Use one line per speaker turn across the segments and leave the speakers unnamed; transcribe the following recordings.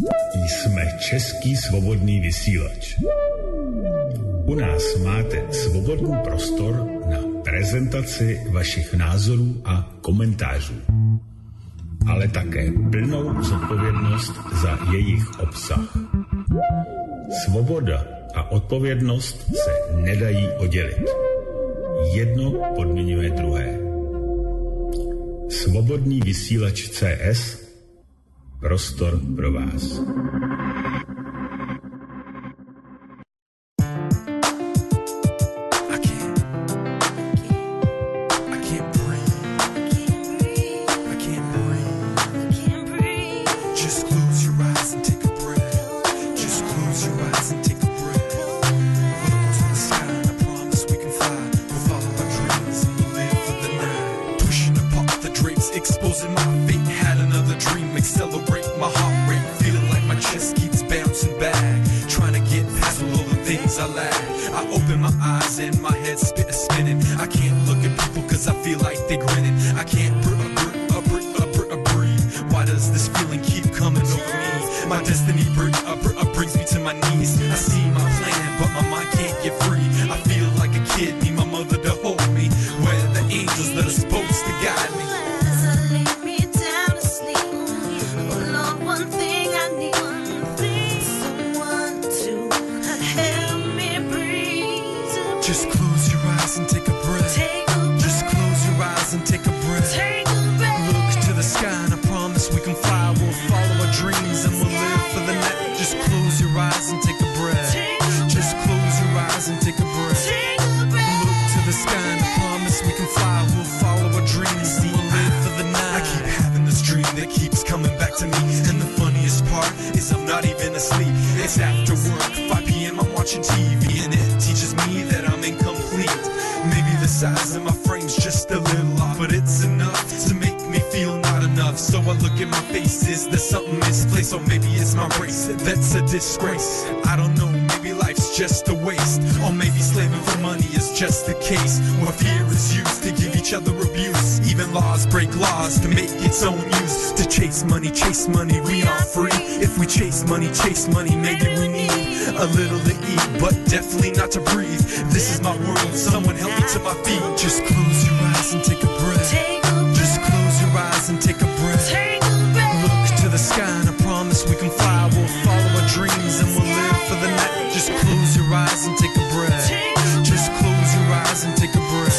Jsme Český svobodný vysílač. U nás máte svobodný prostor na prezentaci vašich názorů a komentářů, ale také plnou zodpovědnost za jejich obsah. Svoboda a odpovědnost se nedají oddělit. Jedno podmiňuje druhé. Svobodný vysílač CS, prostor pro vás.
Chase money, maybe we need a little to eat, but definitely not to breathe. This is my world, someone help me to my feet. Just close your eyes and take a breath. Just close your eyes and take a breath. Look to the sky and I promise we can fly. We'll follow our dreams and we'll live for the night. Just close your eyes and take a breath. Just close your eyes and take a breath.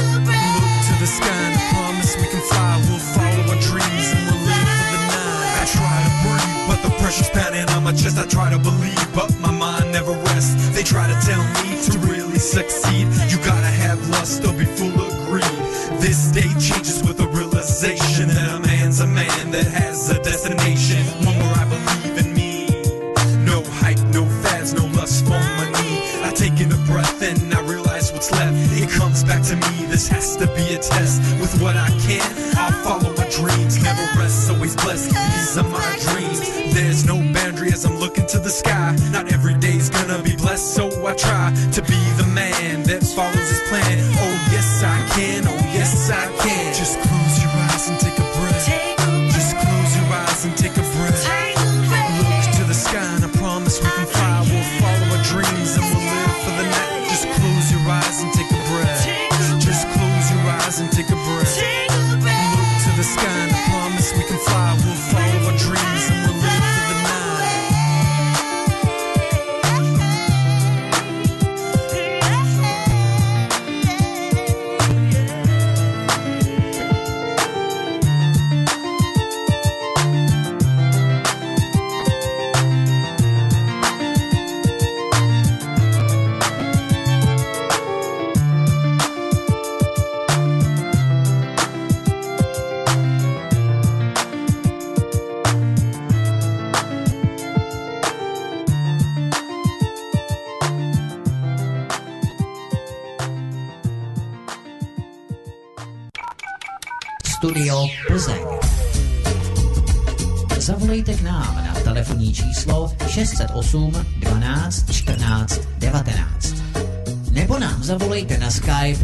Look to the sky and I promise we can fly. We'll follow our dreams and we'll live for the night. I try to breathe, but the pressure's pounding on my chest. I try to believe, but my mind never rests. They try to tell me to really succeed. You gotta have lust or be full of greed. This day changes with the realization that a man's a man that has a destination. One where I believe in me. No hype, no fads, no lust for money. I take in a breath and I realize what's left. It comes back to me, this has to be a test. With what I can, I'll follow my dreams. Never rest, always blessed, these are my dreams. There's no boundary as I'm looking to the sky. Not every day's gonna be blessed, so I try to be the man that follows his plan. Oh yes I can, oh yes I can. Just close your eyes and take a breath. Just close your eyes and take a breath. Look to the sky and I promise we can fly. We'll follow our dreams and we'll live for the night. Just close your eyes and take a breath. Just close your eyes and take a breath. Look to the sky and I promise we can fly. We'll follow our dreams and we'll live for the night.
Studio Plzeň. Zavolejte k nám na telefonní číslo 608 12 14 19. Nebo nám zavolejte na Skype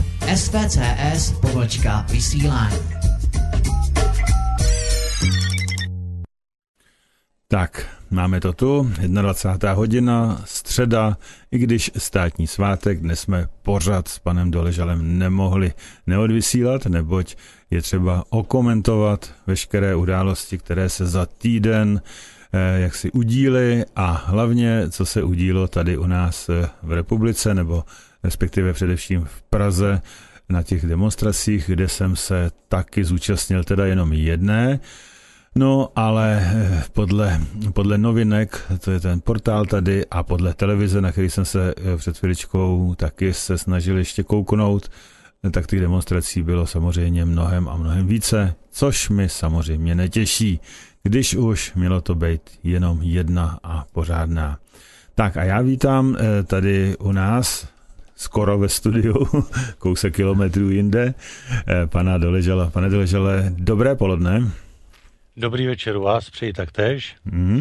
svcs_vysílání.
Tak, máme to tu, 21. hodina, středa, i když státní svátek, dnes jsme pořad s panem Doležalem nemohli neodvysílat, neboť je třeba okomentovat veškeré události, které se za týden jak si udíly a hlavně, co se udílo tady u nás v republice, nebo respektive především v Praze na těch demonstracích, kde jsem se taky zúčastnil teda jenom jedné. No, ale podle novinek, to je ten portál tady, a podle televize, na který jsem se před chviličkou taky se snažil ještě kouknout, tak těch demonstrací bylo samozřejmě mnohem a mnohem více, což mi samozřejmě netěší, když už mělo to být jenom jedna a pořádná. Tak a já vítám tady u nás, skoro ve studiu, kousek kilometrů jinde, pana Doležala. Pane Doležale, dobré poledne.
Dobrý večer u vás, přeji taktéž.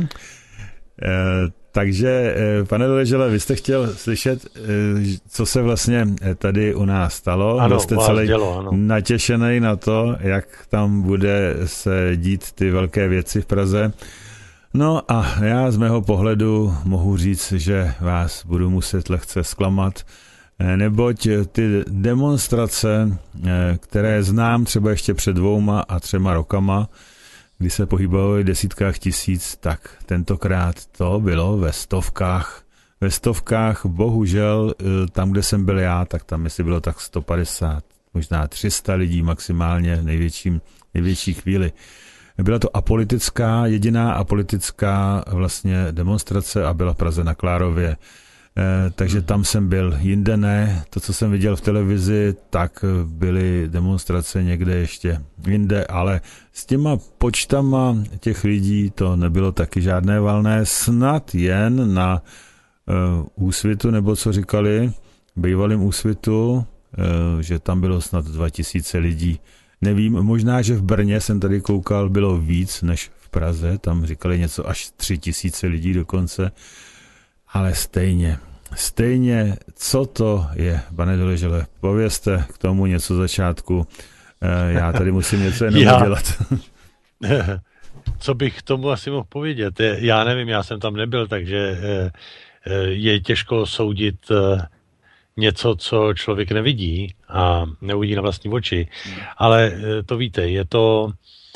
Takže, pane Doležale, vy jste chtěl slyšet, co se vlastně tady u nás stalo.
Ano,
jste celý natěšený na to, jak tam bude se dít ty velké věci v Praze. No a já z mého pohledu mohu říct, že vás budu muset lehce zklamat, neboť ty demonstrace, které znám třeba ještě před 2 a 3 rokama, kdy se pohybovaly v desítkách tisíc, tak tentokrát to bylo ve stovkách. Ve stovkách, bohužel, tam, kde jsem byl já, tak tam jestli bylo tak 150, možná 300 lidí maximálně největší chvíli. Byla to jediná apolitická vlastně demonstrace a byla v Praze na Klárově. Takže tam jsem byl, jinde ne. To, co jsem viděl v televizi, tak byly demonstrace někde ještě jinde, ale s těma počtama těch lidí to nebylo taky žádné valné, snad jen na Úsvitu, nebo co říkali, bývalým Úsvitu, že tam bylo snad 2000 lidí. Nevím, možná, že v Brně jsem tady koukal, bylo víc než v Praze, tam říkali něco až 3000 lidí dokonce. Ale stejně, co to je, pane Doležale, povězte k tomu něco začátku, já tady musím něco jenom dělat.
Co bych k tomu asi mohl povědět? Já nevím, já jsem tam nebyl, takže je těžko soudit něco, co člověk nevidí a neuvidí na vlastní oči, ale to víte, je to,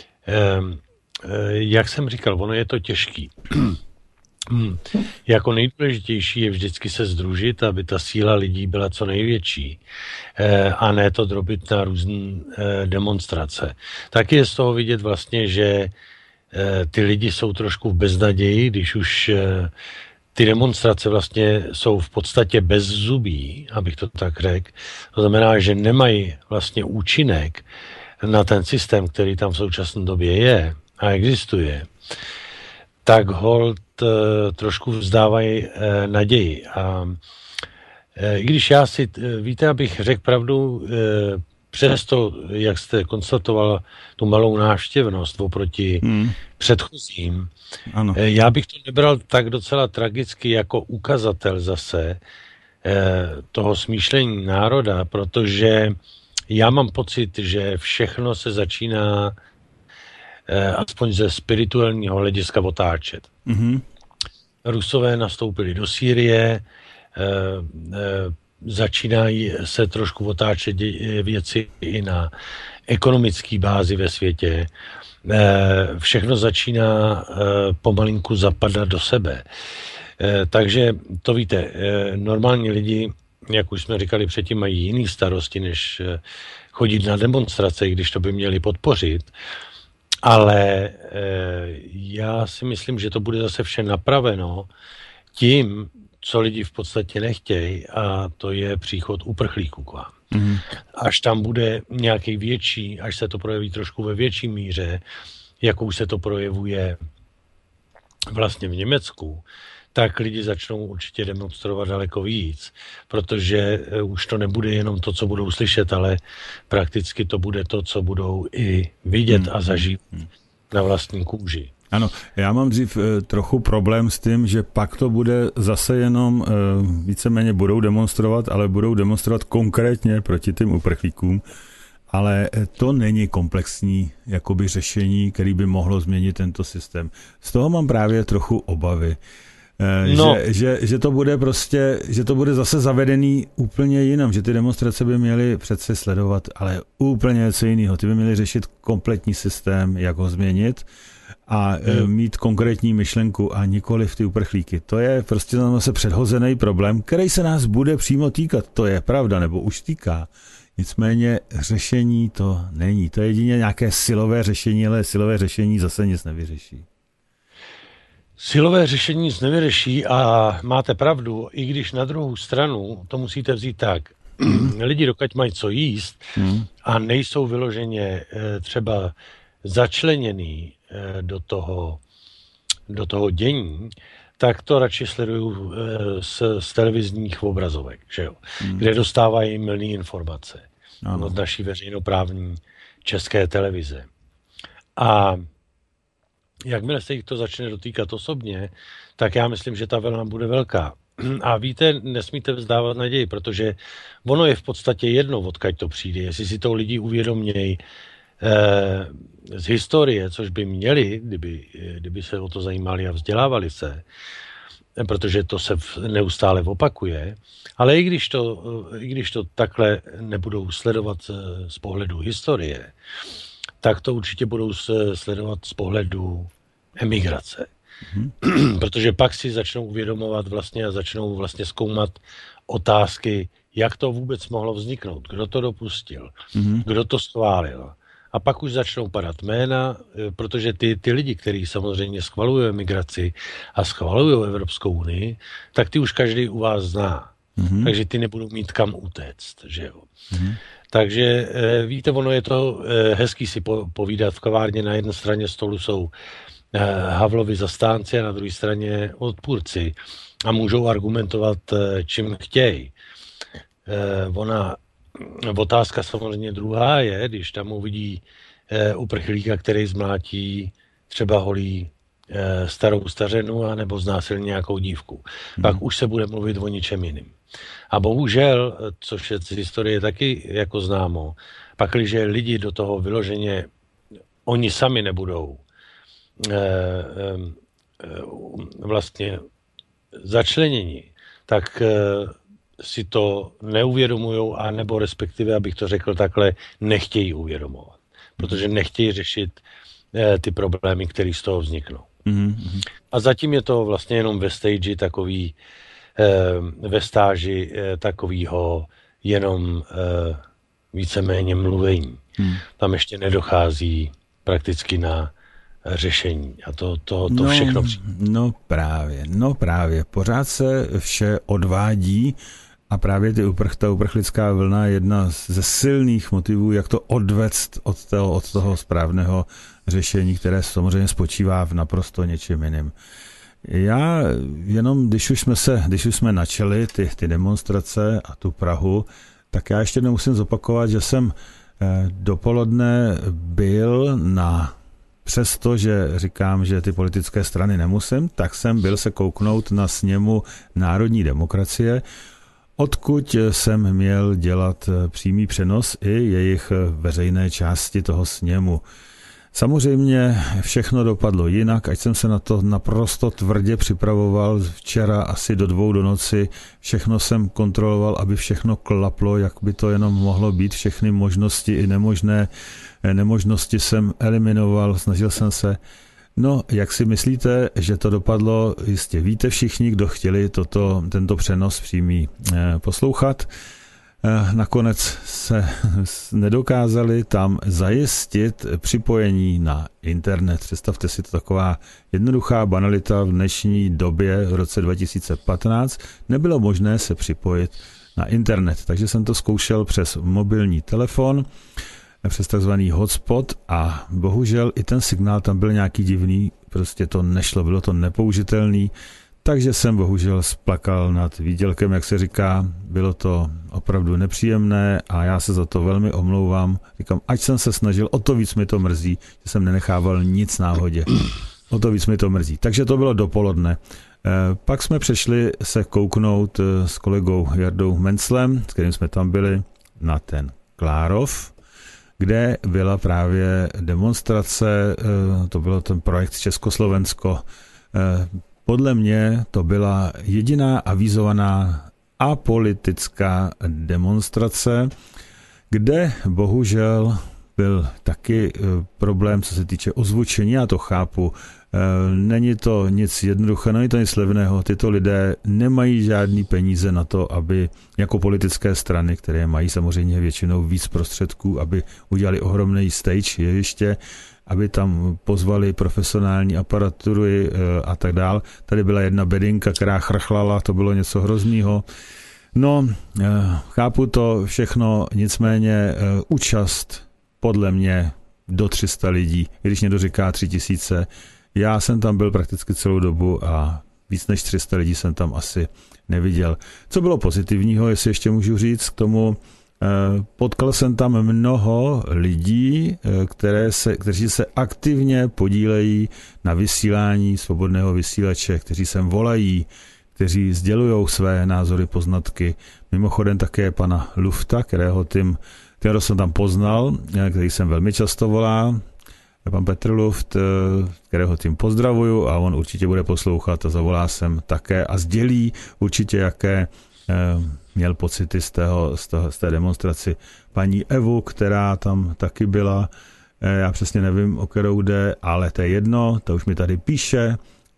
jak jsem říkal, ono je to těžký. Jako nejdůležitější je vždycky se sdružit, aby ta síla lidí byla co největší a ne to drobit na různé demonstrace. Taky je z toho vidět vlastně, že ty lidi jsou trošku v beznaději, když už ty demonstrace vlastně jsou v podstatě bezzubí, abych to tak řekl. To znamená, že nemají vlastně účinek na ten systém, který tam v současné době je a existuje, tak holt trošku vzdávají naději. A i když já si, víte, abych řekl pravdu, přesto, jak jste konstatoval tu malou návštěvnost oproti předchozím, ano. Já bych to nebral tak docela tragicky jako ukazatel zase toho smýšlení národa, protože já mám pocit, že všechno se začíná aspoň ze spirituálního hlediska otáčet. Rusové nastoupili do Sýrie, začínají se trošku otáčet věci i na ekonomické bázi ve světě. Všechno začíná pomalinku zapadat do sebe. Takže to víte, normální lidi, jak už jsme říkali předtím, mají jiný starosti, než chodit na demonstrace, když to by měli podpořit. Ale já si myslím, že to bude zase vše napraveno tím, co lidi v podstatě nechtějí, a to je příchod uprchlíků k vám. Až tam bude nějaký větší, až se to projeví trošku ve větší míře, jakou se to projevuje vlastně v Německu, tak lidi začnou určitě demonstrovat daleko víc, protože už to nebude jenom to, co budou slyšet, ale prakticky to bude to, co budou i vidět a zažít na vlastní kůži.
Ano, já mám dřív trochu problém s tím, že pak to bude zase jenom víceméně budou demonstrovat, ale budou demonstrovat konkrétně proti těm uprchlíkům. ale to není komplexní jakoby řešení, který by mohlo změnit tento systém. Z toho mám právě trochu obavy. Že to bude prostě, že to bude zase zavedený úplně jinam, že ty demonstrace by měly přece sledovat, ale úplně něco jiného. Ty by měly řešit kompletní systém, jak ho změnit a mít konkrétní myšlenku a nikoli v ty uprchlíky. To je prostě zase předhozený problém, který se nás bude přímo týkat. To je pravda, nebo už týká. Nicméně řešení to není. To je jedině nějaké silové řešení, ale silové řešení zase nic nevyřeší.
Silové řešení nic nevyřeší a máte pravdu, i když na druhou stranu to musíte vzít tak. Lidi dokud mají co jíst a nejsou vyloženě třeba začleněný do toho dění, tak to radši sledují z televizních obrazovek, že jo? Kde dostávají mylné informace od naší veřejnoprávní české televize. A jakmile se jich to začne dotýkat osobně, tak já myslím, že ta vlna bude velká. A víte, nesmíte vzdávat naději, protože ono je v podstatě jedno, odkud to přijde. Jestli si to lidi uvědomějí z historie, což by měli, kdyby se o to zajímali a vzdělávali se, protože to se neustále opakuje, ale i když to takhle nebudou sledovat z pohledu historie, tak to určitě budou sledovat z pohledu emigrace. Protože pak si začnou uvědomovat vlastně a začnou vlastně zkoumat otázky, jak to vůbec mohlo vzniknout, kdo to dopustil, kdo to schválil. A pak už začnou padat jména, protože ty lidi, kteří samozřejmě schvalují emigraci a schvalují Evropskou unii, tak ty už každý u vás zná. Takže ty nebudou mít kam utéct, že jo. Takže víte, ono je to hezký si povídat v kavárně. Na jedné straně stolu jsou Havlovi zastánci a na druhé straně odpůrci a můžou argumentovat, čím chtějí. Otázka samozřejmě druhá je, když tam uvidí uprchlíka, který zmlátí třeba holí starou stařenu a nebo znásilní nějakou dívku. Pak už se bude mluvit o ničem jiným. A bohužel, což je z historie taky jako známo, pakliže lidi do toho vyloženě oni sami nebudou vlastně začleněni, tak si to neuvědomujou, a nebo respektive, abych to řekl takhle, nechtějí uvědomovat. Protože nechtějí řešit ty problémy, které z toho vzniknou. A zatím je to vlastně jenom ve stage takový, ve stáži takovýho jenom víceméně mluvení. Tam ještě nedochází prakticky na řešení. A to všechno
No právě. Pořád se vše odvádí a právě ta uprchlická vlna je jedna ze silných motivů, jak to odvést od toho správného řešení, které samozřejmě spočívá v naprosto něčem jiným. Já jenom, když už jsme načali ty demonstrace a tu Prahu, tak já ještě nemusím zopakovat, že jsem dopoledne byl přesto, že říkám, že ty politické strany nemusím, tak jsem byl se kouknout na sněmu Národní demokracie, odkud jsem měl dělat přímý přenos i jejich veřejné části toho sněmu. Samozřejmě všechno dopadlo jinak, ať jsem se na to naprosto tvrdě připravoval včera asi do 2 do noci. Všechno jsem kontroloval, aby všechno klaplo, jak by to jenom mohlo být. Všechny možnosti i nemožnosti jsem eliminoval, snažil jsem se. No, jak si myslíte, že to dopadlo? Jistě víte všichni, kdo chtěli tento přenos přímý poslouchat. Nakonec se nedokázali tam zajistit připojení na internet. Představte si, to taková jednoduchá banalita v dnešní době, v roce 2015. Nebylo možné se připojit na internet, takže jsem to zkoušel přes mobilní telefon, přes takzvaný hotspot a bohužel i ten signál tam byl nějaký divný, prostě to nešlo, bylo to nepoužitelný. Takže jsem bohužel splakal nad výdělkem, jak se říká. Bylo to opravdu nepříjemné a já se za to velmi omlouvám. Říkám, ať jsem se snažil, o to víc mi to mrzí, že jsem nenechával nic náhodě. O to víc mi to mrzí. Takže to bylo dopoledne. Pak jsme přešli se kouknout s kolegou Jardou Menclem, s kterým jsme tam byli, na ten Klárov. kde byla právě demonstrace, to bylo ten projekt Československo. Podle mě to byla jediná avizovaná apolitická demonstrace, kde bohužel byl taky problém, co se týče ozvučení, já to chápu. Není to nic jednoduchého, není to nic levného. Tyto lidé nemají žádný peníze na to, aby jako politické strany, které mají samozřejmě většinou víc prostředků, aby udělali ohromný stage jeviště, aby tam pozvali profesionální aparatury a tak dál. Tady byla jedna bedinka, která chrchlala, to bylo něco hroznýho. No, chápu to všechno, nicméně účast podle mě do 300 lidí, když někdo říká 3000. Já jsem tam byl prakticky celou dobu a víc než 300 lidí jsem tam asi neviděl. Co bylo pozitivního, jestli ještě můžu říct k tomu, potkal jsem tam mnoho lidí, kteří se aktivně podílejí na vysílání svobodného vysílače, kteří sem volají, kteří sdělují své názory, poznatky. Mimochodem také pana Lufta, kterého jsem tam poznal, který jsem velmi často volá, pan Petr Luft, kterého tím pozdravuju a on určitě bude poslouchat a zavolá sem také a sdělí určitě, jaké měl pocity z té demonstraci. Paní Evu, která tam taky byla, já přesně nevím, o kterou jde, ale to je jedno, to už mi tady píše.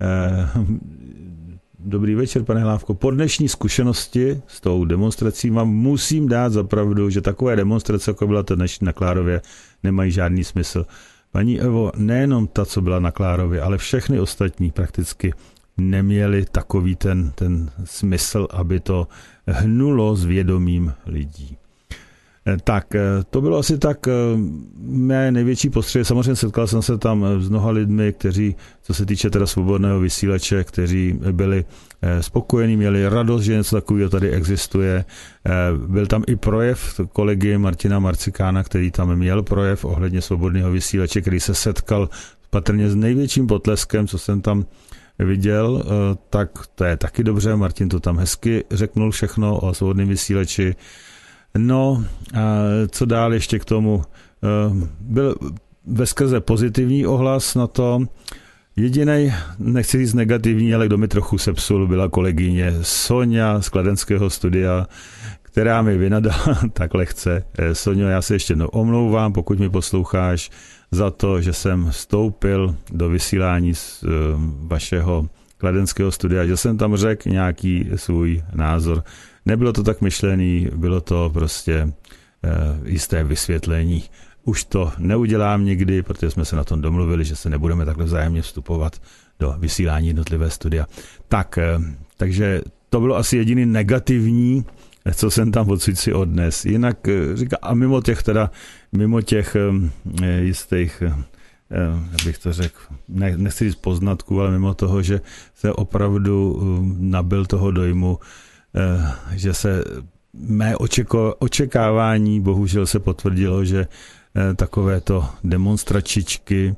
Dobrý večer, pane Hlávko. Po dnešní zkušenosti s tou demonstrací vám musím dát za pravdu, že takové demonstrace, jako byla to dnešní na Klárově, nemají žádný smysl. Paní Evo, nejenom ta, co byla na Klárově, ale všechny ostatní prakticky neměli takový ten smysl, aby to hnulo s vědomím lidí. Tak, to bylo asi tak mé největší postřehy. Samozřejmě setkal jsem se tam s mnoha lidmi, kteří, co se týče teda svobodného vysílače, kteří byli spokojení, měli radost, že něco takového tady existuje. Byl tam i projev kolegy Martina Marcikána, který tam měl projev ohledně svobodného vysílače, který se setkal patrně s největším potleskem, co jsem tam viděl, tak to je taky dobře. Martin to tam hezky řeknul všechno o svobodném vysílači. No, a co dál ještě k tomu? Byl veskrze pozitivní ohlas na to. Jedinej, nechci říct negativní, ale kdo mi trochu sepsul, byla kolegyně Sonja z Kladenského studia, která mi vynadala tak lehce. Sonjo, já se ještě jednou omlouvám, pokud mi posloucháš, za to, že jsem vstoupil do vysílání z vašeho Kladenského studia, že jsem tam řekl nějaký svůj názor. Nebylo to tak myšlený, bylo to prostě jisté vysvětlení. Už to neudělám nikdy, protože jsme se na tom domluvili, že se nebudeme takhle vzájemně vstupovat do vysílání jednotlivé studia. Tak, takže to bylo asi jediný negativní, co jsem tam odsud si odnes. Jinak říká, a mimo těch jistých, jak bych to řekl, nechci říct poznatků, ale mimo toho, že se opravdu nabyl toho dojmu, že se mé očekávání bohužel se potvrdilo, že takovéto demonstračičky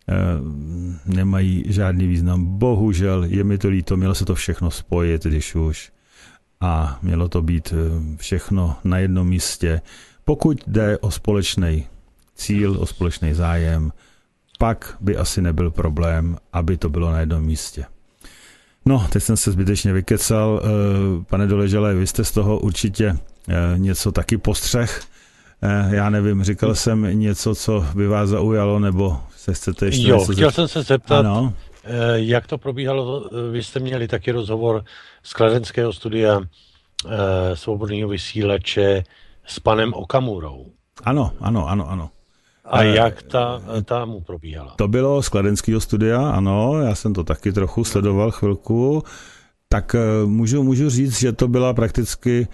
nemají žádný význam. Bohužel je mi to líto, mělo se to všechno spojit, když už, a mělo to být všechno na jednom místě. Pokud jde o společný cíl, o společný zájem, pak by asi nebyl problém, aby to bylo na jednom místě. No, teď jsem se zbytečně vykecal. Pane Doležale, vy jste z toho určitě něco taky postřeh. Já nevím, říkal jsem něco, co by vás zaujalo, nebo se chcete ještě...
Jo, chtěl jsem se zeptat,
ano.
Jak to probíhalo. Vy jste měli taky rozhovor z Kladenského studia svobodného vysílače s panem Okamurou.
Ano.
A jak ta mu probíhala?
To bylo z Kladenského studia, ano, já jsem to taky trochu sledoval chvilku, tak můžu říct, že to byla prakticky,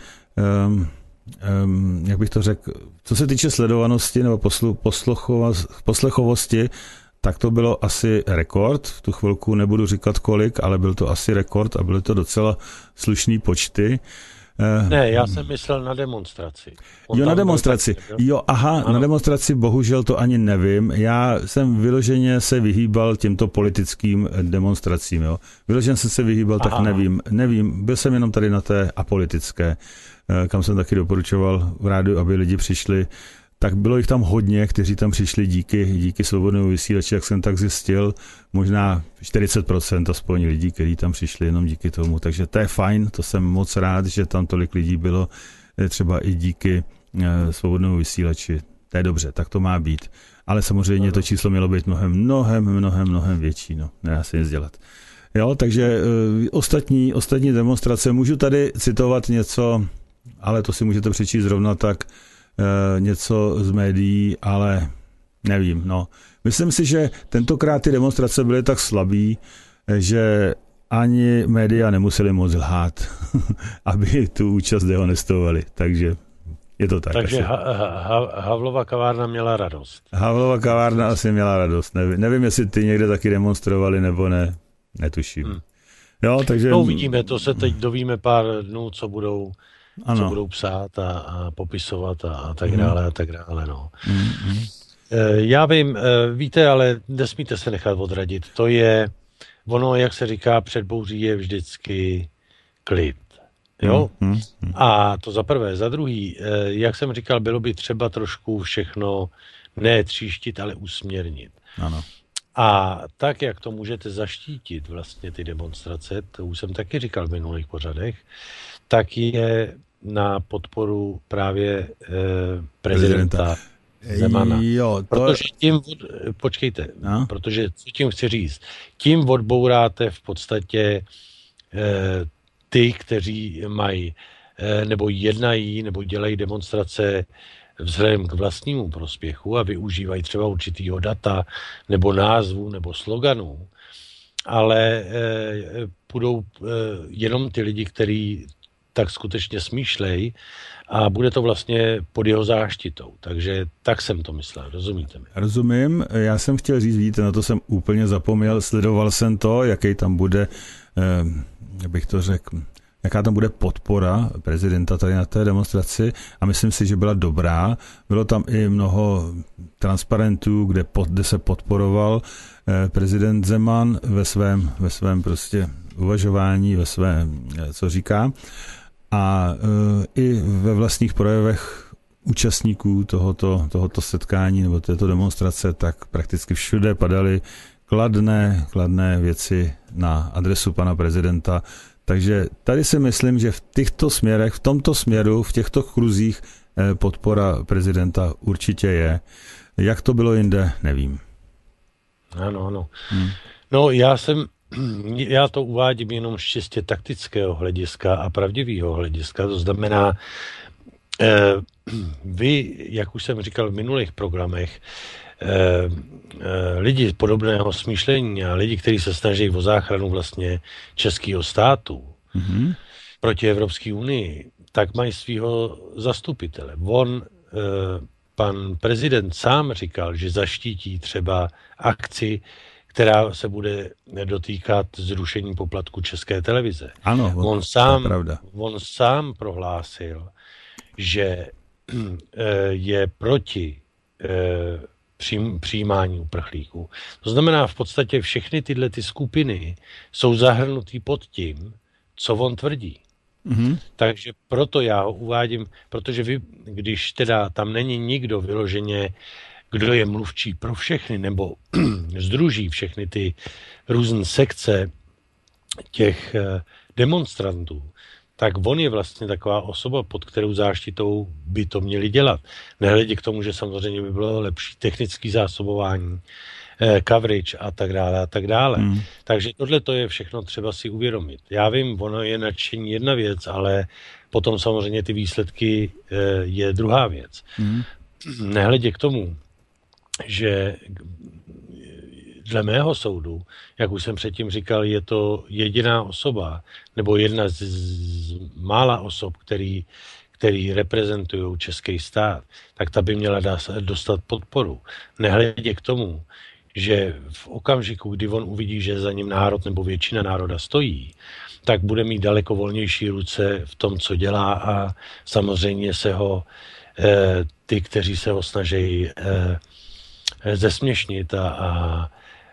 jak bych to řekl, co se týče sledovanosti nebo poslechovosti, tak to bylo asi rekord, v tu chvilku nebudu říkat kolik, ale byl to asi rekord a byly to docela slušný počty.
Ne, já jsem myslel na demonstraci.
Na demonstraci. Na demonstraci bohužel to ani nevím. Já jsem vyloženě se vyhýbal těmto politickým demonstracím. Jo. Vyloženě jsem se vyhýbal, tak nevím. Byl jsem jenom tady na té apolitické, kam jsem taky doporučoval v rádiu, aby lidi přišli. tak bylo jich tam hodně, kteří tam přišli díky svobodnému vysílači, jak jsem tak zjistil, možná 40% aspoň lidí, kteří tam přišli jenom díky tomu. Takže to je fajn, to jsem moc rád, že tam tolik lidí bylo, třeba i díky svobodnému vysílači. To je dobře, tak to má být. Ale samozřejmě to číslo mělo být mnohem větší, no, nedá se nic dělat. Jo, takže ostatní demonstrace, můžu tady citovat něco, ale to si můžete přečíst zrovna tak, něco z médií, ale nevím, no. Myslím si, že tentokrát ty demonstrace byly tak slabý, že ani média nemuseli moc lhát, aby tu účast dehonestovali, takže je to tak.
Takže Havlova kavárna měla radost.
Havlova kavárna asi měla radost. Nevím, jestli ty někde taky demonstrovali, nebo ne. Netuším. Jo, takže...
No uvidíme, to se teď dovíme pár dnů, co budou psát a popisovat a tak dále, no. Já vím, víte, ale nesmíte se nechat odradit. To je, ono, jak se říká, před bouří je vždycky klid. Jo? A to za prvé. Za druhý, jak jsem říkal, bylo by třeba trošku všechno ne tříštit, ale usměrnit.
Ano.
A tak, jak to můžete zaštítit vlastně ty demonstrace, to už jsem taky říkal v minulých pořadech, tak je na podporu právě prezidenta Zemana.
Jo,
protože počkejte, protože co tím chci říct, tím odbouráte v podstatě ty, kteří mají nebo jednají nebo dělají demonstrace vzhledem k vlastnímu prospěchu a využívají třeba určitýho data nebo názvu nebo sloganů, ale budou jenom ty lidi, kteří tak skutečně smýšlej a bude to vlastně pod jeho záštitou. Takže tak jsem to myslel, rozumíte mi?
Rozumím, já jsem chtěl říct, víte, na to jsem úplně zapomněl, sledoval jsem to, jaký tam bude, jak bych to řekl, jaká tam bude podpora prezidenta tady na té demonstraci a myslím si, že byla dobrá. Bylo tam i mnoho transparentů, kde se podporoval prezident Zeman ve svém prostě uvažování, ve svém, co říká. A i ve vlastních projevech účastníků tohoto setkání nebo této demonstrace, tak prakticky všude padaly kladné věci na adresu pana prezidenta. Takže tady si myslím, že v těchto směrech, v tomto směru, v těchto kruzích podpora prezidenta určitě je. Jak to bylo jinde, nevím.
Ano. No, já to uvádím jenom z čistě taktického hlediska a pravdivého hlediska. To znamená, vy, jak už jsem říkal v minulých programech, lidi podobného smýšlení a lidi, kteří se snaží o záchranu vlastně českého státu proti Evropské unii, tak mají svého zastupitele. Pan prezident sám říkal, že zaštítí třeba akci, která se bude dotýkat zrušení poplatku České televize.
Ano,
on sám prohlásil, že je proti přijímání uprchlíků. To znamená, v podstatě všechny tyhle ty skupiny jsou zahrnutý pod tím, co on tvrdí. Takže proto já ho uvádím, protože vy, když teda tam není nikdo vyloženě, kdo je mluvčí pro všechny, nebo sdruží všechny ty různé sekce těch demonstrantů, tak on je vlastně taková osoba, pod kterou záštitou by to měli dělat. Nehledě k tomu, že samozřejmě by bylo lepší technické zásobování, coverage a tak dále. Takže tohle to je všechno třeba si uvědomit. Já vím, ono je nadšení jedna věc, ale potom samozřejmě ty výsledky je druhá věc. Nehledě k tomu, že dle mého soudu, jak už jsem předtím říkal, je to jediná osoba, nebo jedna z mála osob, který reprezentují český stát, tak ta by měla dostat podporu. Nehledě k tomu, že v okamžiku, kdy on uvidí, že za ním národ nebo většina národa stojí, tak bude mít daleko volnější ruce v tom, co dělá a samozřejmě se ho ty, kteří se ho snaží zesměšnit a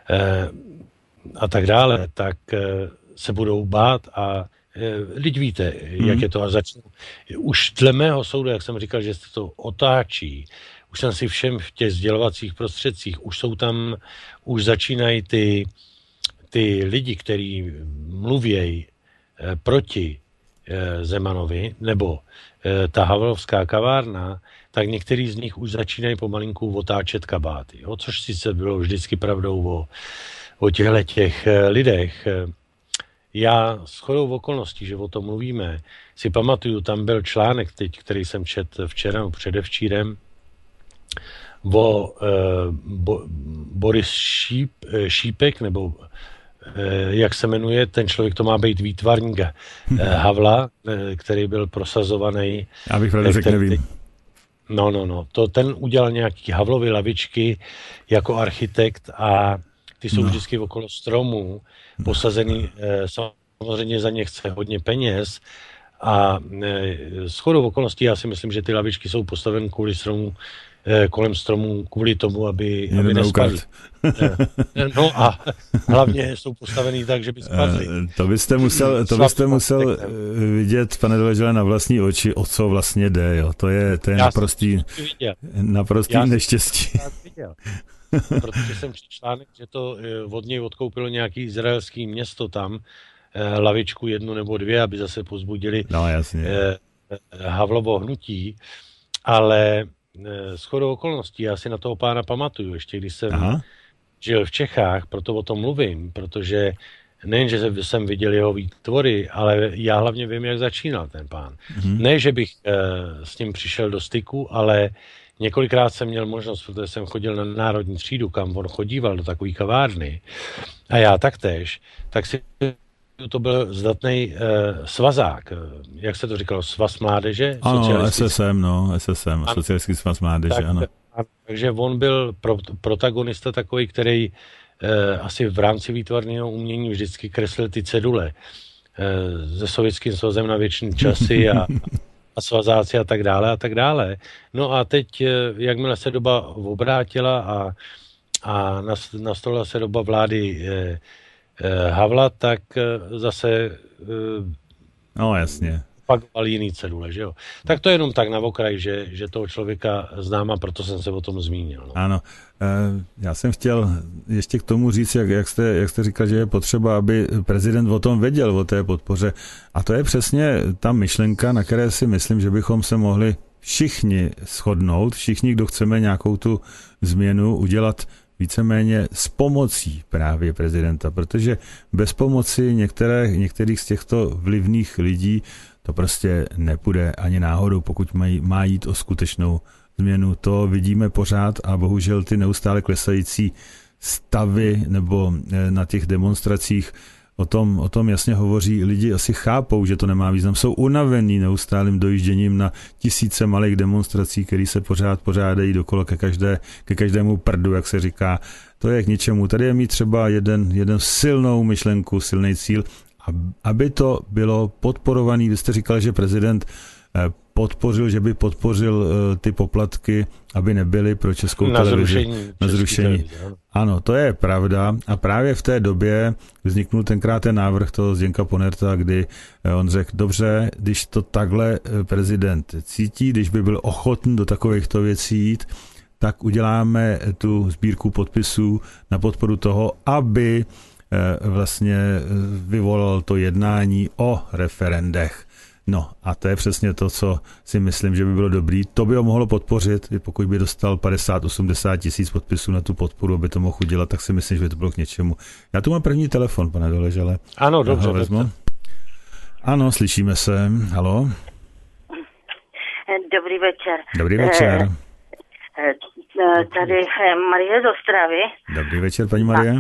tak dále, tak se budou bát a lidi víte, jak je to a začnou. Už dle mého soudu, jak jsem říkal, že se to otáčí, už jsem si všem v těch sdělovacích prostředcích, už začínají ty lidi, kteří mluvějí proti Zemanovi, nebo ta havlovská kavárna, tak některý z nich už začínají pomalinku otáčet kabáty. Jo? Což sice bylo vždycky pravdou o těch lidech. Já shodou okolností, že o tom mluvíme, si pamatuju, tam byl článek teď, který jsem četl včera nebo předevčírem, o Boris Šípek, nebo jak se jmenuje, ten člověk, to má být výtvarník Havla, který byl prosazovaný.
Já bych pravdu řekl, nevím.
No. Ten udělal nějaký Havlovy lavičky jako architekt a ty jsou vždycky okolo stromů posazený, samozřejmě za ně chce hodně peněz a shodou okolností já si myslím, že ty lavičky jsou postaveny kolem stromů kvůli tomu, aby nespadly. No a hlavně jsou postavený tak, že by spadly.
To byste musel vidět, pane Doležele, na vlastní oči, o co vlastně jde. Jo. To je naprostý neštěstí.
Protože jsem četl článek, že to od něj odkoupilo nějaký izraelský město tam, lavičku 1 nebo 2, aby zase pozbudili Havlovo hnutí, ale shodou okolností, já si na toho pána pamatuju, ještě když jsem žil v Čechách, proto o tom mluvím, protože nejen, že jsem viděl jeho výtvory, ale já hlavně vím, jak začínal ten pán. Ne, že bych s ním přišel do styku, ale několikrát jsem měl možnost, protože jsem chodil na Národní třídu, kam on chodíval do takové kavárny a já taktéž, tak si to byl zdatný svazák. Jak se to říkalo? Svaz mládeže?
Ano, SSM, Socialistický svaz mládeže, ano.
Takže on byl protagonista takový, který asi v rámci výtvarného umění vždycky kreslil ty cedule se Sovětským svazem na věčné časy a svazáci a tak dále. No a teď, jakmile se doba obrátila a nastala se doba vlády Havla, tak zase
jasně.
Pakoval jiný cedule, že jo. Tak to je jenom tak na okraj, že toho člověka znám a proto jsem se o tom zmínil. No.
Ano, já jsem chtěl ještě k tomu říct, jak jste říkal, že je potřeba, aby prezident o tom věděl, o té podpoře. A to je přesně ta myšlenka, na které si myslím, že bychom se mohli všichni shodnout, všichni, kdo chceme nějakou tu změnu udělat víceméně s pomocí právě prezidenta, protože bez pomoci některých z těchto vlivných lidí to prostě nepůjde ani náhodou, pokud má jít o skutečnou změnu. To vidíme pořád a bohužel ty neustále klesající stavy nebo na těch demonstracích o tom jasně hovoří. Lidi asi chápou, že to nemá význam. Jsou unavení neustálým dojížděním na tisíce malých demonstrací, které se pořád pořádají dokola ke každému prdu, jak se říká. To je k ničemu. Tady je mít třeba jeden silnou myšlenku, silný cíl, aby to bylo podporovaný. Vy jste říkal, že prezident že by podpořil ty poplatky, aby nebyly pro Českou televizi na zrušení. Ano, to je pravda. A právě v té době vzniknul tenkrát ten návrh toho Zdeňka Ponerta, kdy on řekl, dobře, když to takhle prezident cítí, když by byl ochoten do takovýchto věcí jít, tak uděláme tu sbírku podpisů na podporu toho, aby vlastně vyvolal to jednání o referendech. No a to je přesně to, co si myslím, že by bylo dobrý. To by ho mohlo podpořit, pokud by dostal 50-80 tisíc podpisů na tu podporu, aby to mohl udělat, tak si myslím, že by to bylo k něčemu. Já tu mám první telefon, pane Doležele.
Ano, dobře.
Ano, slyšíme se. Haló?
Dobrý večer.
Dobrý večer.
Tady Marie z Ostravy.
Dobrý večer, paní Marie.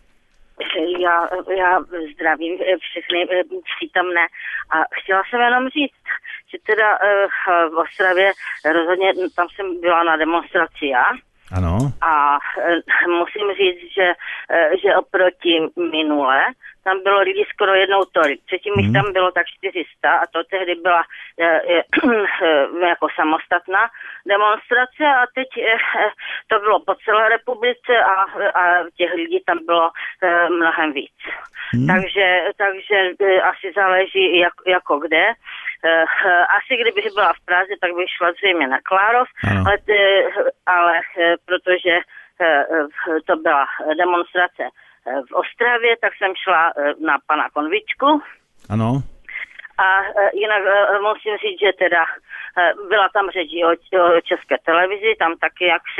Já zdravím všechny přítomné a chtěla jsem jenom říct, že teda v Ostravě rozhodně tam jsem byla na demonstraci já.
Ano.
A musím říct, že oproti minule tam bylo lidí skoro jednou tolik. Předtím jich tam bylo tak 400 a to tehdy byla jako samostatná demonstrace a teď to bylo po celé republice a těch lidí tam bylo mnohem víc. Takže asi záleží jako kde. asi kdybych byla v Praze, tak bych šla zřejmě na Klárov, ale protože to byla demonstrace v Ostravě, tak jsem šla na pana Konvičku.
Ano.
A jinak musím říct, že teda byla tam řeč o České televizi, tam taky jaksi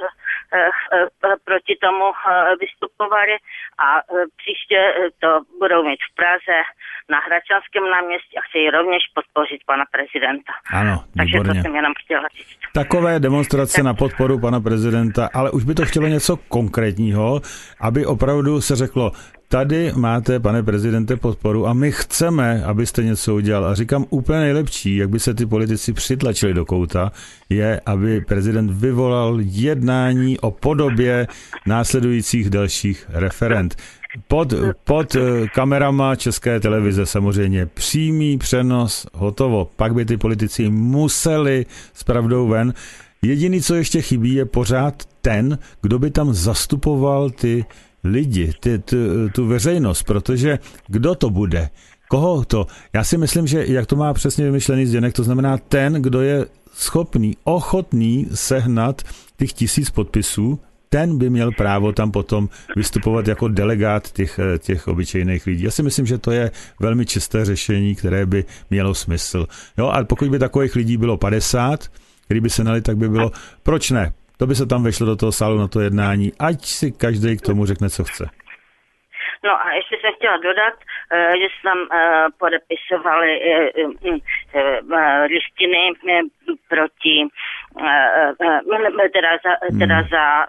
proti tomu vystupovali a příště to budou mít v Praze na Hradčanském náměstí a chtějí rovněž podpořit pana prezidenta.
Ano,
takže
výborně.
to jsem jenom chtěla říct.
Takové demonstrace na podporu pana prezidenta, ale už by to chtělo něco konkrétního, aby opravdu se řeklo, tady máte, pane prezidente, podporu a my chceme, abyste něco udělal. A říkám, úplně nejlepší, jak by se ty politici přitlačili do kouta, je, aby prezident vyvolal jednání o podobě následujících dalších referend. Pod kamerama České televize samozřejmě přímý přenos, hotovo. Pak by ty politici museli s pravdou ven. Jediný, co ještě chybí, je pořád ten, kdo by tam zastupoval ty lidi, tu veřejnost, protože kdo to bude? Koho to? Já si myslím, že jak to má přesně vymyšlený Zdeněk, to znamená ten, kdo je schopný, ochotný sehnat těch 1000 podpisů, ten by měl právo tam potom vystupovat jako delegát těch obyčejných lidí. Já si myslím, že to je velmi čisté řešení, které by mělo smysl. Jo, a pokud by takových lidí bylo 50, kdyby se nali, tak by bylo, proč ne? To by se tam vešlo do toho sálu na to jednání, ať si každý k tomu řekne, co chce.
No a ještě jsem chtěla dodat, že se tam podepisovali listiny proti, teda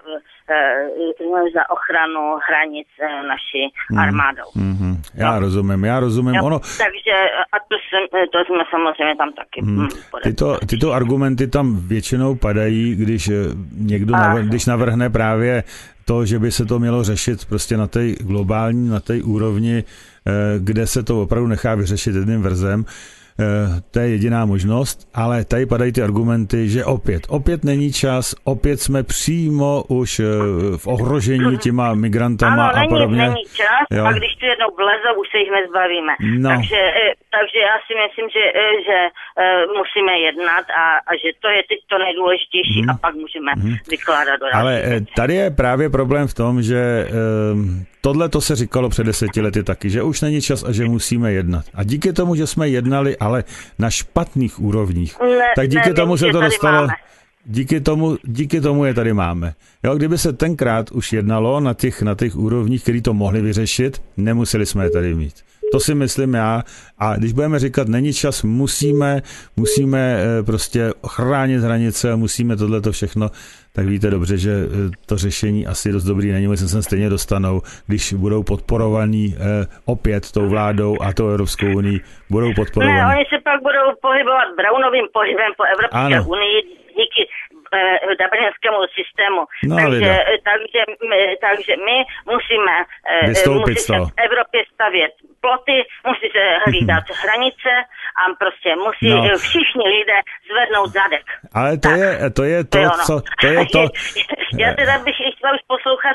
za ochranu hranic naší armádou.
Já rozumím.
Jo,
Ono...
Takže a to jsme samozřejmě tam taky
Tyto argumenty tam většinou padají, když někdo když navrhne právě to, že by se to mělo řešit prostě na té globální, na té úrovni, kde se to opravdu nechá vyřešit jedným vrzem. To je jediná možnost, ale tady padají ty argumenty, že opět není čas, opět jsme přímo už v ohrožení těma migrantama a podobně.
Není čas, jo. A když tu jednou vlezou, už se jich nezbavíme. No. Takže já si myslím, že musíme jednat a že to je teď to nejdůležitější a pak můžeme vykládat do další.
Ale tady je právě problém v tom, že tohle to se říkalo před 10 lety taky, že už není čas a že musíme jednat. A díky tomu, že jsme jednali, ale na špatných úrovních, tak díky tomu se to dostalo. Díky tomu je tady máme. Jo, kdyby se tenkrát už jednalo na těch úrovních, který to mohli vyřešit, nemuseli jsme je tady mít. To si myslím já. A když budeme říkat, není čas, musíme prostě chránit hranice a musíme tohleto všechno, tak víte dobře, že to řešení asi dost dobrý není, myslím, se stejně dostanou, když budou podporovaní opět tou vládou a tou Evropskou unii, budou podporovaní.
Ne, oni se pak budou pohybovat brownovým pohybem po Evropské unii díky dublinskému systému.
No,
takže my musíme se v Evropě stavět ploty, musí se hlídat hranice a prostě musí všichni lidé zvednout zadek.
Ale to je to.
Já teda bych chtěla už poslouchat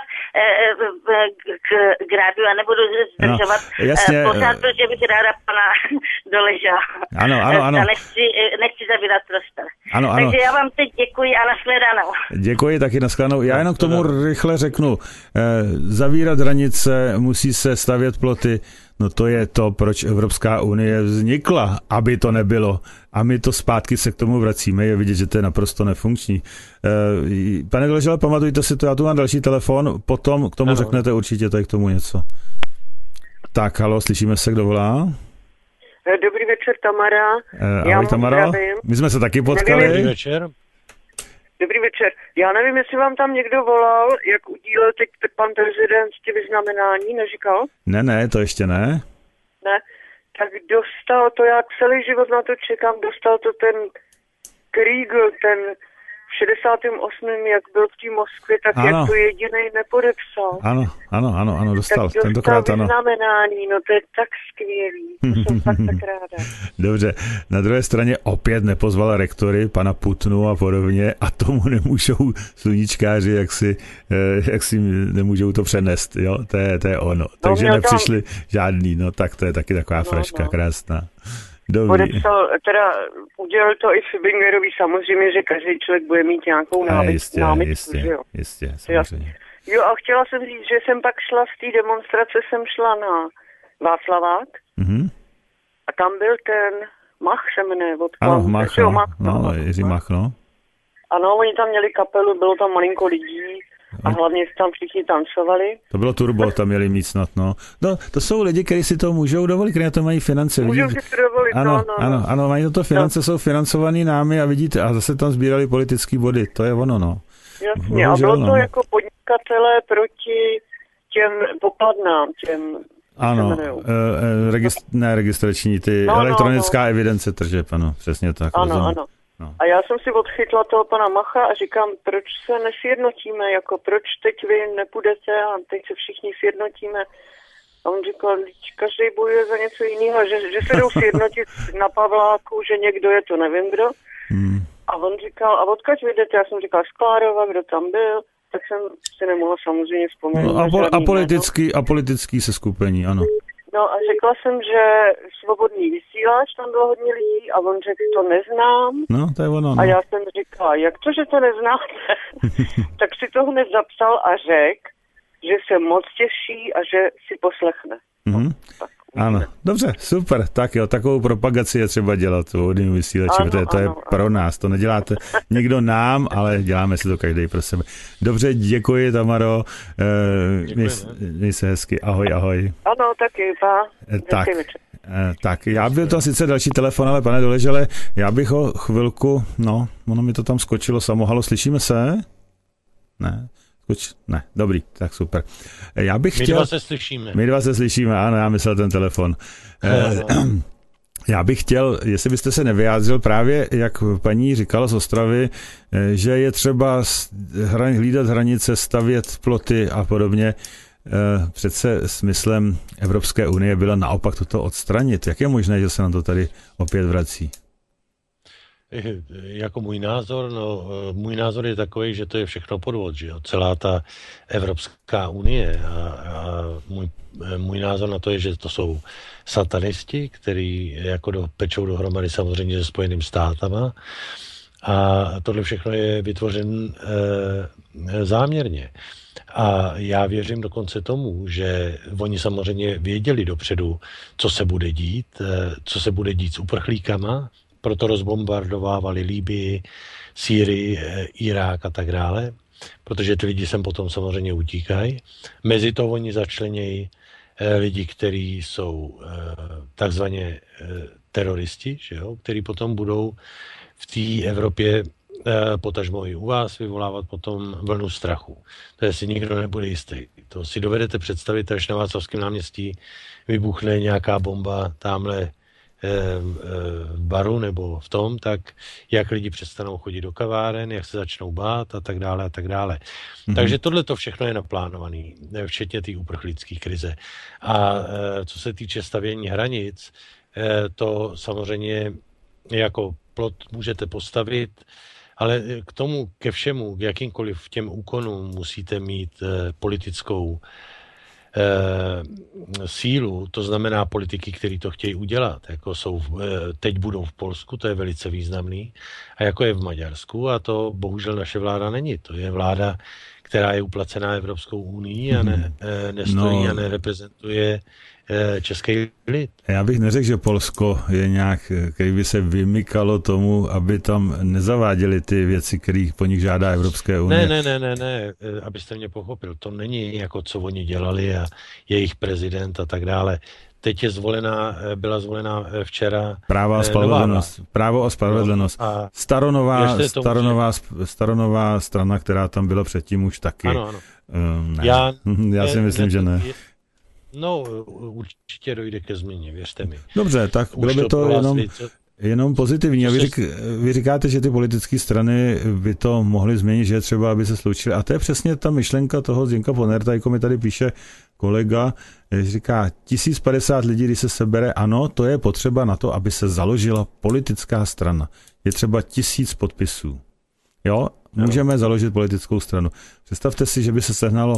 k rádiu a nebudu zdržovat pořád, protože bych ráda pana Doležela.
Ano.
Nechci zabírat prostor.
Ano.
Takže já vám teď děkuji a nashledanou.
Děkuji, taky nashledanou. Já jenom k tomu rychle řeknu. Zavírat hranice, musí se stavět ploty. No to je to, proč Evropská unie vznikla, aby to nebylo. A my to zpátky se k tomu vracíme, je vidět, že to je naprosto nefunkční. Pane Doležele, pamatujte si to, já tu mám další telefon, potom k tomu řeknete určitě tady k tomu něco. Tak, halo, slyšíme se, kdo volá?
Dobrý večer, Tamara.
Ahoj, Tamara. My jsme se taky potkali.
Dobrý večer.
Dobrý večer. Já nevím, jestli vám tam někdo volal, jak udílel teď pan prezident ty vyznamenání, neříkal?
Ne, to ještě ne.
Ne, tak dostal to, já celý život na to čekám, dostal to ten Kriegel, ten v 68. jak byl v té Moskvě, tak ano. Jak to jedinej nepodepsal.
Ano, dostal. Tentokrát ano.
Vyznamenání, no to je tak skvělý. To jsem fakt tak ráda.
Dobře, na druhé straně opět nepozval rektory, pana Putnu a podobně a tomu nemůžou sluníčkáři, jak si nemůžou to přenést, jo, to je ono. Takže nepřišli žádný, no tak to je taky taková fraška krásná.
podepsal, teda udělal to i Fibingerovi, samozřejmě, že každý člověk bude mít nějakou námitku, že jo?
Jistě, samozřejmě.
Jo, a chtěla jsem říct, že jsem pak šla z té demonstrace, jsem šla na Václavák a tam byl ten Mach se jmenuje,
ano, Mach, Jiří Mach, no.
Ano, oni tam měli kapelu, bylo tam malinko lidí a hlavně tam všichni tancovali.
To bylo turbo, tam měli mít snad, no. No, to jsou lidi, kteří si to můžou dovolit, kteří na to mají finance.
Můžou si to dovolit,
ano, mají to finance, jsou financovaný námi a vidíte, a zase tam sbírali politický body, to je ono, no.
Jasně, a bylo to jako podnikatele proti těm pokladnám,
ano, registrační, elektronická evidence tržeb, ano, přesně tak.
Ano. No. A já jsem si odchytla toho pana Macha a říkám, proč se nesjednotíme, jako proč teď vy nepůjdete a teď se všichni sjednotíme. A on říkal, každý bojuje za něco jiného, že se jdou sjednotit na Pavláku, že někdo je to nevím kdo. A on říkal, a odkud vy jdete? Já jsem říkal z Klárova, kdo tam byl, tak jsem si nemohla samozřejmě vzpomenout.
No, politický seskupení, ano.
No a řekla jsem, že Svobodný vysílač, tam bylo hodně lidí a on řekl, to neznám.
No, to je ono. No.
A já jsem říkala, jak to, že to neznáte? Tak si to hned zapsal a řekl, že se moc těší a že si poslechne.
No, tak, ano, dobře, super. Tak jo, takovou propagaci je třeba dělat Svobodným vysílačem, to je pro nás. To neděláte nikdo nám, ale děláme si to každý pro sebe. Dobře, děkuji, Tamaro. Měj se hezky. Ahoj.
Ano, taky, pa.
Tak, já byl to sice další telefon, ale pane Doležele, já bych ho chvilku, ono mi to tam skočilo samo. Halo, slyšíme se? Ne, dobrý, tak super.
My
dva se slyšíme, ano, já myslel ten telefon. Já bych chtěl, jestli byste se nevyjádřil právě, jak paní říkala z Ostravy, že je třeba hlídat hranice, stavět ploty a podobně. Přece smyslem Evropské unie bylo naopak toto odstranit. Jak je možné, že se nám to tady opět vrací?
Jako můj názor je takový, že to je všechno podvod, že jo? Celá ta Evropská unie a můj názor na to je, že to jsou satanisti, který jako pečou dohromady samozřejmě se Spojeným státama a tohle všechno je vytvořen záměrně. A já věřím dokonce tomu, že oni samozřejmě věděli dopředu, co se bude dít s uprchlíkama, proto rozbombardovávali Libyi, Sýrii, Irák a tak dále, protože ty lidi sem potom samozřejmě utíkají. Mezi to oni začlenějí lidi, kteří jsou takzvaně teroristi, že jo? Kteří potom budou v té Evropě potažmo i u vás vyvolávat potom vlnu strachu. To si nikdo nebude jistý. To si dovedete představit, až na Václavském náměstí vybuchne nějaká bomba tamhle v baru nebo v tom, tak jak lidi přestanou chodit do kaváren, jak se začnou bát a tak dále a tak dále. Takže tohle to všechno je naplánované, včetně té uprchlické krize. A co se týče stavění hranic, to samozřejmě jako plot můžete postavit, ale k tomu, ke všemu, k jakýmkoliv těm úkonům musíte mít politickou sílu, to znamená politiky, kteří to chtějí udělat, jako teď budou v Polsku, to je velice významný, a jako je v Maďarsku, a to bohužel naše vláda není. To je vláda, která je uplacená Evropskou unii a nestojí a nereprezentuje český lid.
Já bych neřekl, že Polsko je nějak, který by se vymykalo tomu, aby tam nezaváděli ty věci, které po nich žádá Evropské unie.
Ne, abyste mě pochopil. To není jako, co oni dělali a jejich prezident a tak dále. Teď byla zvolena včera
Právo a spravedlnost.
A
staronová strana, která tam byla předtím už taky.
Ano.
Já si myslím, že ne.
No, určitě dojde ke změně, věřte mi.
Dobře, tak bylo by to jenom pozitivní. A vy říkáte, že ty politické strany by to mohly změnit, že třeba, aby se sloučily. A to je přesně ta myšlenka toho Zdenka Ponerta, jako mi tady píše kolega, říká 1050 lidí, když se sebere, ano, to je potřeba na to, aby se založila politická strana. Je třeba 1000 podpisů. Jo, můžeme založit politickou stranu. Představte si, že by se sehnalo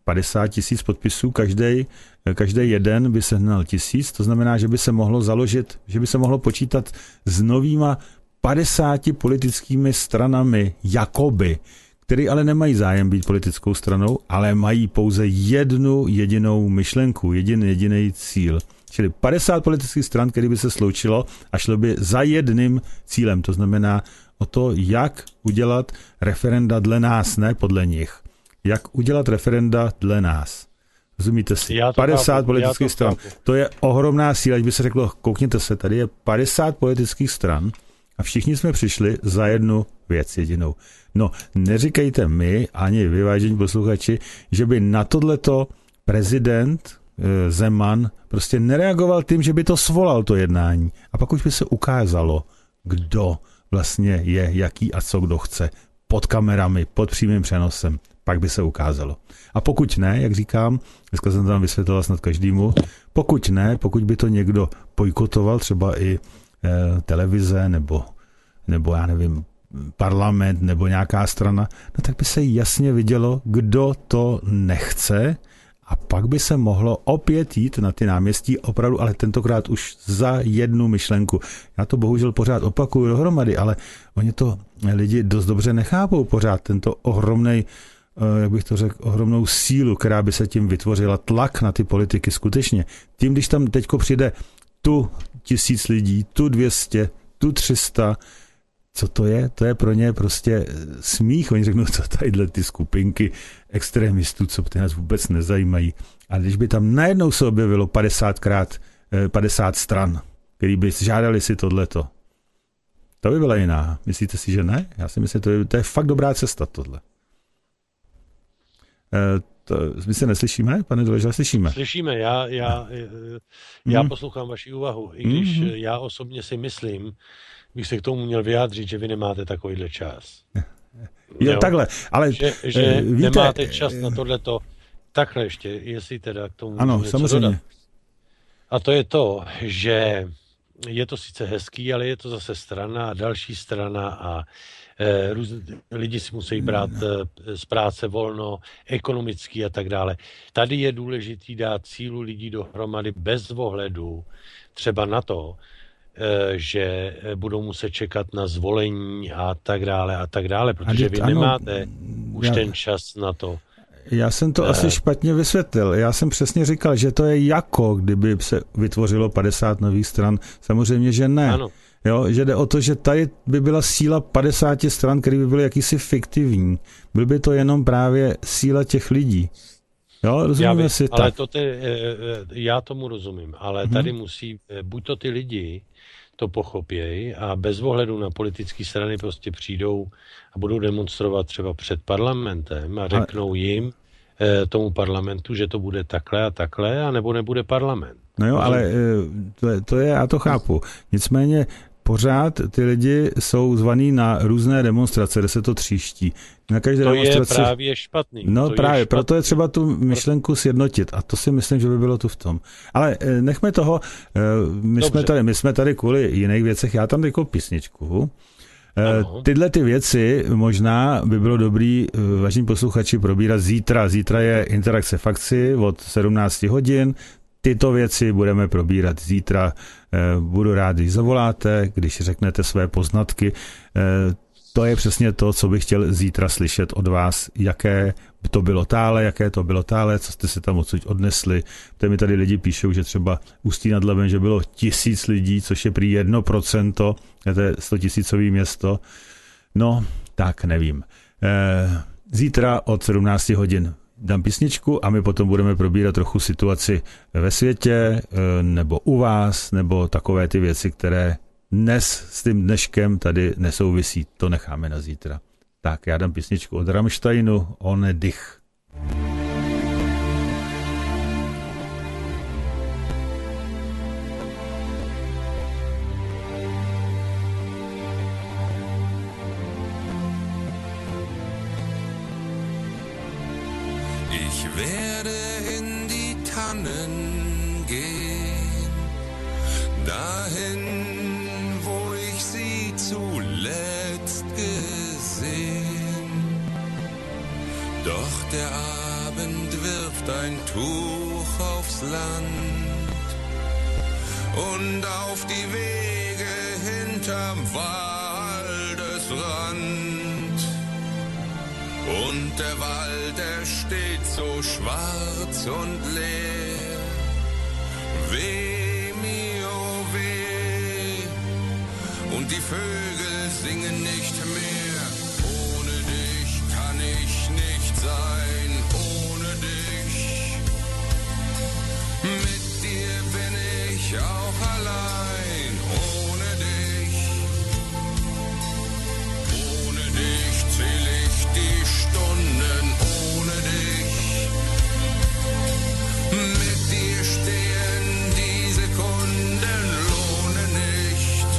50 000 podpisů, každý jeden by sehnal 1000, to znamená, že by se mohlo založit, že by se mohlo počítat s novýma 50 politickými stranami, jakoby, který ale nemají zájem být politickou stranou, ale mají pouze jednu jedinou myšlenku, jediný cíl. Čili 50 politických stran, který by se sloučilo a šlo by za jedným cílem. To znamená o to, jak udělat referenda dle nás, ne podle nich. Jak udělat referenda dle nás. Rozumíte si? 50 politických stran. To je ohromná síla, když by se řeklo, koukněte se, tady je 50 politických stran a všichni jsme přišli za jednu věc jedinou. No, neříkejte mi, ani vy, vážení posluchači, že by na tohleto prezident Zeman prostě nereagoval tím, že by to svolal to jednání. A pak už by se ukázalo, kdo vlastně je, jaký a co kdo chce. Pod kamerami, pod přímým přenosem. Pak by se ukázalo. A pokud ne, jak říkám, dneska jsem tam vysvětlil snad každému, pokud by to někdo bojkotoval, třeba i televize, nebo já nevím, parlament, nebo nějaká strana, no tak by se jasně vidělo, kdo to nechce, a pak by se mohlo opět jít na ty náměstí opravdu, ale tentokrát už za jednu myšlenku. Já to bohužel pořád opakuju dohromady, ale oni to lidi dost dobře nechápou pořád, tento ohromnej, jak bych to řekl, ohromnou sílu, která by se tím vytvořila, tlak na ty politiky skutečně. Tím, když tam teďko přijde tu 1000 lidí, tu 200, tu 300, co to je? To je pro ně prostě smích. Oni řeknou, co tadyhle ty skupinky extremistů, co ty nás vůbec nezajímají. A když by tam najednou se objevilo 50 stran, který by žádali si tohleto, to by byla jiná. Myslíte si, že ne? Já si myslím, to je fakt dobrá cesta tohle. My se neslyšíme, pane Doležal, slyšíme?
Slyšíme, já poslouchám vaši úvahu, i když já osobně si myslím, bych se k tomu měl vyjádřit, že vy nemáte takovýhle čas.
Jo, takhle, ale
že víte, nemáte čas na tohleto. Takhle ještě, jestli teda k tomu
ano, samozřejmě. Dodat.
A to je to, že je to sice hezký, ale je to zase strana a další strana a lidi si musí brát z práce volno, ekonomický a tak dále. Tady je důležitý dát sílu lidí dohromady bez ohledu třeba na to, že budou muset čekat na zvolení a tak dále, protože vy nemáte už ten čas na to.
Já jsem to asi špatně vysvětlil. Já jsem přesně říkal, že to je jako, kdyby se vytvořilo 50 nových stran. Samozřejmě, že ne.
Ano.
Jo, že jde o to, že tady by byla síla 50 stran, které by byly jakýsi fiktivní. Byl by to jenom právě síla těch lidí. Jo, rozumíme si
ale
tak.
Já tomu rozumím, ale tady musí, buď to ty lidi to pochopějí a bez ohledu na politické strany prostě přijdou a budou demonstrovat třeba před parlamentem a řeknou jim, tomu parlamentu, že to bude takhle a takhle, anebo nebude parlament.
No jo, ale to je, já to chápu. Nicméně pořád ty lidi jsou zvaní na různé demonstrace, kde se to tříští. Na každé
to
demonstraci...
je právě špatný.
No právě, proto je třeba tu myšlenku sjednotit a to si myslím, že by bylo tu v tom. Ale nechme toho, my jsme tady kvůli jiných věcech, já tam řekl písničku. Tyhle ty věci možná by bylo dobrý, vážení posluchači, probírat zítra. Zítra je interakce fakci od 17 hodin. Tyto věci budeme probírat zítra. Budu rád, když zavoláte, když řeknete své poznatky. To je přesně to, co bych chtěl zítra slyšet od vás, jaké to bylo tále, co jste se tam odsud odnesli. Protože mi tady lidi píšou, že třeba Ústí nad Labem, že bylo 1000 lidí, což je prý 1%, to je 100 000 město. No, tak nevím. Zítra od 17 hodin dám písničku a my potom budeme probírat trochu situaci ve světě, nebo u vás, nebo takové ty věci, které dnes s tím dneškem tady nesouvisí. To necháme na zítra. Tak, já dám písničku od Rammsteinu, Ohne dich.
Ich werde in die Tannen gehen, dahin, wo ich sie zuletzt gesehen. Doch der Abend wird
wirft ein Tuch aufs Land und auf die Wege hinterm Waldesrand. Und der Wald, er steht so schwarz und leer. Weh mir, oh weh, und die Vögel singen nicht mehr. Ohne dich kann ich nicht sein, ohne dich. Mit dir bin ich auch allein, ohne dich. Ohne dich zähl ich die Stunden, ohne dich. Mit dir stehen die Sekunden, lohne nicht.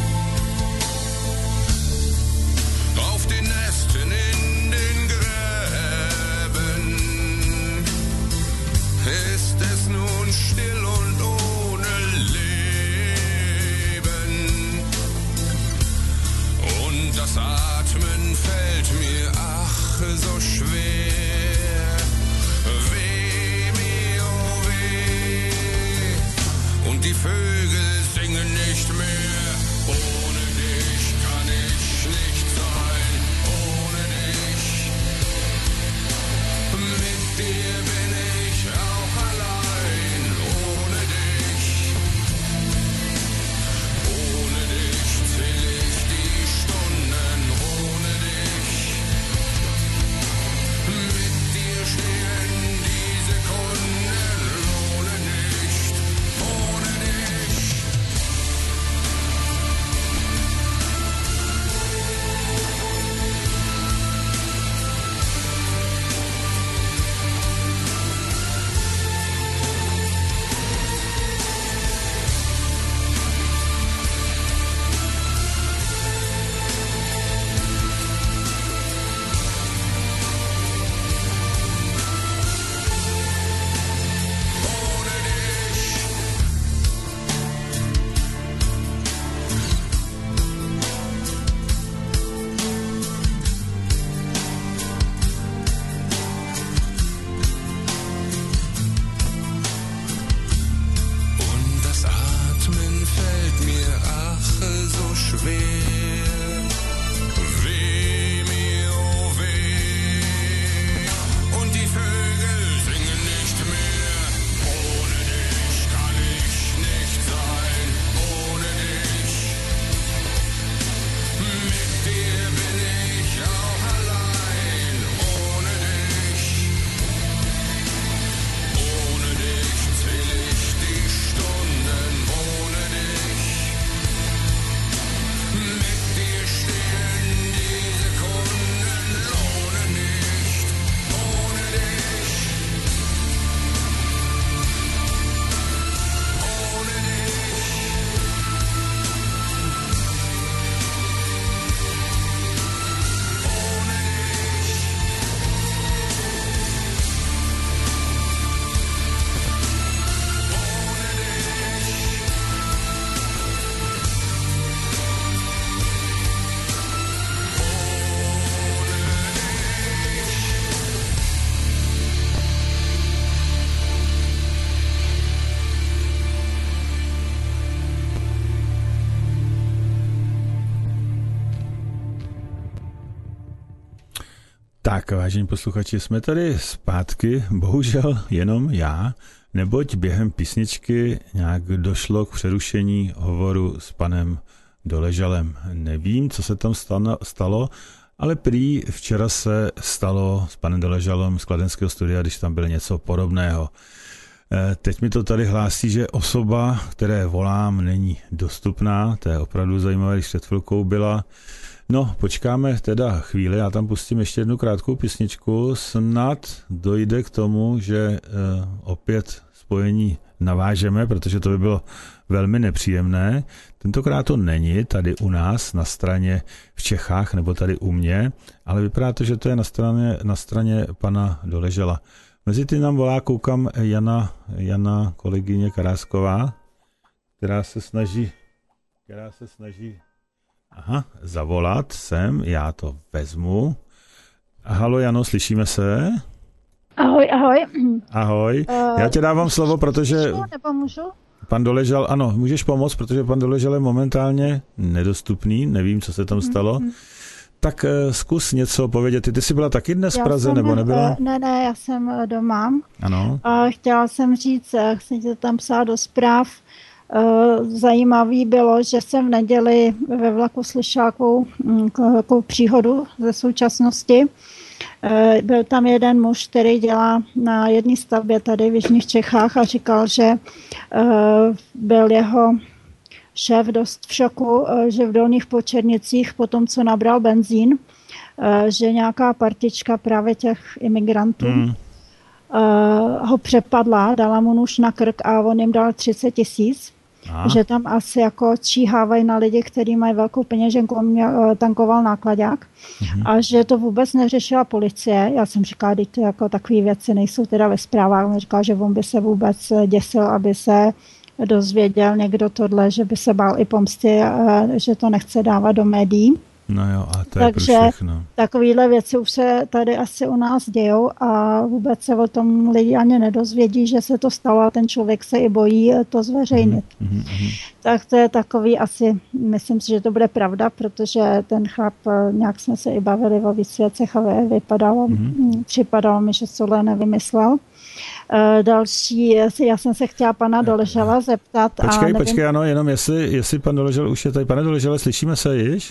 Auf den Nesten in den Gräben ist es nun still und ohne Leben. Und das Atmen fällt mir ach so schwer. Weh mir, oh weh, und die Vögel singen nicht mehr. Ohne dich kann ich nicht sein, ohne dich. Mit dir bin ich auch allein, ohne dich. Ohne dich zähl ich die Stunden, ohne dich. Mit dir stehen die Sekunden, lohne nicht, ohne dich. Und das Atmen fällt mir ach so schwer. Weh mir, oh weh, und die Vögel singen nicht mehr. Ohne dich kann ich nicht sein, ohne dich. Mit dir bin ich auch allein, ohne dich. Ohne dich zähl ich die Stunden, ohne dich. Mit dir stehen die Sekunden, lohne nicht, ohne dich. Ohne dich. Ohne dich.
Tak, vážení posluchači, jsme tady zpátky, bohužel jenom já, neboť během písničky nějak došlo k přerušení hovoru s panem Doležalem. Nevím, co se tam stalo, ale prý včera se stalo s panem Doležalem z kladenského studia, když tam bylo něco podobného. Teď mi to tady hlásí, že osoba, které volám, není dostupná, to je opravdu zajímavé, když před chvilkou byla. No, počkáme teda chvíli, já tam pustím ještě jednu krátkou písničku, snad dojde k tomu, že opět spojení navážeme, protože to by bylo velmi nepříjemné. Tentokrát to není tady u nás na straně v Čechách nebo tady u mě, ale vypadá to, že to je na straně pana Doležala. Mezi tím nám volá, koukám, Jana kolegyně Karásková, která se snaží zavolat sem, já to vezmu. Halo Jano, slyšíme se?
Ahoj.
Ahoj. Já tě dávám slovo, protože...
Nebo můžu?
Pan Doležal, ano, můžeš pomoct, protože pan Doležal je momentálně nedostupný, nevím, co se tam stalo. Tak zkus něco povědět. Ty jsi byla taky dnes v Praze, nebo nebyla?
Ne, já jsem doma.
Ano.
A chtěla jsem říct, jsem ti to tam psala do zpráv, zajímavý bylo, že jsem v neděli ve vlaku slyšela takovou příhodu ze současnosti. Byl tam jeden muž, který dělá na jedné stavbě tady v jižních Čechách a říkal, že byl jeho šéf dost v šoku, že v Dolních Počernicích po tom, co nabral benzín, že nějaká partička právě těch imigrantů ho přepadla, dala mu nůž na krk a on jim dal 30 000. Že tam asi jako číhávají na lidi, kteří mají velkou peněženku, on tankoval nákladák a že to vůbec neřešila policie. Já jsem říkala, že to jako takové věci nejsou teda ve zprávách. On říkal, že on by se vůbec děsil, aby se dozvěděl někdo tohle, že by se bál i pomsty, že to nechce dávat do médií.
No jo, a to je
takže
pro všechno.
Takovéhle věci už se tady asi u nás dějou a vůbec se o tom lidi ani nedozvědí, že se to stalo a ten člověk se i bojí to zveřejnit. Tak to je takový asi, myslím si, že to bude pravda, protože ten chlap, nějak jsme se i bavili o víc věcech a připadalo mi, že tohle nevymyslel. Další, já jsem se chtěla pana Doležala zeptat.
Počkej, ano, jenom jestli pan Doležal už je tady. Pane Doležale, slyšíme se již?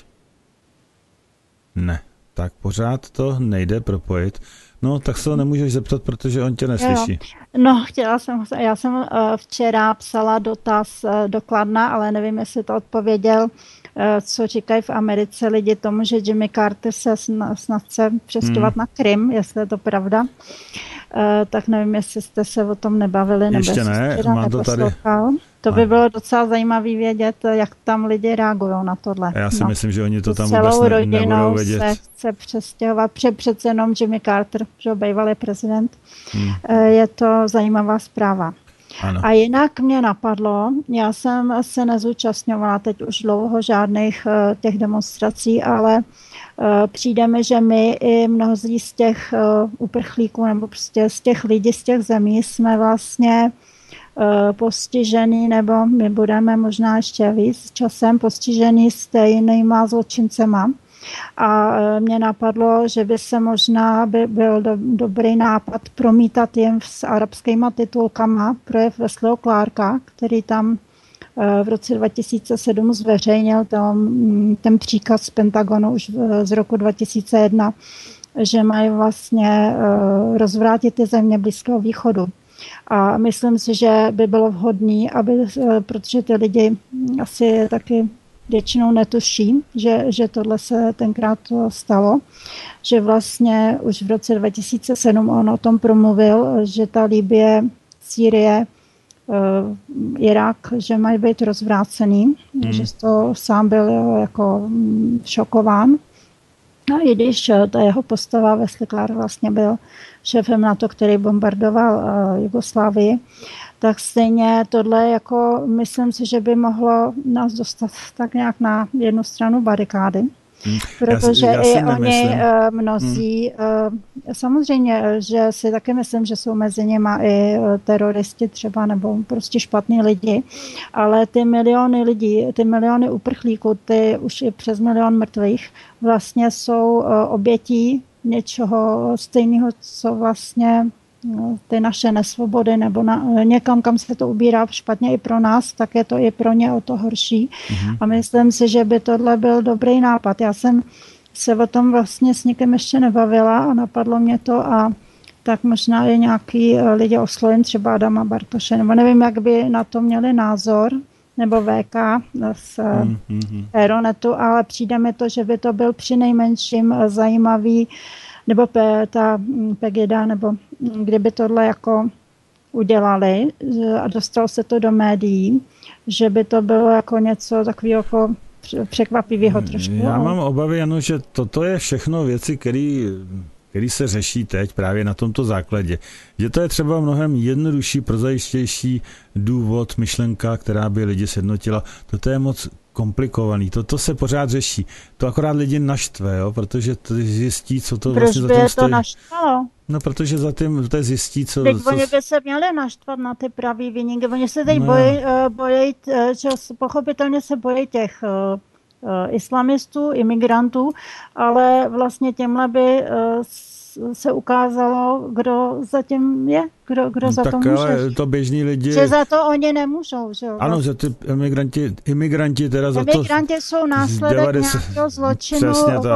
Ne, tak pořád to nejde propojit. No, tak se ho nemůžeš zeptat, protože on tě neslyší.
Jo. No, já jsem včera psala dotaz do Kladna, ale nevím, jestli to odpověděl, co říkají v Americe lidi tomu, že Jimmy Carter se snad chce přestěhovat na Krym, jestli je to pravda. Tak nevím, jestli jste se o tom nebavili.
Ještě ne, mám to tady.
To by bylo docela zajímavé vědět, jak tam lidi reagují na tohle.
Já si myslím, že oni to tam vůbec nebudou vědět. Se
chce přestěhovat, přece jenom Jimmy Carter, že bývalý prezident. Je to zajímavá zpráva.
Ano.
A jinak mě napadlo, já jsem se nezúčastňovala teď už dlouho žádných těch demonstrací, ale přijde mi, že my i mnozí z těch uprchlíků nebo prostě z těch lidí z těch zemí jsme vlastně postižený, nebo my budeme možná ještě víc časem postižený stejnýma zločincema. A mě napadlo, že by se možná byl dobrý nápad promítat jim s arabskými titulkama projev Wesleyho Clarka, který tam v roce 2007 zveřejnil ten příkaz z Pentagonu už z roku 2001, že mají vlastně rozvrátit ty země Blízkého východu. A myslím si, že by bylo vhodné, protože ty lidi asi taky většinou netuší, že tohle se tenkrát stalo, že vlastně už v roce 2007 on o tom promluvil, že ta Libye, Sýrie, Irák, že mají být rozvrácený, že to sám byl jako šokován. A i když ta jeho postava Wesley Clark vlastně byl šéfem NATO, který bombardoval Jugoslávii, tak stejně tohle jako myslím si, že by mohlo nás dostat tak nějak na jednu stranu barikády. Protože já i oni mnozí, samozřejmě, že si taky myslím, že jsou mezi nimi i teroristi třeba, nebo prostě špatní lidi, ale ty miliony lidí, ty miliony uprchlíků, ty už i přes 1 milion mrtvých, vlastně jsou obětí něčeho stejného, co vlastně ty naše nesvobody, nebo někam, kam se to ubírá špatně i pro nás, tak je to i pro ně o to horší. A myslím si, že by tohle byl dobrý nápad. Já jsem se o tom vlastně s někým ještě nebavila a napadlo mě to a tak možná i nějaký lidi oslovím, třeba Adama Bartoše, nebo nevím, jak by na to měli názor, nebo VK z Aeronetu, ale přijde mi to, že by to byl přinejmenším zajímavý, nebo ta Pegida, nebo kdyby tohle jako udělali a dostalo se to do médií, že by to bylo jako něco takového jako překvapivého trošku.
Já mám obavy, Janu, že toto je všechno věci, který se řeší teď právě na tomto základě. Že to je třeba mnohem jednodušší, prozaičtější důvod, myšlenka, která by lidi sjednotila. Toto je moc komplikovaný. Toto se pořád řeší. To akorát lidi naštve, jo? Protože to zjistí, co to
vlastně
za tím stojí.
Proč by je to naštvalo?
No, protože za tím to zjistí, co...
Teď oni by se měli naštvat na ty pravý viníky. Oni se teď bojí, že pochopitelně se bojí těch islamistů, imigrantů, ale vlastně těmhle by se ukázalo, kdo zatím je, kdo za to může.
Ale to běžní lidi...
Že za to oni nemůžou, že jo?
Ano, že ty imigranti teda za to...
Imigranti jsou následek nějakého zločinu,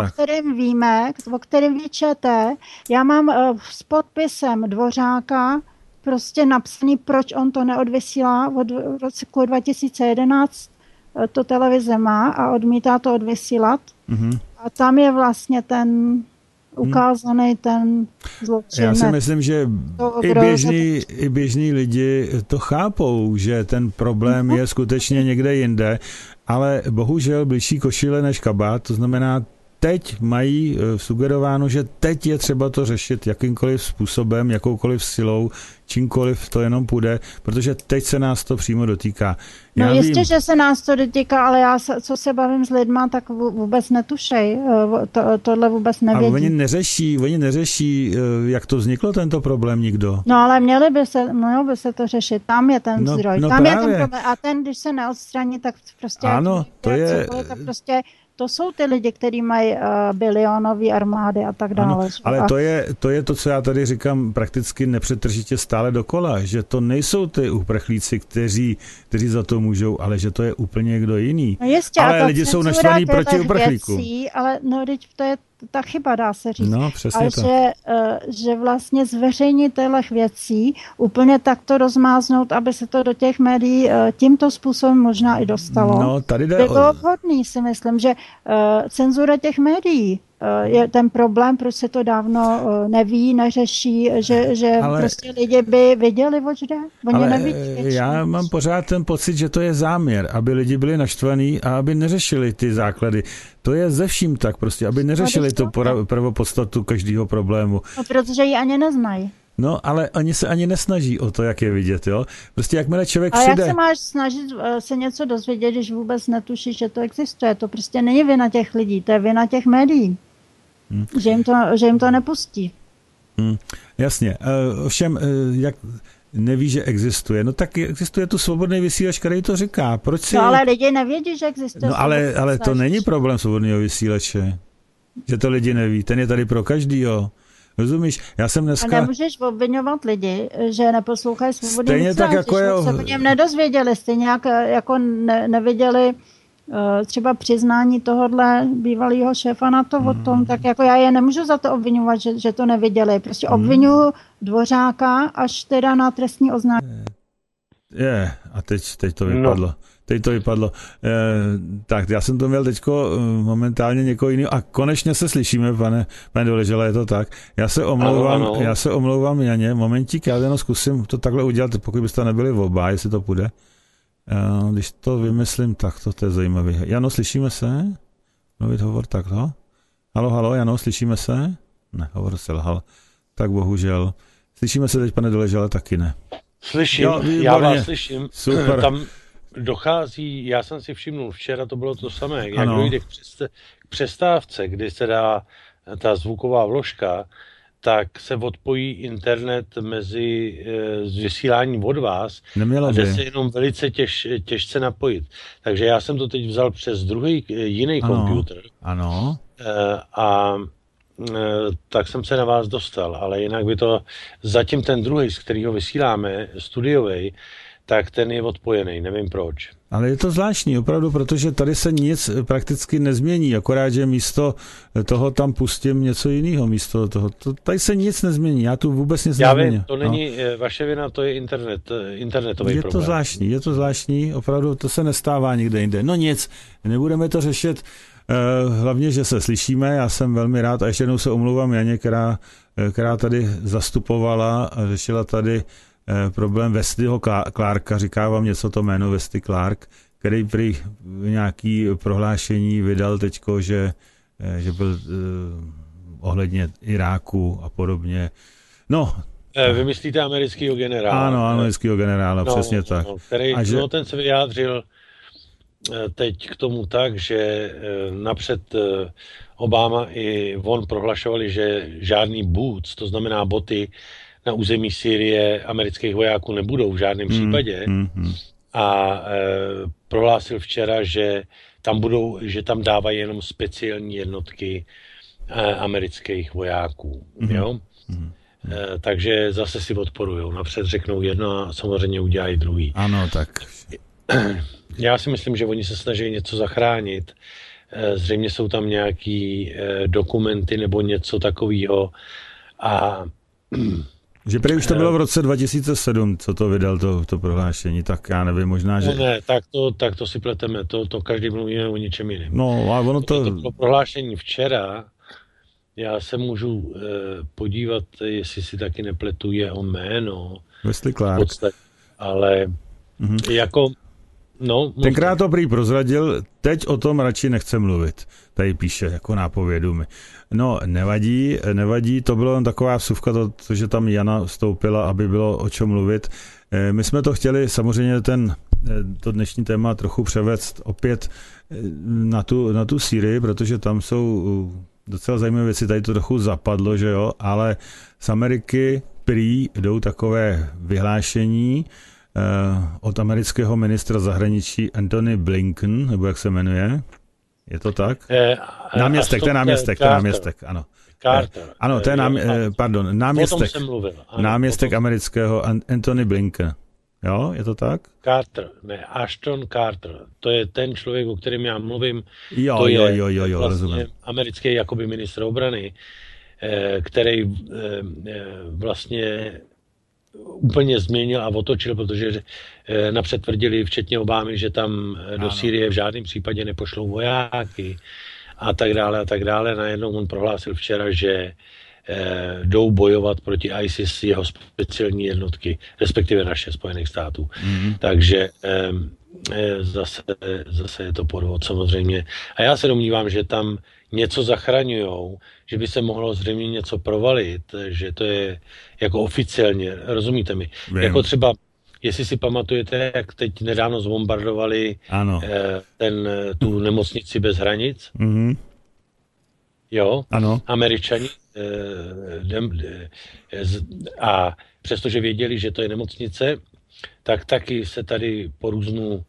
o kterém ví ČT. Já mám s podpisem Dvořáka prostě napsaný, proč on to neodvysílá. Od roku 2011 to televize má a odmítá to odvysílat. Mm-hmm. A tam je vlastně ten ukázaný ten zločin.
Já si myslím, že i běžní lidi to chápou, že ten problém je skutečně někde jinde, ale bohužel blížší košile než kabát, to znamená, teď mají sugerováno, že teď je třeba to řešit jakýmkoliv způsobem, jakoukoliv silou, čímkoliv to jenom půjde, protože teď se nás to přímo dotýká.
No jistě, že se nás to dotýká, ale já, co se bavím s lidma, tak vůbec netušej. Tohle vůbec nevědí.
Ale oni neřeší, jak to vzniklo, tento problém, nikdo.
No ale mělo by se to řešit. Tam je ten zdroj. Tam právě. Je ten problém. A ten, když se neodstraní, tak prostě...
Ano, to je...
Tak prostě to jsou ty lidi, kteří mají bilionové armády a tak dále.
Ano, ale to je to, co já tady říkám prakticky nepřetržitě stále dokola, že to nejsou ty uprchlíci, kteří za to můžou, ale že to je úplně někdo jiný.
No jistě,
ale lidi jsou naštvaní proti uprchlíkům.
Ale no, to je ta chyba, dá se říct.
No, přesně
a že vlastně zveřejnit těchto věcí úplně takto rozmáznout, aby se to do těch médií tímto způsobem možná i dostalo.
No, tady
by bylo vhodný, si myslím, že cenzura těch médií je ten problém, proč se to dávno neví, neřeší, že prostě lidi by viděli, oč jde. Oni nevidí.
Já mám pořád ten pocit, že to je záměr, aby lidi byli naštvaní a aby neřešili ty základy. To je ze vším tak prostě, aby neřešili tu prvopodstatu každého problému.
No, protože ji ani neznají.
No, ale oni se ani nesnaží o to, jak je vidět, jo. Prostě jakmile člověk
přijde...
přijde...
A jak se máš snažit se něco dozvědět, když vůbec netušíš, že to existuje? To prostě není vina těch lidí, to je vina těch médií. Že jim to nepustí.
Jasně. Ovšem, jak neví, že existuje. No tak existuje tu svobodný vysílač, který to říká. Proč si...
No ale lidi nevědí, že existuje.
No ale to není problém svobodného vysílače. Že to lidi neví. Ten je tady pro každýho. Rozumíš? Já jsem dneska...
A nemůžeš obviňovat lidi, že neposlouchají svobodný vysílač.
Tak jako
se o něm nedozvěděli. Stejně jako neviděli třeba přiznání tohohle bývalého šéfa NATO o tom, tak jako já je nemůžu za to obviňovat, že to neviděli. Prostě obviňuji Dvořáka až teda na trestní oznámení.
A teď to vypadlo. No. Teď to vypadlo. Tak, já jsem to měl teďko momentálně někoho jiného a konečně se slyšíme, pane Doležele, je to tak. Já se omlouvám Janě. Momentík, já jenom zkusím to takhle udělat, pokud byste nebyli oba, jestli to půjde. Když to vymyslím, tak to je zajímavé. Jano, slyšíme se? Mluvit hovor takto? Halo, Jano, slyšíme se? Ne, hovor selhal. Tak bohužel. Slyšíme se teď, pane Doležele, taky ne.
Slyším, já vás slyším.
Super.
Tam dochází, já jsem si všimnul, včera to bylo to samé, jak dojde k přestávce, kdy se dá ta zvuková vložka, tak se odpojí internet mezi vysíláním od vás a jde se jenom velice těžce napojit. Takže já jsem to teď vzal přes druhý jiný počítač.
Ano.
A tak jsem se na vás dostal, ale jinak by to zatím ten druhý, z kterého vysíláme, studiovej, tak ten je odpojený, nevím proč.
Ale je to zvláštní, opravdu, protože tady se nic prakticky nezmění, akorát, že místo toho tam pustím něco jiného, místo toho. Tady se nic nezmění, já tu vůbec nic nezměním.
Já vím, to není vaše vina, to je internetový problém.
Je to zvláštní, opravdu to se nestává nikde jinde. No nic, nebudeme to řešit, hlavně, že se slyšíme, já jsem velmi rád a ještě jednou se omlouvám Janě, která tady zastupovala a řešila tady problém Westyho Clarka, říká vám něco to jméno Westy Clark, který prý nějaký prohlášení vydal teďko, že byl ohledně Iráku a podobně. No.
Vy myslíte amerického generála?
Ano, amerického generála, přesně tak.
Ten se vyjádřil teď k tomu tak, že napřed Obama i on prohlašovali, že žádný boots, to znamená boty na území Sýrie amerických vojáků nebudou v žádném případě. A prohlásil včera, že tam dávají jenom speciální jednotky amerických vojáků. Jo? Takže zase si odporujou. Napřed řeknou jedno a samozřejmě udělají druhý.
Ano, tak.
Já si myslím, že oni se snaží něco zachránit. Zřejmě jsou tam nějaký dokumenty nebo něco takového. A
že prý už to bylo v roce 2007, co to vydal to prohlášení, tak já nevím, možná, že...
Ne, tak to si pleteme, to každý mluvíme o něčem jiném.
No, a ono to...
To prohlášení včera, já se můžu podívat, jestli si taky nepletu jeho jméno.
Wesley Clark.
Ale jako... No,
tenkrát to prý prozradil, teď o tom radši nechce mluvit. Tady píše jako nápovědu mi. No, nevadí, to bylo jen taková vsuvka, to, že tam Jana vstoupila, aby bylo o čem mluvit. My jsme to chtěli samozřejmě to dnešní téma trochu převést opět na tu Sýrii, protože tam jsou docela zajímavé věci, tady to trochu zapadlo, že jo, ale z Ameriky prý jdou takové vyhlášení od amerického ministra zahraničí Antony Blinken, nebo jak se jmenuje? Je to tak? Náměstek, to je náměstek, ano.
Carter.
Ano, to je náměstek. Náměstek amerického Antony Blinken. Jo, je to tak?
Carter, ne, Ashton Carter. To je ten člověk, o kterém já mluvím.
Jo,
vlastně
rozumím.
Americký jakoby ministr obrany, který vlastně úplně změnil a otočil, protože napřed tvrdili včetně Obámy, že tam do Sýrie v žádném případě nepošlou vojáky a tak dále. Najednou on prohlásil včera, že jdou bojovat proti ISIS jeho speciální jednotky, respektive naše Spojených států. Takže zase je to podvod samozřejmě. A já se domnívám, že tam něco zachraňujou, že by se mohlo zřejmě něco provalit, že to je jako oficiálně, rozumíte mi? Vím. Jako třeba, jestli si pamatujete, jak teď nedávno zbombardovali tu nemocnici bez hranic, jo,
ano.
Američani, a přestože věděli, že to je nemocnice, tak taky se tady po různu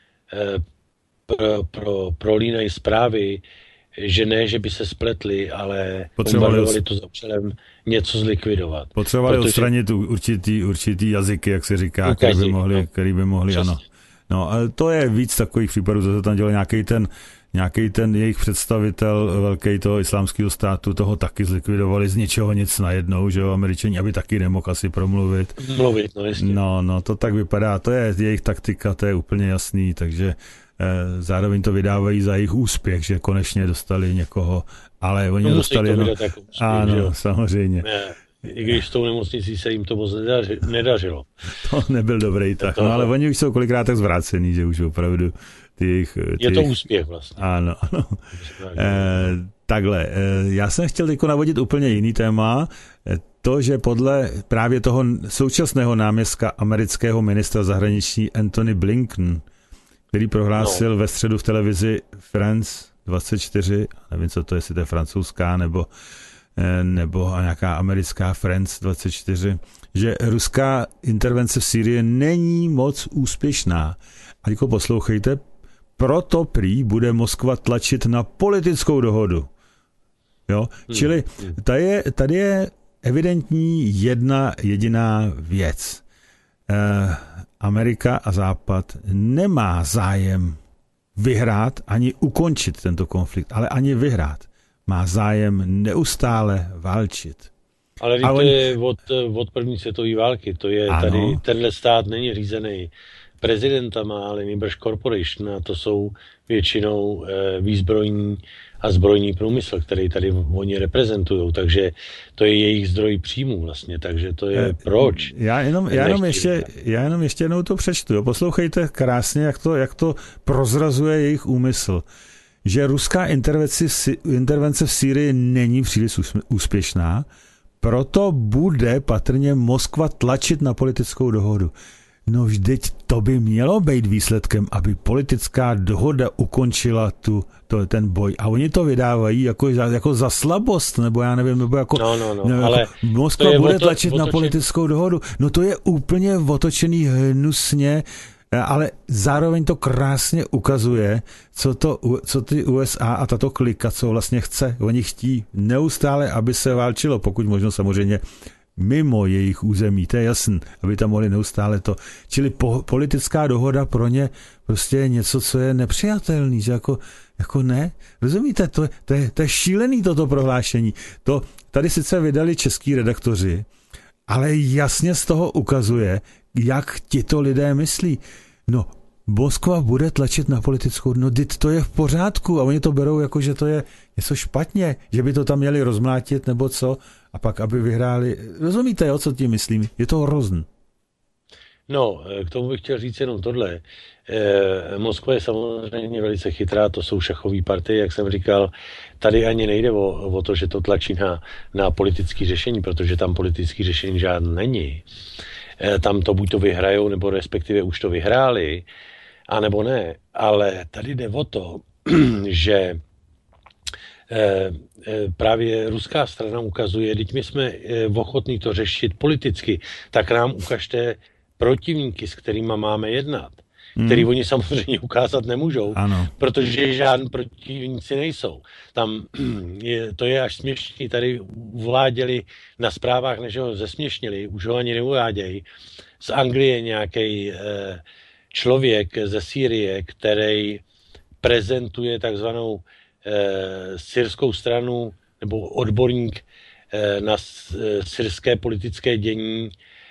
prolínají zprávy, že ne, že by se spletli, ale bombardovali to za účelem něco zlikvidovat.
Potřebovali odstranit určitý jazyky, jak se říká, který by mohli, ano. No, ale to je víc takových případů, že se tam dělal nějaký ten jejich představitel velký toho islámského státu, toho taky zlikvidovali z ničeho nic najednou, že jo, Američani, aby taky nemohl asi promluvit.
No jasně.
No, to tak vypadá, to je jejich taktika, to je úplně jasný, takže zároveň to vydávají za jejich úspěch, že konečně dostali někoho, ale oni dostali jenom... Ano, samozřejmě.
Ne, i když s tou nemocnicí se jim to moc nedařilo.
To nebyl dobrý tak, no, ale oni už jsou kolikrát tak zvrácený, že už opravdu
je to úspěch vlastně.
Ano. Takhle, já jsem chtěl teď navodit úplně jiný téma, to, že podle právě toho současného náměstka amerického ministra zahraničí Antony Blinken, který prohlásil ve středu v televizi France 24, nevím, co to je, jestli to je francouzská nebo nějaká americká France 24, že ruská intervence v Sýrii není moc úspěšná. A jako poslouchejte, proto prý bude Moskva tlačit na politickou dohodu. Jo? Čili tady je evidentní jedna jediná věc. Amerika a Západ nemá zájem vyhrát ani ukončit tento konflikt, ale ani vyhrát. Má zájem neustále válčit.
Ale to je od první světové války. To je tady, tenhle stát není řízený prezidentama, ale nejbrž corporation, a to jsou většinou výzbrojní a zbrojní průmysl, který tady oni reprezentují, takže to je jejich zdroj příjmů vlastně, takže to je proč.
Já jenom ještě jednou to přečtu. Jo. Poslouchejte krásně, jak to prozrazuje jejich úmysl. Že ruská intervence v Sýrii není příliš úspěšná, proto bude patrně Moskva tlačit na politickou dohodu. No vždyť to by mělo být výsledkem, aby politická dohoda ukončila ten boj. A oni to vydávají jako za slabost, nebo já nevím, nebo jako,
ale
Moskva bude tlačit na politickou dohodu. No to je úplně otočený hnusně, ale zároveň to krásně ukazuje, co ty USA a tato klika, co vlastně chce. Oni chtí neustále, aby se válčilo, pokud možno samozřejmě mimo jejich území, to je jasný, aby tam mohli neustále to. Čili politická dohoda pro ně prostě je něco, co je nepřijatelný, že jako ne. Rozumíte, to je šílený toto prohlášení. To tady sice vydali český redaktoři, ale jasně z toho ukazuje, jak tito lidé myslí. No, Moskva bude tlačit na politickou, no to je v pořádku a oni to berou jako, že to je něco špatně, že by to tam měli rozmlátit nebo co a pak, aby vyhráli. Rozumíte, jo, co tím myslím? Je to hrozný.
No, k tomu bych chtěl říct jenom tohle. Moskva je samozřejmě velice chytrá, to jsou šachové partie, jak jsem říkal. Tady ani nejde o to, že to tlačí na politické řešení, protože tam politické řešení žádné není. Tam to buď to vyhrajou, nebo respektive už to vyhráli, anebo ne. Ale tady jde o to, že právě ruská strana ukazuje, teď my jsme ochotní to řešit politicky, tak nám ukažte protivníky, s kterými máme jednat, který oni samozřejmě ukázat nemůžou, protože žádní protivníci nejsou. Tam to je až směšný, tady uváděli na zprávách, než ho zesměšnili, už ho ani neuvádějí. Z Anglie nějaký člověk ze Sýrie, který prezentuje takzvanou syrskou stranu, nebo odborník na syrské politické dění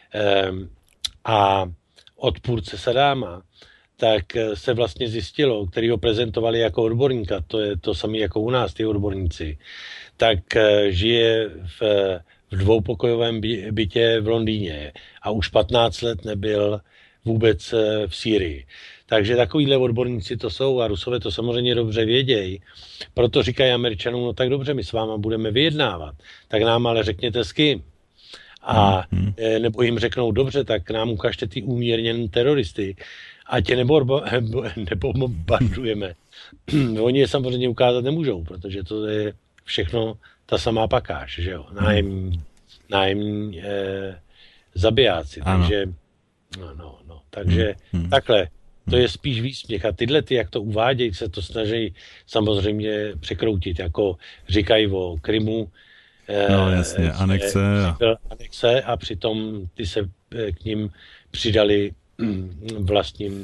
a odpůrce Sadáma, tak se vlastně zjistilo, který ho prezentovali jako odborníka, to je to samé jako u nás, ty odborníci, tak žije v dvoupokojovém bytě v Londýně a už 15 let nebyl vůbec v Sýrii. Takže takovýhle odborníci to jsou a Rusové to samozřejmě dobře vědějí. Proto říkají Američanům, no tak dobře, my s váma budeme vyjednávat, tak nám ale řekněte s kým. A nebo jim řeknou, dobře, tak nám ukažte ty umírněné teroristy, ať je nebombardujeme. Oni je samozřejmě ukázat nemůžou, protože to je všechno ta samá pakáž, že jo, nájemní zabijáci, takže takže takhle, to je spíš výsměch a tyhle, jak to uvádějí, se to snaží samozřejmě překroutit, jako říkají o Krymu,
no jasně,
anexe a přitom ty se k ním přidali vlastním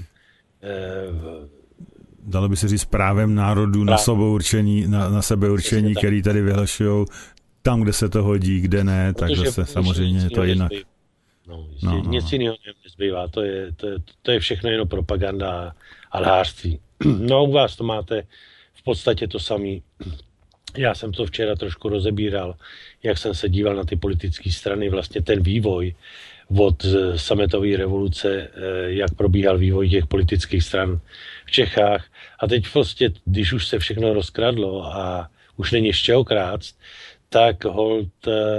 dalo by se říct právem národů na sebeurčení, který tady vyhlašujou tam, kde se to hodí, kde ne, tak zase samozřejmě je to jinak.
Nic jiného nezbývá, to je všechno jenom propaganda a lhářství. No u vás to máte v podstatě to samé. Já jsem to včera trošku rozebíral, jak jsem se díval na ty politické strany, vlastně ten vývoj od sametové revoluce, jak probíhal vývoj těch politických stran v Čechách. A teď prostě, když už se všechno rozkradlo a už není z čeho krást, tak holt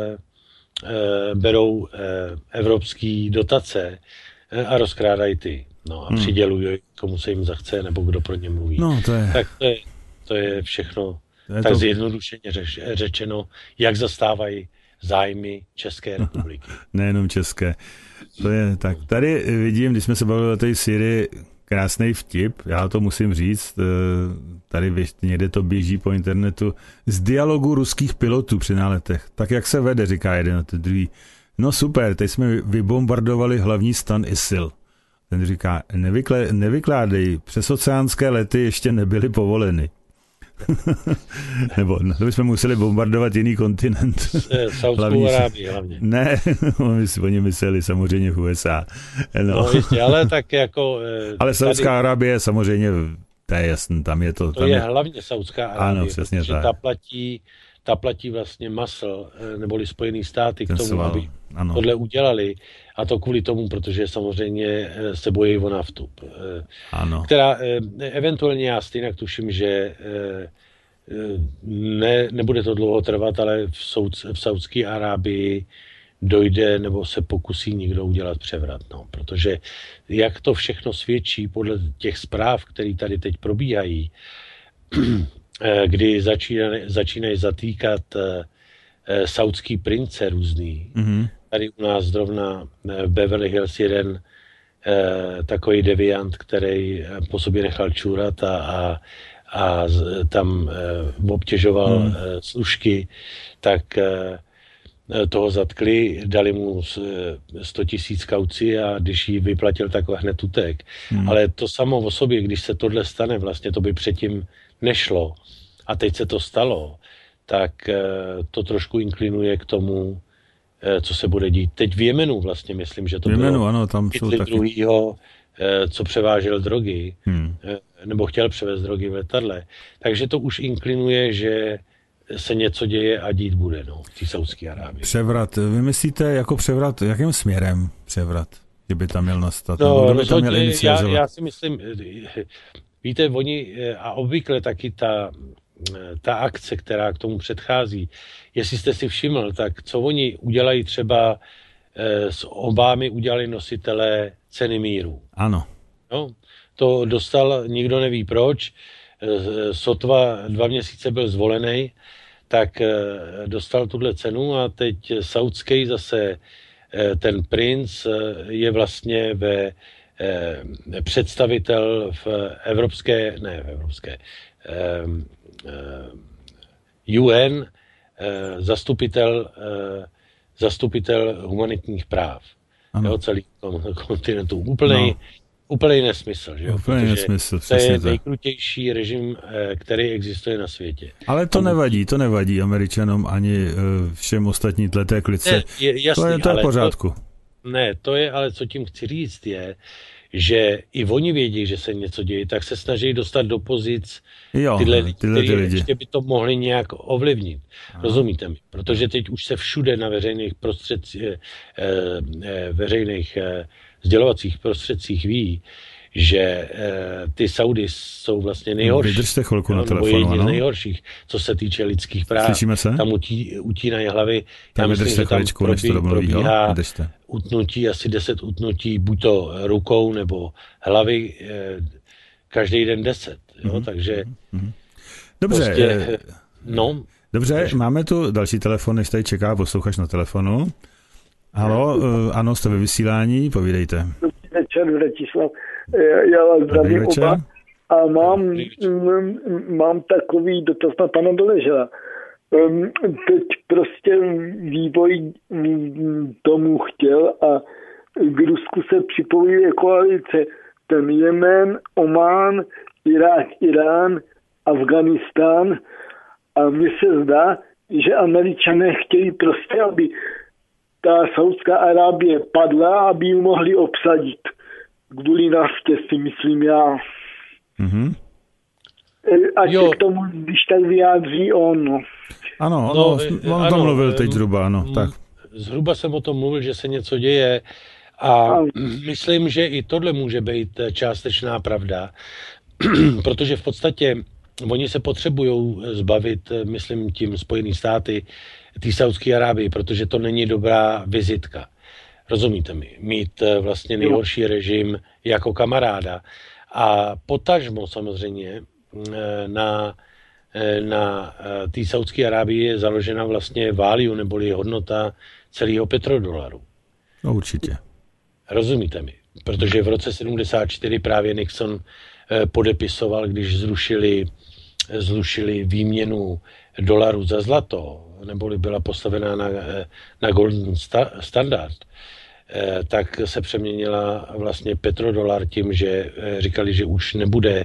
berou evropské dotace a rozkrádají ty. No a přidělují, komu se jim zachce, nebo kdo pro ně mluví.
No,
tak to je všechno tak zjednodušeně řečeno, jak zastávají zájmy České republiky.
Nejenom české. To je tak. Tady vidím, když jsme se bavili o té Syrii, krásný vtip, já to musím říct, tady někde to běží po internetu, z dialogu ruských pilotů při náletech. Tak jak se vede, říká jeden a ten druhý. No super, teď jsme vybombardovali hlavní stan ISIL. Ten říká, nevykládej, přesoceánské lety ještě nebyly povoleny. Nebo to bychom museli bombardovat jiný kontinent.
Saudskou Arábii hlavně.
Ne, oni mysleli samozřejmě v USA.
No jistě, ale tak jako...
ale Saudská Arábie samozřejmě, to je jasný, tam je to...
To je hlavně Saudská Arábie,
ano, přesně
protože
tak.
Ta platí vlastně Masl, neboli Spojený státy k tomu, aby
ano.
tohle udělali. A to kvůli tomu, protože samozřejmě se bojí o naftu.
Ano.
Která eventuálně já stejně tuším, že nebude to dlouho trvat, ale v Saudské Arábii dojde nebo se pokusí někdo udělat převrat. No. Protože jak to všechno svědčí podle těch zpráv, které tady teď probíhají, kdy začínají zatýkat saudský prince různý. Tady u nás zrovna v Beverly Hills jeden takový deviant, který po sobě nechal čůrat a tam obtěžoval služky, tak toho zatkli, dali mu 100 000 kauci a když jí vyplatil, tak hned utek. Ale to samo o sobě, když se tohle stane, vlastně to by předtím nešlo a teď se to stalo, tak to trošku inklinuje k tomu, co se bude dít. Teď v Jemenu vlastně myslím, že to bylo
ano, tam jsou taky.
druhýho, co převážel drogy, nebo chtěl převést drogy v letadle. Takže to už inklinuje, že se něco děje a dít bude, v té Saudské Arábii.
Převrat. Vy myslíte jako převrat, jakým směrem převrat, kdyby tam měl nastat?
No, by tam měl já si myslím, víte, oni a obvykle taky ta akce, která k tomu předchází, jestli jste si všiml, tak co oni udělají třeba s Obámy udělali nositelé ceny míru.
Ano.
No, to dostal, nikdo neví proč, sotva 2 měsíce byl zvolený, tak dostal tuhle cenu a teď saudský zase ten princ je vlastně představitel v UN, zastupitel humanitních práv celý kontinentu. Úplný nesmysl, že jo?
Úplný nesmysl,
to je nejkrutější režim, který existuje na světě.
Ale to nevadí Američanům ani všem ostatní tleté klice. To je v pořádku.
To je, ale co tím chci říct je, že i oni vědí, že se něco děje, tak se snaží dostat do pozic tyhle lidi, ještě by to mohli nějak ovlivnit. Rozumíte mi? Protože teď už se všude na veřejných sdělovacích prostředcích ví, že ty Saudy jsou vlastně nejhorší.
Vydržte chvilku na telefonu,
jedni z nejhorších, co se týče lidských práv.
Slyšíme se?
Tam utínají hlavy.
Já myslím, že tam
probíhá utnutí, asi 10 utnutí, buď to rukou nebo hlavy, každý den 10. Jo? Takže
dobře.
Prostě,
Dobře, máme tu další telefon, než tady čeká posluchač na telefonu. Halo, ano, jste ve vysílání, povídejte.
Dobrý večer, Vratislav. Já vás zdravím oba a mám takový dotaz na pana Doležela. Teď prostě vývoj tomu chtěl a k Rusku se připojuje koalice. Ten Jemen, Omán, Irák, Irán, Afganistán a mně se zdá, že Američané chtějí prostě, aby ta Saudská Arábie padla, aby ji mohli obsadit. Kvůli naftě si myslím já. Ať se k tomu, když tak vyjádří on.
Ano, on to mluvil teď zhruba, tak.
Zhruba jsem o tom mluvil, že se něco děje a myslím, že i tohle může být částečná pravda, protože v podstatě oni se potřebují zbavit, myslím tím Spojený státy, té Saudské Arábii, protože to není dobrá vizitka. Rozumíte mi? Mít vlastně nejhorší režim jako kamaráda. A potažmo samozřejmě na té Saudské Arábii je založena vlastně value, neboli hodnota celého petrodolaru.
No, určitě.
Rozumíte mi? Protože v roce 74 právě Nixon podepisoval, když zrušili výměnu dolaru za zlato, neboli byla postavená na golden standard, tak se přeměnila vlastně petrodolar tím, že říkali, že už nebude,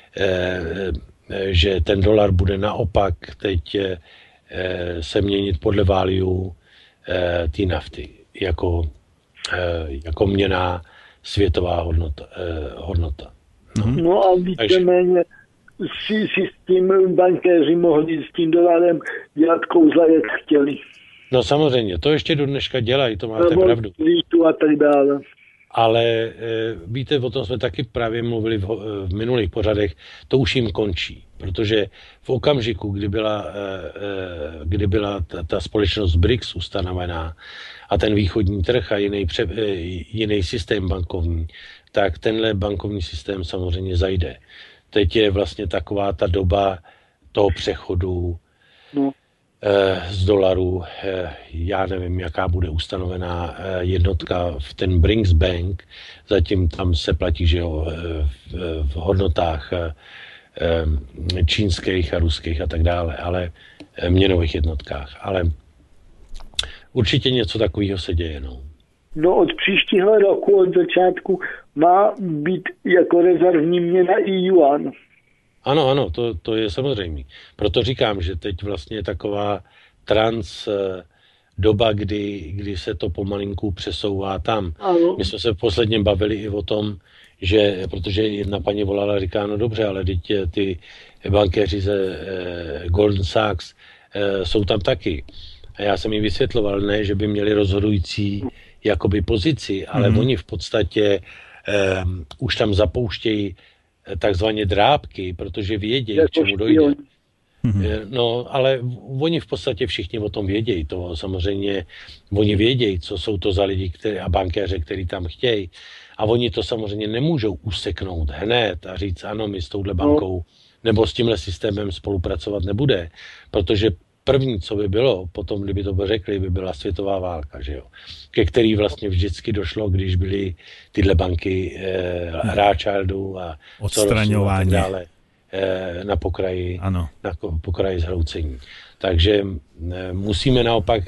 že ten dolar bude naopak teď se měnit podle value té nafty, jako měnná světová hodnota.
No a víceméně si s tím bankéři mohli s tím dolarem dělat kouzla, jak chtěli.
No samozřejmě, to ještě do dneška dělají, to máte pravdu.
A tak dále.
Ale víte, o tom jsme taky právě mluvili v minulých pořadech, to už jim končí. protože v okamžiku, kdy byla ta společnost BRICS ustanovená a ten východní trh a jiný systém bankovní, tak tenhle bankovní systém samozřejmě zajde. Teď je vlastně taková ta doba toho přechodu z dolarů, já nevím, jaká bude ustanovená jednotka v ten Brinks Bank, zatím tam se platí, že jo, v hodnotách čínských a ruských a tak dále, ale měnových jednotkách, ale určitě něco takového se děje, no.
No od příštího roku, od začátku, má být jako rezervní měna i yuan.
Ano, to je samozřejmé. Proto říkám, že teď vlastně je taková doba, kdy se to pomalinku přesouvá tam. Ano. My jsme se posledně bavili i o tom, že, protože jedna paní volala a říká, no dobře, ale teď ty bankéři ze Goldman Sachs jsou tam taky. A já jsem jí vysvětloval, ne, že by měli rozhodující jakoby pozici, ale oni v podstatě už tam zapouštějí takzvaně drápky, protože vědějí, k čemu dojde. No, ale oni v podstatě všichni o tom vědějí. To samozřejmě, oni vědějí, co jsou to za lidi a bankéře, který tam chtějí. A oni to samozřejmě nemůžou useknout hned a říct, ano, my s touhle bankou nebo s tímhle systémem spolupracovat nebude. Protože první, co by bylo, potom, kdyby to řekli, by byla světová válka, že jo? Ke který vlastně vždycky došlo, když byly tyhle banky Rothschildů a
odstraňování
a tak dále na pokraji zhroucení. Takže musíme naopak,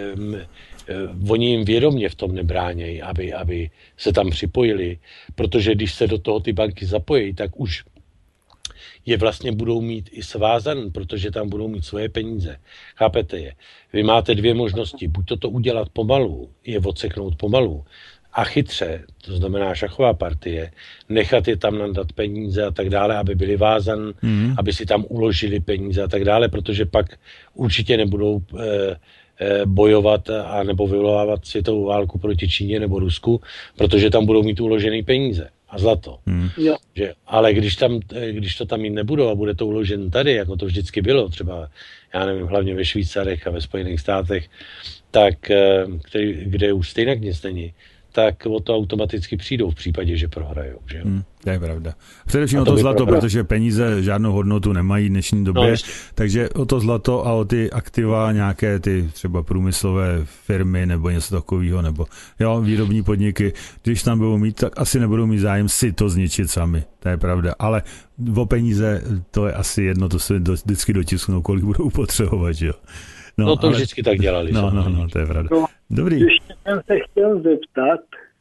oni jim vědomě v tom nebránějí, aby se tam připojili, protože když se do toho ty banky zapojí, tak už je vlastně budou mít i svázaný, protože tam budou mít svoje peníze. Chápete je? Vy máte dvě možnosti. Buď toto udělat pomalu, je odseknout pomalu, a chytře, to znamená šachová partie, nechat je tam nadat peníze a tak dále, aby byli vázaný, aby si tam uložili peníze a tak dále, protože pak určitě nebudou bojovat a nebo vyvolávat světovou válku proti Číně nebo Rusku, protože tam budou mít uložené peníze a zlato. Že, ale když to tam mít nebudou a bude to uložen tady, jako to vždycky bylo, třeba, já nevím, hlavně ve Švýcarech a ve Spojených státech, tak, kde už stejně nic není, tak o to automaticky přijdou v případě, že prohrajou. Že?
To je pravda. Především o to zlato, protože peníze žádnou hodnotu nemají v dnešní době, takže o to zlato a o ty aktiva, nějaké ty třeba průmyslové firmy nebo něco takového, nebo výrobní podniky, když tam budou mít, tak asi nebudou mít zájem si to zničit sami. To je pravda. Ale o peníze to je asi jedno, to se vždycky dotisknou, kolik budou potřebovat, že jo.
No to vždycky tak dělali.
No, to je pravda. Dobrý.
Ještě jsem se chtěl zeptat,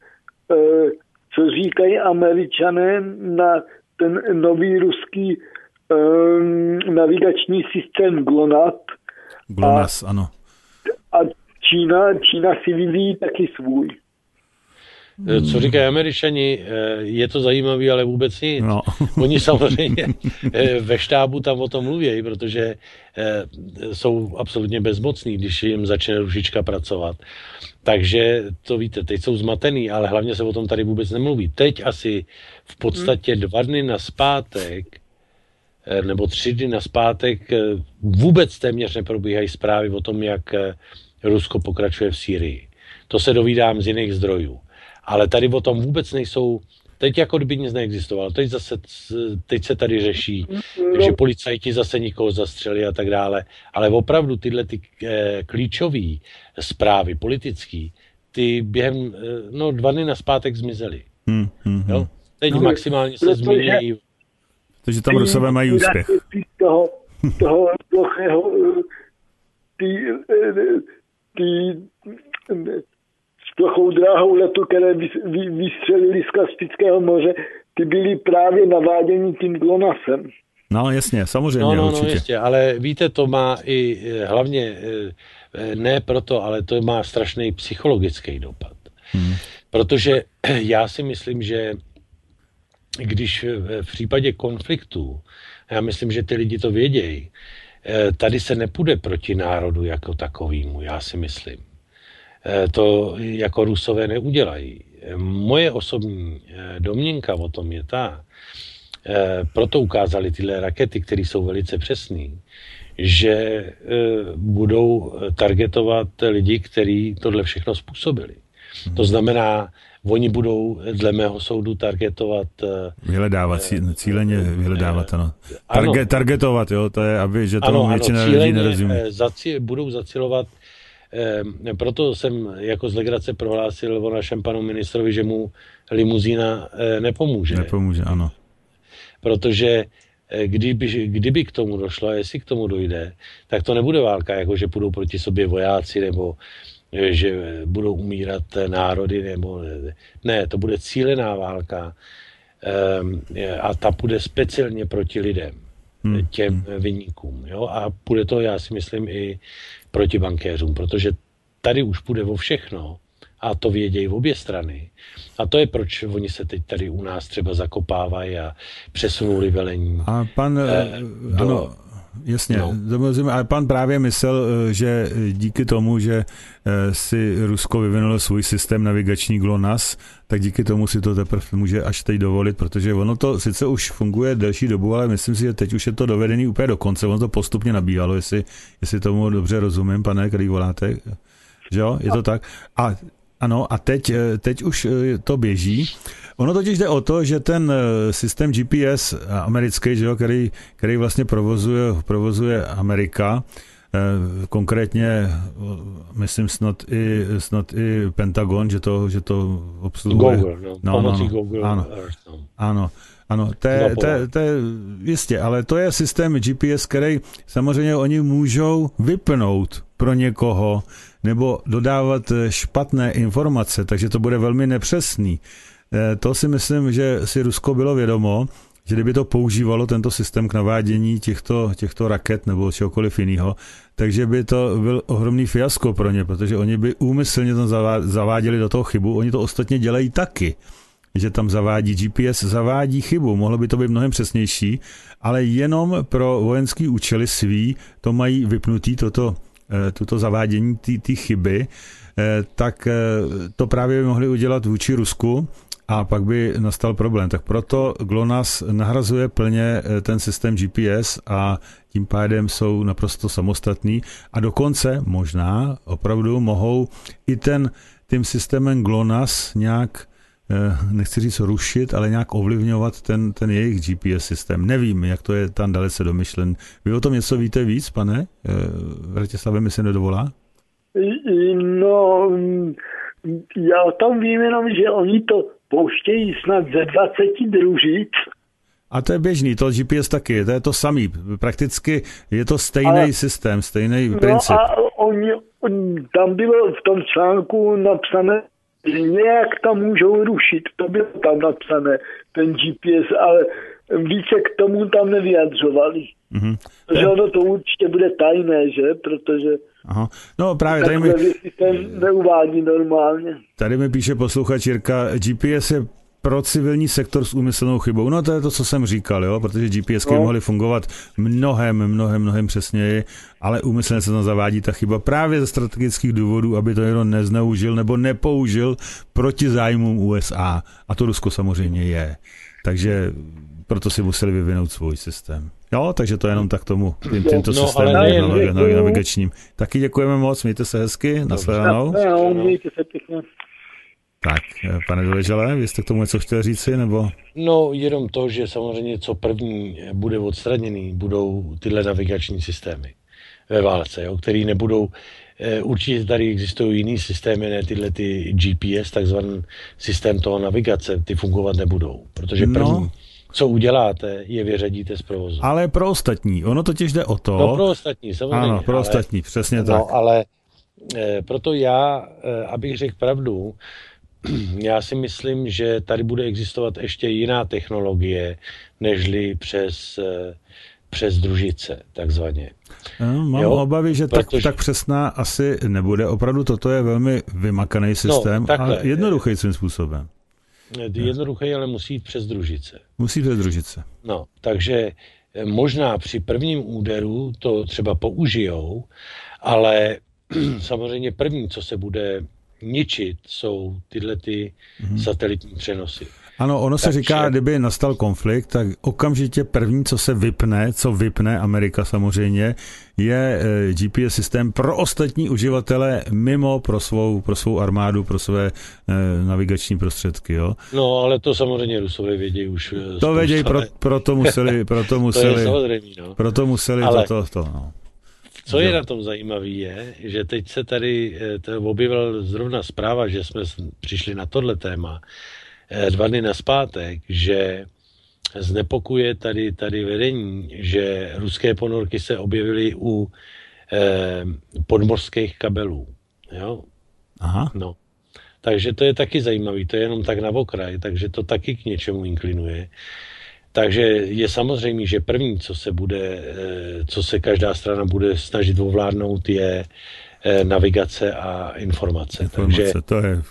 co říkají Američané na ten nový ruský navigační systém
GLONASS, ano.
A Čína si vyvíjí taky svůj.
Co říkají Američani, je to zajímavé, ale vůbec nic. No. Oni samozřejmě ve štábu tam o tom mluví, protože jsou absolutně bezmocní, když jim začne rušička pracovat. Takže to víte, teď jsou zmatený, ale hlavně se o tom tady vůbec nemluví. Teď asi v podstatě 2 dny nazpátek, nebo 3 dny nazpátek vůbec téměř neprobíhají zprávy o tom, jak Rusko pokračuje v Sýrii. To se dovídám z jiných zdrojů. Ale tady o tom vůbec nejsou, teď jako kdyby nic neexistovalo. Teď se tady řeší, že policajti zase nikoho zastřelí a tak dále. Ale opravdu tyhle klíčové zprávy politický, ty během 2 dny nazpátek zmizely. Jo? Teď maximálně se změní.
Takže tam Rusové mají úspěch.
Toho plochého s plochou dráhou letu, které vystřelili z Kaspického moře, ty byly právě naváděni tím GLONASSem.
No jasně, samozřejmě, určitě.
No jasně, ale víte, to má i hlavně, ne proto, ale to má strašný psychologický dopad. Protože já si myslím, že když v případě konfliktu, já myslím, že ty lidi to vědějí, tady se nepůjde proti národu jako takovýmu, já si myslím. To jako Rusové neudělají. Moje osobní domněnka o tom je ta, proto ukázali tyhle rakety, které jsou velice přesné, že budou targetovat lidi, kteří tohle všechno způsobili. To znamená, oni budou dle mého soudu targetovat...
Vyhledávat, cíleně vyhledávat, ano. Targetovat, jo, to je, aby, že tomu většina lidí nerozumí.
Budou zacilovat, proto jsem jako z legrace prohlásil o našem panu ministrovi, že mu limuzína nepomůže.
Nepomůže, ano.
Protože kdyby k tomu došlo, a jestli k tomu dojde, tak to nebude válka, jako že půjdou proti sobě vojáci, nebo že budou umírat národy, nebo ne, to bude cílená válka a ta bude speciálně proti lidem, těm viníkům. Jo? A bude to, já si myslím, i proti bankéřům, protože tady už půjde o všechno a to vědějí v obě strany. A to je, proč oni se teď tady u nás třeba zakopávají a přesunuli velení.
A pan, ano, jasně, no. Ale pan právě myslel, že díky tomu, že si Rusko vyvinulo svůj systém navigační GLONASS, tak díky tomu si to teprve může až teď dovolit, protože ono to sice už funguje delší dobu, ale myslím si, že teď už je to dovedený úplně do konce, ono to postupně nabíhalo, jestli tomu dobře rozumím, pane, který voláte, že jo, je to tak. A ano, a teď už to běží. Ono totiž jde o to, že ten systém GPS americký, že jo, který vlastně provozuje Amerika, konkrétně myslím snad i Pentagon, že to obsluhuje.
Google, pomocí Google.
Ano, to je jistě, ale to je systém GPS, který samozřejmě oni můžou vypnout pro někoho nebo dodávat špatné informace, takže to bude velmi nepřesný. To si myslím, že si Rusko bylo vědomo, že kdyby to používalo tento systém k navádění těchto raket nebo čehokoliv jiného, takže by to byl ohromný fiasko pro ně, protože oni by úmyslně tam zaváděli do toho chybu. Oni to ostatně dělají taky, že tam GPS zavádí chybu. Mohlo by to být mnohem přesnější, ale jenom pro vojenský účely svý to mají vypnutý tuto zavádění té chyby, tak to právě by mohli udělat vůči Rusku a pak by nastal problém. Tak proto GLONASS nahrazuje plně ten systém GPS a tím pádem jsou naprosto samostatný a dokonce možná opravdu mohou i tím systémem GLONASS nějak, nechci říct rušit, ale nějak ovlivňovat ten jejich GPS systém. Nevím, jak to je tam dalece domyšlen. Vy o tom něco víte víc, pane? Vratislave mi se nedovolá?
No, já tam vím jenom, že oni to pouštějí snad ze 20 družic.
A to je běžný, to GPS taky, to je to samý. Prakticky je to stejný systém, stejný princip.
No a tam bylo v tom článku napsané, že nějak tam můžou rušit, to bylo tam napsané, ten GPS, ale více k tomu tam nevyjadřovali. Mm-hmm. Protože ono to určitě bude tajné, že? Protože
no právě tady
systém neuvádí normálně.
Tady mi píše posluchač Jirka, GPS je pro civilní sektor s úmyslnou chybou. No to je to, co jsem říkal, jo, protože GPSky mohly fungovat mnohem přesněji, ale úmyslně se tam zavádí ta chyba právě ze strategických důvodů, aby to někdo nezneužil nebo nepoužil proti zájmům USA. A to Rusko samozřejmě je. Takže proto si museli vyvinout svůj systém. Jo, takže to jenom tak tomu, tímto systémem navigačním. Taky děkujeme moc, mějte se hezky, nashledanou.
Mějte se pěkně.
Tak, pane Doležale, vy jste k tomu něco chtěl říci, nebo?
No, jenom to, že samozřejmě co první bude odstraněný, budou tyhle navigační systémy ve válce, jo, který nebudou, určitě tady existují jiný systémy, ne tyhle ty GPS, takzvaný systém toho navigace, ty fungovat nebudou, protože první, co uděláte, je vyřadíte z provozu.
Ale pro ostatní, ono totiž jde o to.
No pro ostatní, samozřejmě.
Ano, pro ostatní, přesně tak.
No, ale proto já, abych řekl pravdu, já si myslím, že tady bude existovat ještě jiná technologie, nežli přes družice, takzvaně.
Mám obavy, že tak přesná asi nebude. Opravdu toto je velmi vymakaný systém a jednoduchý svým způsobem.
Jednoduchý, ale musí jít přes družice.
Musí přes družice.
No, takže možná při prvním úderu to třeba použijou, ale samozřejmě první, co se bude ničit, jsou tyhle ty satelitní přenosy.
Ano, ono se říká, kdyby nastal konflikt, tak okamžitě první, co vypne Amerika samozřejmě, je GPS systém pro ostatní uživatele mimo pro svou armádu, pro své navigační prostředky. Jo?
No, ale to samozřejmě Rusové vědí už.
To vědí, proto museli.
To je samozřejmě, no.
Proto museli
ale
no.
Co je na tom zajímavé je, že teď se tady objevila zrovna zpráva, že jsme přišli na tohle téma 2 dny nazpátek, že znepokuje tady vedení, že ruské ponorky se objevily u podmořských kabelů. Jo?
Aha.
No. Takže to je taky zajímavý, to je jenom tak na okraj, takže to taky k něčemu inklinuje. Takže je samozřejmé, že první, co se každá strana bude snažit ovládnout, je navigace a informace. Takže,
to je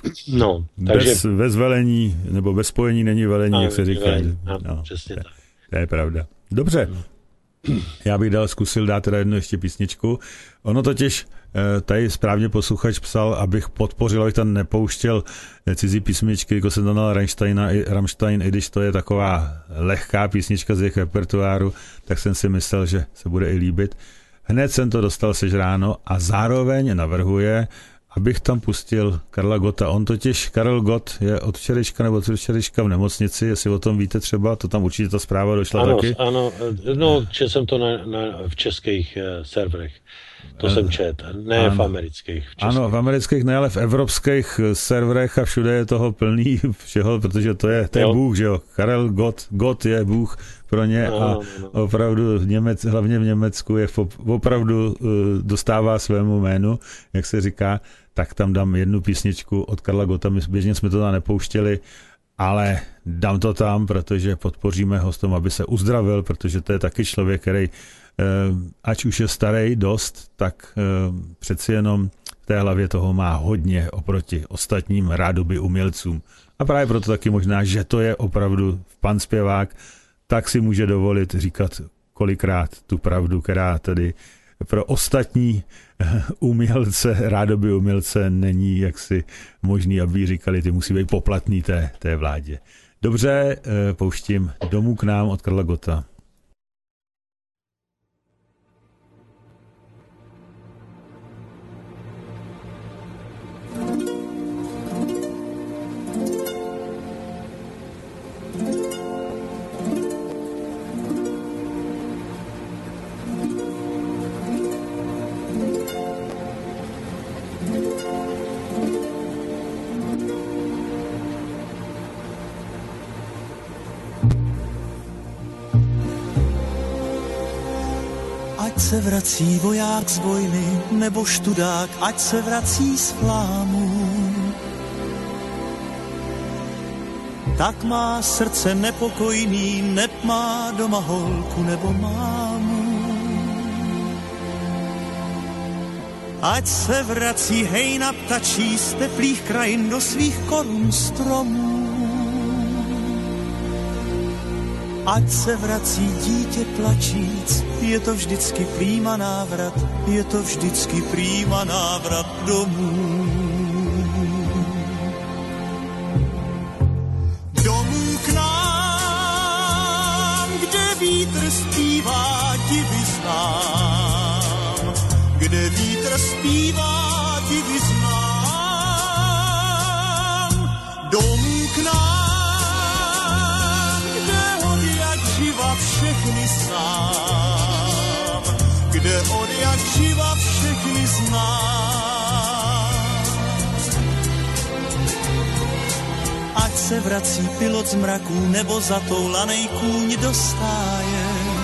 bez velení, nebo bez spojení není velení, jak se říká.
Přesně tak.
To je pravda. Dobře. Já bych zkusil dát teda jednu ještě písničku. Ono totiž tady správně posluchač psal, abych podpořil, abych tam nepouštěl cizí písničky, jako jsem dal Rammstein, i když to je taková lehká písnička z jejich repertoáru, tak jsem si myslel, že se bude i líbit. Hned jsem to dostal sežráno a zároveň navrhuje, abych tam pustil Karla Gotta. On totiž, Karel Gott, je od včerejška nebo v nemocnici, jestli o tom víte třeba, to tam určitě ta zpráva došla taky.
Ano, četl jsem to v českých serverech. To jsem četl, ne v amerických.
Ano, v amerických ne, ale v evropských serverech a všude je toho plný všeho, protože to je Bůh, že jo. Karel Gott je Bůh pro ně a opravdu hlavně v Německu je opravdu dostává svému jménu, jak se říká, tak tam dám jednu písničku od Karla Gotta, běžně jsme to tam nepouštěli, ale dám to tam, protože podpoříme ho s tom, aby se uzdravil, protože to je taky člověk, který ať už je starý dost, tak přeci jenom v té hlavě toho má hodně oproti ostatním rádoby umělcům. A právě proto taky možná, že to je opravdu pan zpěvák, tak si může dovolit říkat kolikrát tu pravdu, která tedy pro ostatní umělce, rádoby umělce není jaksi možný, aby říkali, ty musí být poplatný té vládě. Dobře, pouštím Domů k nám od Karla Gotta.
Ať se vrací voják z vojny, nebo študák, ať se vrací z flámů. Tak má srdce nepokojný, neb má doma holku nebo mámu. Ať se vrací hejna ptačí z teplých krajin do svých korun stromů. Ať se vrací dítě plačíc, je to vždycky prýma návrat, je to vždycky prýma návrat domů. Domů k nám, kde vítr zpívá, ti vyznám. Kde vítr zpívá, ti vyznám. Domů k nám, kde od jak živa všechny znám. Kde od jak živa všechny znám. Ať se vrací pilot z mraků, nebo zatoulanej kůň do stáje.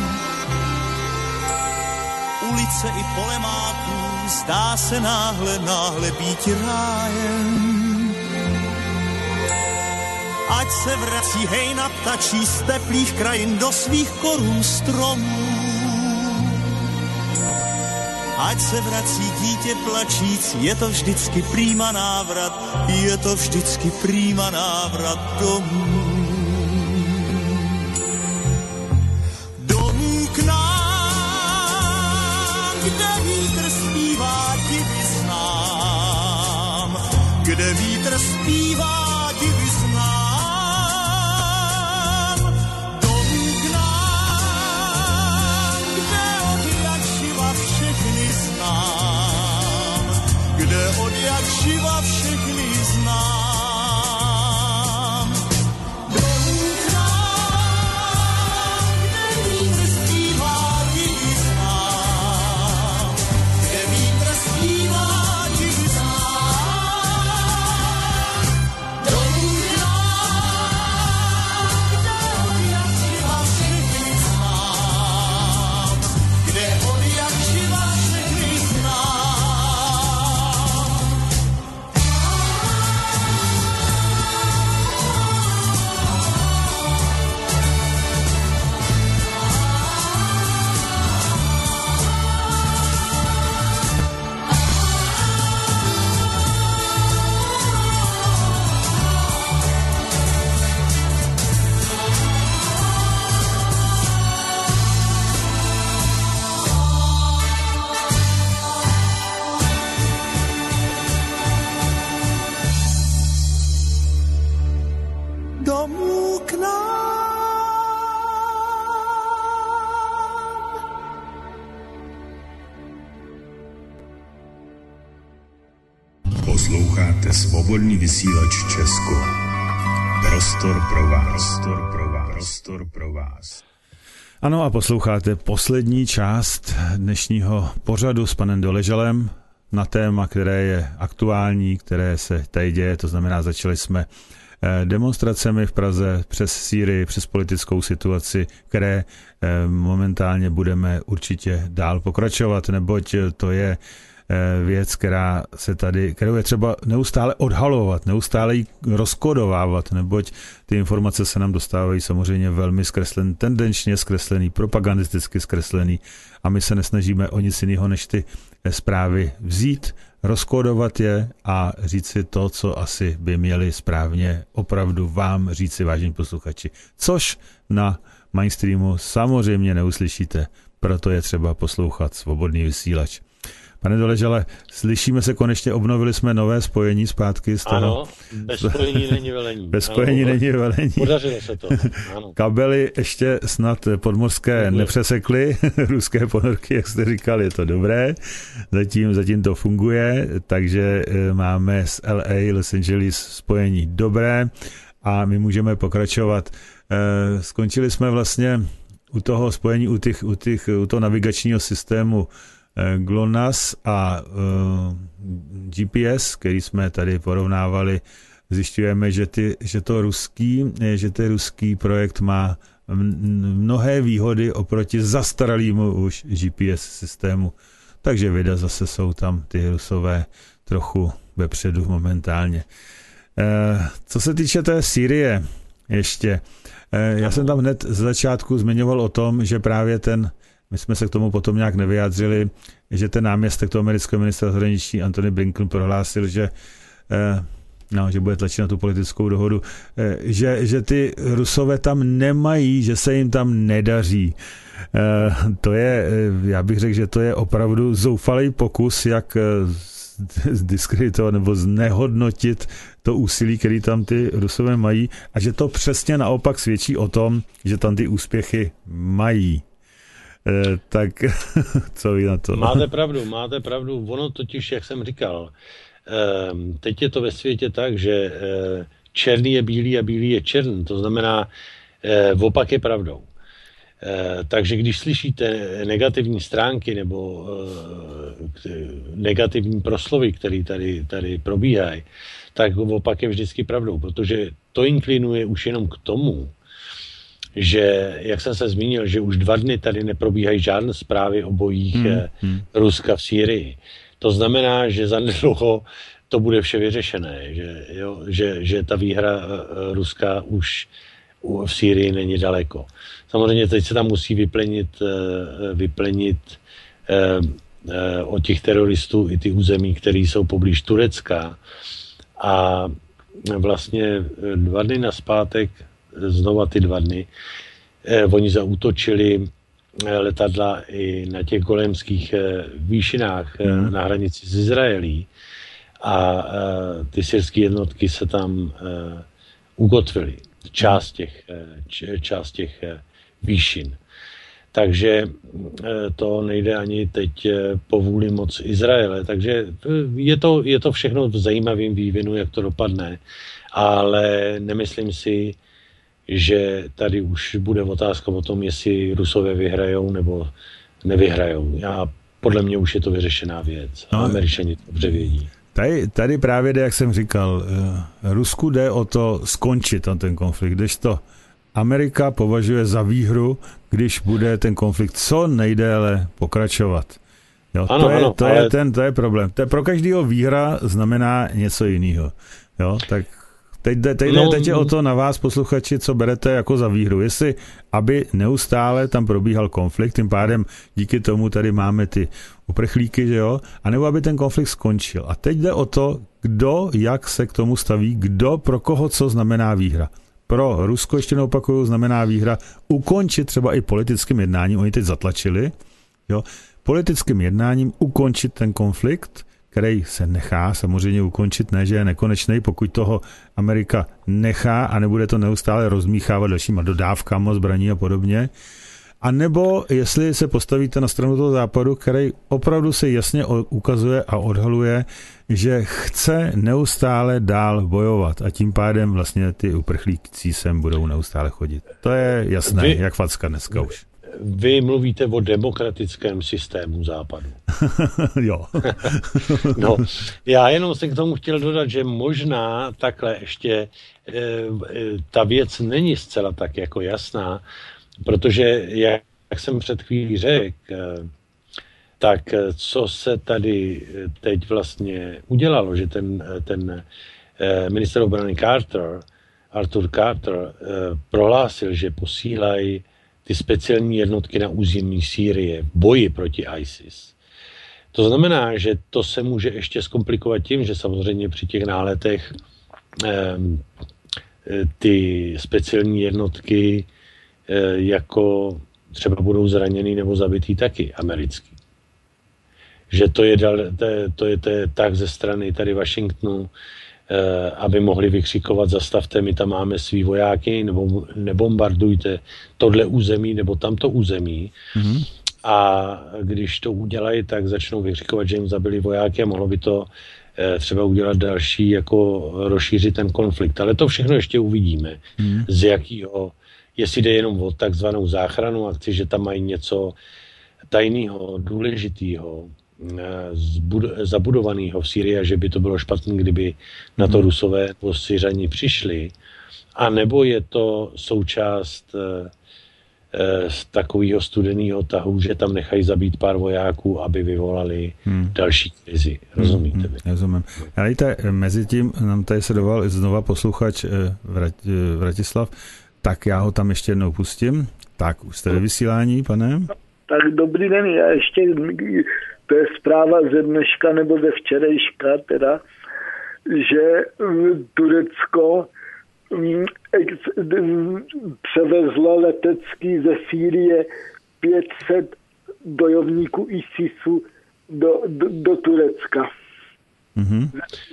Ulice i polemáků zdá se náhle být rájem. Ať se vrací hejna ptačí z teplých krajin do svých korun stromů. Ať se vrací dítě plačíc, je to vždycky prýma návrat, je to vždycky prýma návrat domů. Domů k nám, kde vítr zpívá, ti vyznám. Kde vítr zpívá, ti vyznám.
Posloucháte Svobodný vysílač Česko. Prostor pro vás. Prostor pro vás. Prostor pro vás. Ano, a posloucháte poslední část dnešního pořadu s panem Doležalem na téma, které je aktuální, které se tady děje. To znamená, začali jsme demonstracemi v Praze přes Sýrii, přes politickou situaci, které momentálně budeme určitě dál pokračovat, neboť to je věc, kterou je třeba neustále odhalovat, neustále ji rozkodovávat, neboť ty informace se nám dostávají samozřejmě velmi tendenčně zkreslený, propagandisticky zkreslený a my se nesnažíme o nic jiného, než ty zprávy vzít, rozkodovat je a říct si to, co asi by měli správně opravdu vám říci, vážení posluchači. Což na mainstreamu samozřejmě neuslyšíte, proto je třeba poslouchat Svobodný vysílač. Pane Doležale, slyšíme se konečně, obnovili jsme nové spojení zpátky z toho.
Ano, bez spojení není velení.
Bez spojení není velení.
Podařilo se to, ano.
Kabely ještě snad podmořské nepřesekly, ruské ponorky, jak jste říkal, je to dobré. Zatím to funguje, takže máme z LA, Los Angeles spojení dobré a my můžeme pokračovat. Skončili jsme vlastně u toho spojení, u toho navigačního systému GLONASS a GPS, který jsme tady porovnávali, zjišťujeme, že ten ruský projekt má mnohé výhody oproti zastaralému už GPS systému. Takže videa zase jsou tam ty Rusové trochu vepředu momentálně. Co se týče té Sýrie ještě, já jsem tam hned z začátku zmiňoval o tom, že právě my jsme se k tomu potom nějak nevyjádřili, že ten náměstek toho amerického ministra zahraničí Antony Blinken prohlásil, že bude tlačit na tu politickou dohodu, že ty Rusové tam nemají, že se jim tam nedaří. To je, já bych řekl, že to je opravdu zoufalý pokus, jak zdiskreditovat nebo znehodnotit to úsilí, který tam ty Rusové mají a že to přesně naopak svědčí o tom, že tam ty úspěchy mají. Tak co vy na to?
Máte pravdu. Ono totiž, jak jsem říkal, teď je to ve světě tak, že černý je bílý a bílý je černý. To znamená, opak je pravdou. Takže když slyšíte negativní stránky nebo negativní proslovy, které tady probíhají, tak opak je vždycky pravdou, protože to inklinuje už jenom k tomu, že, jak jsem se zmínil, že už 2 dny tady neprobíhají žádné zprávy o bojích Ruska v Sýrii. To znamená, že zanedlouho to bude vše vyřešené, že ta výhra Ruska už v Sýrii není daleko. Samozřejmě teď se tam musí vyplenit od těch teroristů i ty území, které jsou poblíž Turecka. A vlastně 2 dny nazpátek, znova ty 2 dny, oni zaútočili letadla i na těch golemských výšinách na hranici s Izraelí a ty syrské jednotky se tam ukotvily. Část těch výšin. Takže to nejde ani teď po vůli moc Izraele. Takže je to všechno v zajímavém vývinu, jak to dopadne. Ale nemyslím si, že tady už bude otázka o tom, jestli Rusové vyhrajou nebo nevyhrajou. Podle mě už je to vyřešená věc. A Američani to dobře vědí.
Tady právě jde, jak jsem říkal, Rusku jde o to skončit ten konflikt, kdežto Amerika považuje za výhru, když bude ten konflikt co nejdéle pokračovat. Jo, to je problém. Pro každého výhra znamená něco jiného. Jo, tak teď je o to na vás, posluchači, co berete jako za výhru. Jestli, aby neustále tam probíhal konflikt, tím pádem díky tomu tady máme ty uprchlíky, že jo, anebo aby ten konflikt skončil. A teď jde o to, kdo jak se k tomu staví, kdo pro koho co znamená výhra. Pro Rusko, ještě neopakuju, znamená výhra ukončit třeba i politickým jednáním, oni teď zatlačili, jo, politickým jednáním ukončit ten konflikt, který se nechá samozřejmě ukončit, ne, že je nekonečný, pokud toho Amerika nechá a nebude to neustále rozmíchávat dalšíma dodávkama zbraní a podobně. A nebo jestli se postavíte na stranu toho západu, který opravdu se jasně ukazuje a odhaluje, že chce neustále dál bojovat a tím pádem vlastně ty uprchlíci sem budou neustále chodit. To je jasné, jak facka dneska už.
Vy mluvíte o demokratickém systému západu.
Jo.
No, já jenom jsem k tomu chtěl dodat, že možná takhle ještě ta věc není zcela tak jako jasná, protože jak jsem před chvílí řekl, tak co se tady teď vlastně udělalo, že ten ministr obrany Arthur Carter, prohlásil, že posílají ty speciální jednotky na území Sýrie v boji proti ISIS. To znamená, že to se může ještě zkomplikovat tím, že samozřejmě při těch náletech ty speciální jednotky jako třeba budou zraněný nebo zabitý taky americký. Že to je tak ze strany tady Washingtonu, aby mohli vykřikovat zastavte, my tam máme svý vojáky, nebo nebombardujte tohle území nebo tamto území. Mm-hmm. A když to udělají, tak začnou vykřikovat, že jim zabili vojáky a mohlo by to třeba udělat další, jako rozšířit ten konflikt. Ale to všechno ještě uvidíme. Z jakého, jestli jde jenom o takzvanou záchranu akci, že tam mají něco tajného, důležitého, zabudovaného v Sýrii, a že by to bylo špatné, kdyby na to Rusové po Syřani přišli. A nebo je to součást z takového studeného tahu, že tam nechají zabít pár vojáků, aby vyvolali další krizi. Rozumíte mi?
Rozumím. Víte, mezi tím nám tady se dovolal znova posluchač Vratislav, tak já ho tam ještě jednou pustím. Tak, už jste ve vysílání, pane?
Tak dobrý den, já ještě, to je zpráva ze dneška nebo ze včerejška teda, že Turecko převezlo letecký ze Sýrie 500 bojovníků ISISu do Turecka.
Mm-hmm.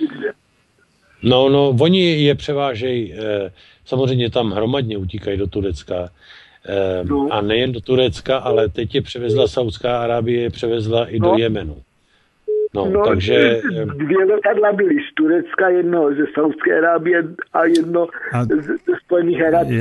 No, oni je převážejí, samozřejmě tam hromadně utíkají do Turecka. A nejen do Turecka, ale teď je převezla Saudská Arábie, převezla i do Jemenu. Takže
2 letadla byly z Turecka, jedno ze Saudské Arábie a jedno ze Spojených arabských.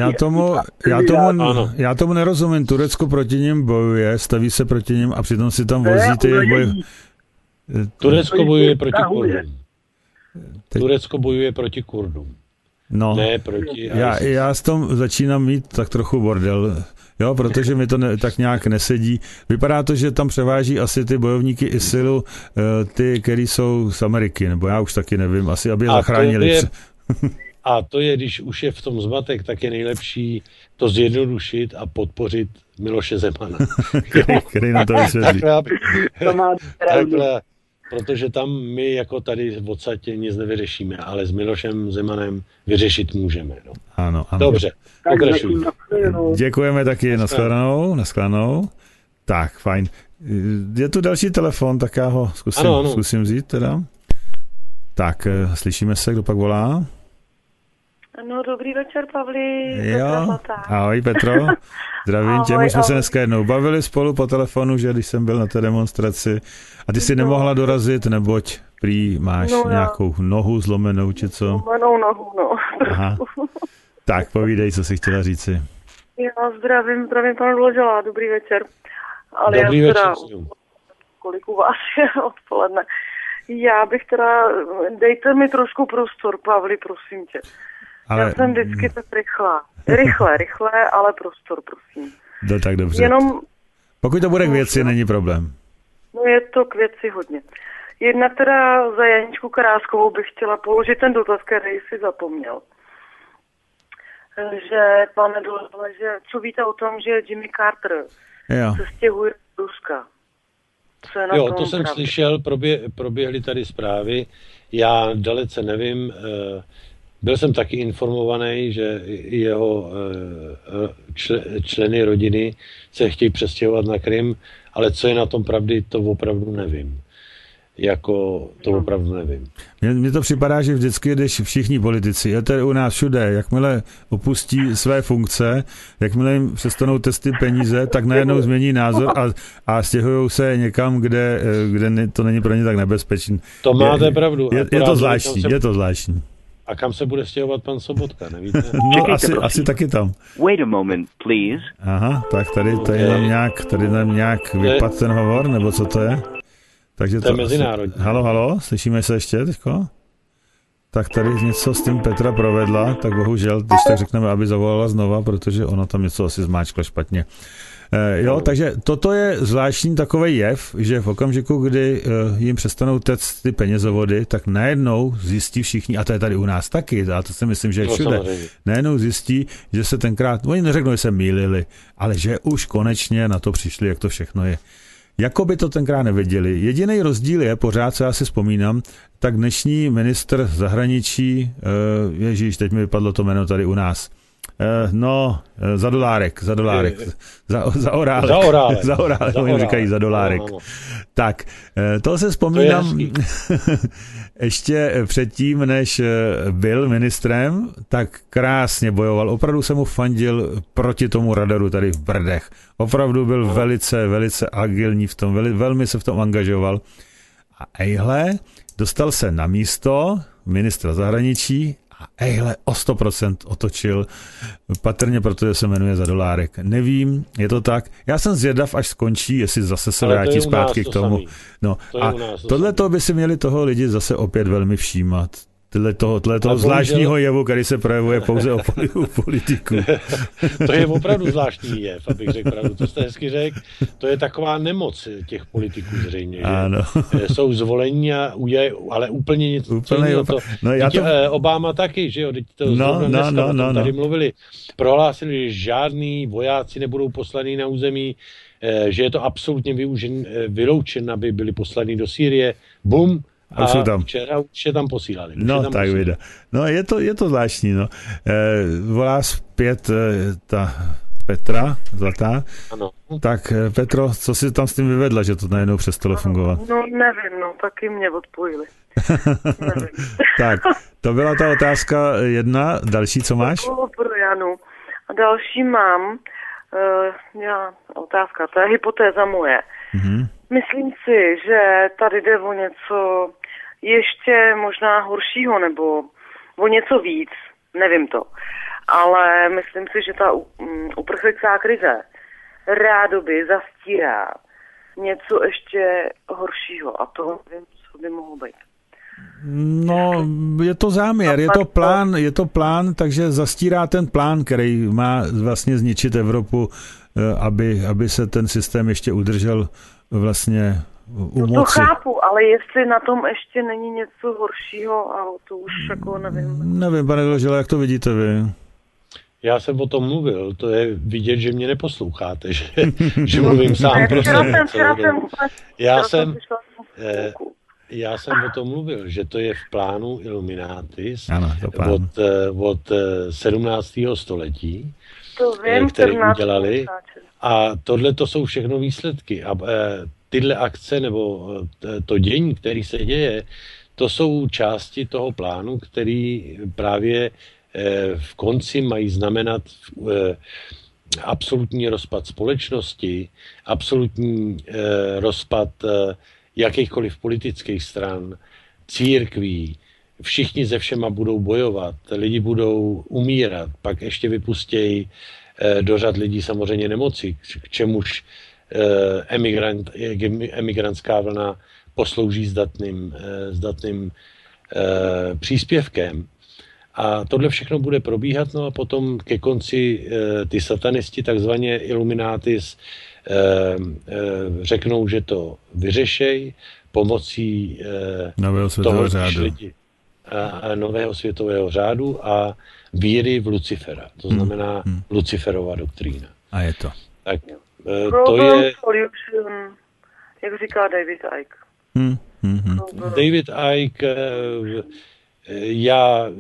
Já tomu nerozumím. Turecko proti nim bojuje, staví se proti nim a přitom si tam vozí ty
Turecko bojuje proti Kurdům. Turecko bojuje proti Kurdům.
No,
ne proti
já s tom začínám mít tak trochu bordel, jo, protože mi to tak nějak nesedí. Vypadá to, že tam převáží asi ty bojovníky ISILu, ty, který jsou z Ameriky, nebo já už taky nevím, asi aby je zachránili.
A to je, když už je v tom zmatek, tak je nejlepší to zjednodušit a podpořit Miloše Zemana.
který na to vysvětlí.
Takhle, protože tam my jako tady v podstatě nic nevyřešíme, ale s Milošem Zemanem vyřešit můžeme. No.
Ano.
Dobře, pokračuj.
Děkujeme taky, nashledanou. Tak, fajn. Je tu další telefon, tak já ho zkusím vzít teda. Tak, slyšíme se, kdo pak volá?
No, dobrý večer, Pavli.
Jo, ahoj Petro. Zdravím tě, my jsme se dneska jednou bavili spolu po telefonu, že když jsem byl na té demonstraci a ty si nemohla dorazit, neboť prý máš nějakou nohu zlomenou, či co?
Zlomenou nohu, no.
Aha. Tak, povídej, co jsi chtěla říci.
Já zdravím panu Dložela, dobrý večer. Ale
dobrý
já
večer.
Kolik u vás je odpoledne. Já bych teda, dejte mi trošku prostor, Pavli, prosím tě. Ale... Já jsem vždycky tak rychle, ale prostor, prosím.
Tak dobře. Pokud to bude k věci, není problém.
No je to k věci hodně. Jednak teda za Janičku Karáskovou bych chtěla položit ten dotaz, který si zapomněl. Že, pane Dole, že co víte o tom, že Jimmy Carter se stěhuje do Ruska?
Jo, to jsem slyšel, proběhly tady zprávy. Já dalece nevím, byl jsem taky informovaný, že jeho členy rodiny se chtějí přestěhovat na Krym, ale co je na tom pravdy, to opravdu nevím. jako to opravdu nevím.
Mně to připadá, že vždycky, když všichni politici, je to u nás všude, jakmile opustí své funkce, jakmile jim přestanou testy peníze, tak najednou změní názor a stěhují se někam, kde to není pro ně tak nebezpečné.
To máte pravdu.
Je to zvláštní.
A kam se bude stěhovat pan Sobotka, nevíte?
No, asi taky tam.
Wait a moment, please.
Aha, tak tady nám nějak vypadl ten hovor, nebo co to je? Takže
to je mezinárodní.
Halo, slyšíme se ještě teďko? Tak tady něco s tím Petra provedla, tak bohužel, když tak řekneme, aby zavolala znova, protože ona tam něco asi zmáčkla špatně. Takže toto je zvláštní takový jev, že v okamžiku, kdy jim přestanou téct ty penězovody, tak najednou zjistí všichni, a to je tady u nás taky, a to si myslím, že je všude, najednou zjistí, že se tenkrát, oni neřeknou, že se mýlili, ale že už konečně na to přišli, jak to všechno je. Jako by to tenkrát nevěděli. Jediný rozdíl je, pořád se asi vzpomínám, tak dnešní ministr zahraničí, teď mi vypadlo to jméno tady u nás, Zadolárek. Za Orálek, oni říkají Zadolárek. Tak, to se vzpomínám ještě předtím, než byl ministrem, tak krásně bojoval. Opravdu jsem mu fandil proti tomu radaru tady v Brdech. Opravdu byl velice, velice agilní v tom, velmi se v tom angažoval. A ejhle, dostal se na místo ministra zahraničí a ejhle o 100% otočil, patrně protože se jmenuje Zadolárek. Nevím, je to tak. Já jsem zvědav, až skončí, jestli zase se vrátí zpátky k tomu. No, a tohleto by si měli toho lidi zase opět velmi všímat. Tohle zvláštního jevu, který se projevuje pouze o politiku.
To je opravdu zvláštní jev, abych řekl pravdu. To jste hezky řekl. To je taková nemoc těch politiků zřejmě. Že jsou zvolení a ale úplně nic. Obama taky, že jo? Tady mluvili. Prohlásili, že žádný vojáci nebudou poslaní na území, že je to absolutně vyloučen, aby byli poslaní do Sýrie. Bum! A včera už je tam posílali.
Tak vyjde. No, je to zvláštní, no. Volá zpět ta Petra Zlatá.
Ano.
Tak Petro, co si tam s tím vyvedla, že to najednou přestalo fungovat?
No, nevím, taky mě odpojili.
Tak, to byla ta otázka jedna. Další, co máš?
Pro Janu. A další mám, otázka, to je hypotéza moje.
Mhm.
Myslím si, že tady jde o něco ještě možná horšího, nebo o něco víc, nevím to. Ale myslím si, že ta uprchlická krize rádoby zastírá něco ještě horšího a to nevím, co by mohlo být.
No, je to záměr, je to plán, takže zastírá ten plán, který má vlastně zničit Evropu, aby se ten systém ještě udržel vlastně u moci.
To chápu, ale jestli na tom ještě není něco horšího, a to už jako nevím.
Nevím, pane Doležele, jak to vidíte vy?
Já jsem o tom mluvil, to je vidět, že mě neposloucháte, že mluvím sám pro sebe. Já jsem o tom mluvil, že to je v plánu Illuminatis od 17. století, který udělali. A tohle to jsou všechno výsledky. A tyhle akce nebo to dění, který se děje, to jsou části toho plánu, který právě v konci mají znamenat absolutní rozpad společnosti, absolutní rozpad jakýchkoliv politických stran, církví, všichni se všema budou bojovat, lidi budou umírat, pak ještě vypustějí do řad lidí samozřejmě nemoci, k čemuž emigrantská vlna poslouží zdatným příspěvkem. A tohle všechno bude probíhat, no a potom ke konci ty satanisti, takzvaně Illuminatis, řeknou, že to vyřešej pomocí nového světového řádu a víry v Lucifera. To znamená Luciferova doktrína.
A je to.
Tak to je...
Jak říká David Icke.
David Icke, já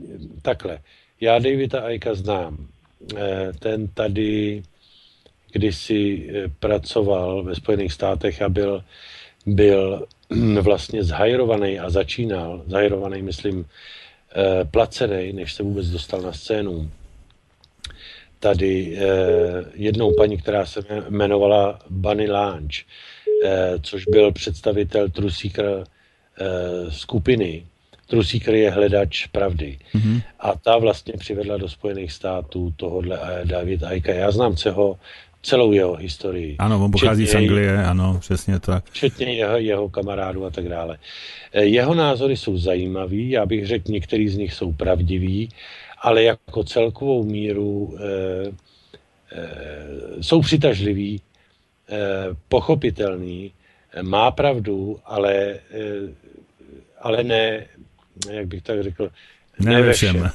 Davida Ickea znám. Ten tady kdysi pracoval ve Spojených státech a byl vlastně zhajrovaný a zhajrovaný, myslím, placený, než se vůbec dostal na scénu. Tady jednou paní, která se jmenovala Bunny Lange, což byl představitel Truth Seeker skupiny. Truth Seeker je hledač pravdy. Mm-hmm. A ta vlastně přivedla do Spojených států tohohle David Icke. Já znám celou jeho historii.
Ano, on pochází z Anglie, ano, přesně tak.
Včetně jeho kamarádů a tak dále. Jeho názory jsou zajímavý, já bych řekl, některý z nich jsou pravdivý, ale jako celkovou míru jsou přitažlivý, pochopitelný, má pravdu, ale ne, jak bych tak řekl,
ne ve všem.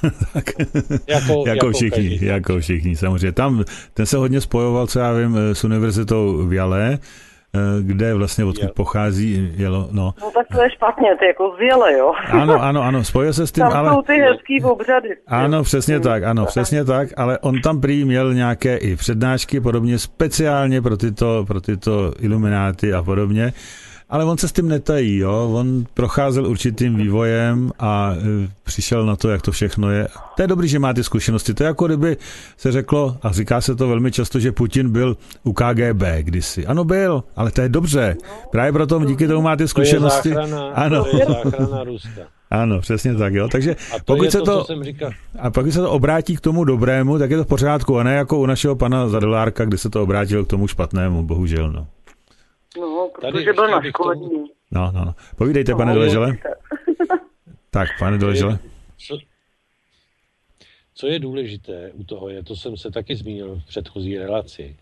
Jako všichni, samozřejmě. Ten se hodně spojoval, co já vím, s univerzitou v Yale, kde vlastně odkud pochází Yale, no.
No tak to je špatně, ty jako z Yale, jo.
Ano, spojuje se s tím,
tam
ale...
jsou ty hezký obřady.
Ano, přesně tak, ale on tam prý měl nějaké i přednášky, podobně speciálně pro tyto ilumináty a podobně. Ale on se s tím netají, jo? On procházel určitým vývojem a přišel na to, jak to všechno je. To je dobrý, že má ty zkušenosti. To je jako kdyby se řeklo, a říká se to velmi často, že Putin byl u KGB kdysi. Ano, byl, ale to je dobře. Právě proto díky tomu má ty zkušenosti.
To je záchrana Ruska.
Ano, přesně tak, jo. Takže pokud se to obrátí k tomu dobrému, tak je to v pořádku, a ne jako u našeho pana Zadolárka, kdy se to obrátilo k tomu špatnému, bohužel, no.
No, protože byl na školení.
No. Povídejte, pane Doležele. Tak, pane Doležele.
Co je důležité u toho, to jsem se taky zmínil v předchozí relaci,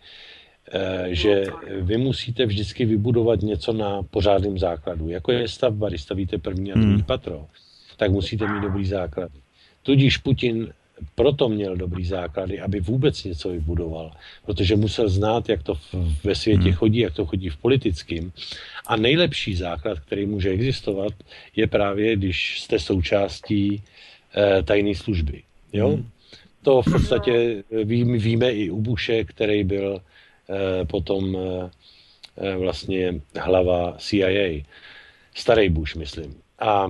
že vy musíte vždycky vybudovat něco na pořádném základu. Jako je stavba, když stavíte první a druhý patro, tak musíte mít dobrý základ. Tudíž Putin proto měl dobrý základy, aby vůbec něco vybudoval, protože musel znát, jak to ve světě chodí, jak to chodí v politickém. A nejlepší základ, který může existovat, je právě, když jste součástí tajné služby. Jo? To v podstatě víme i u Bushe, který byl potom vlastně hlava CIA. Starý Bush, myslím. A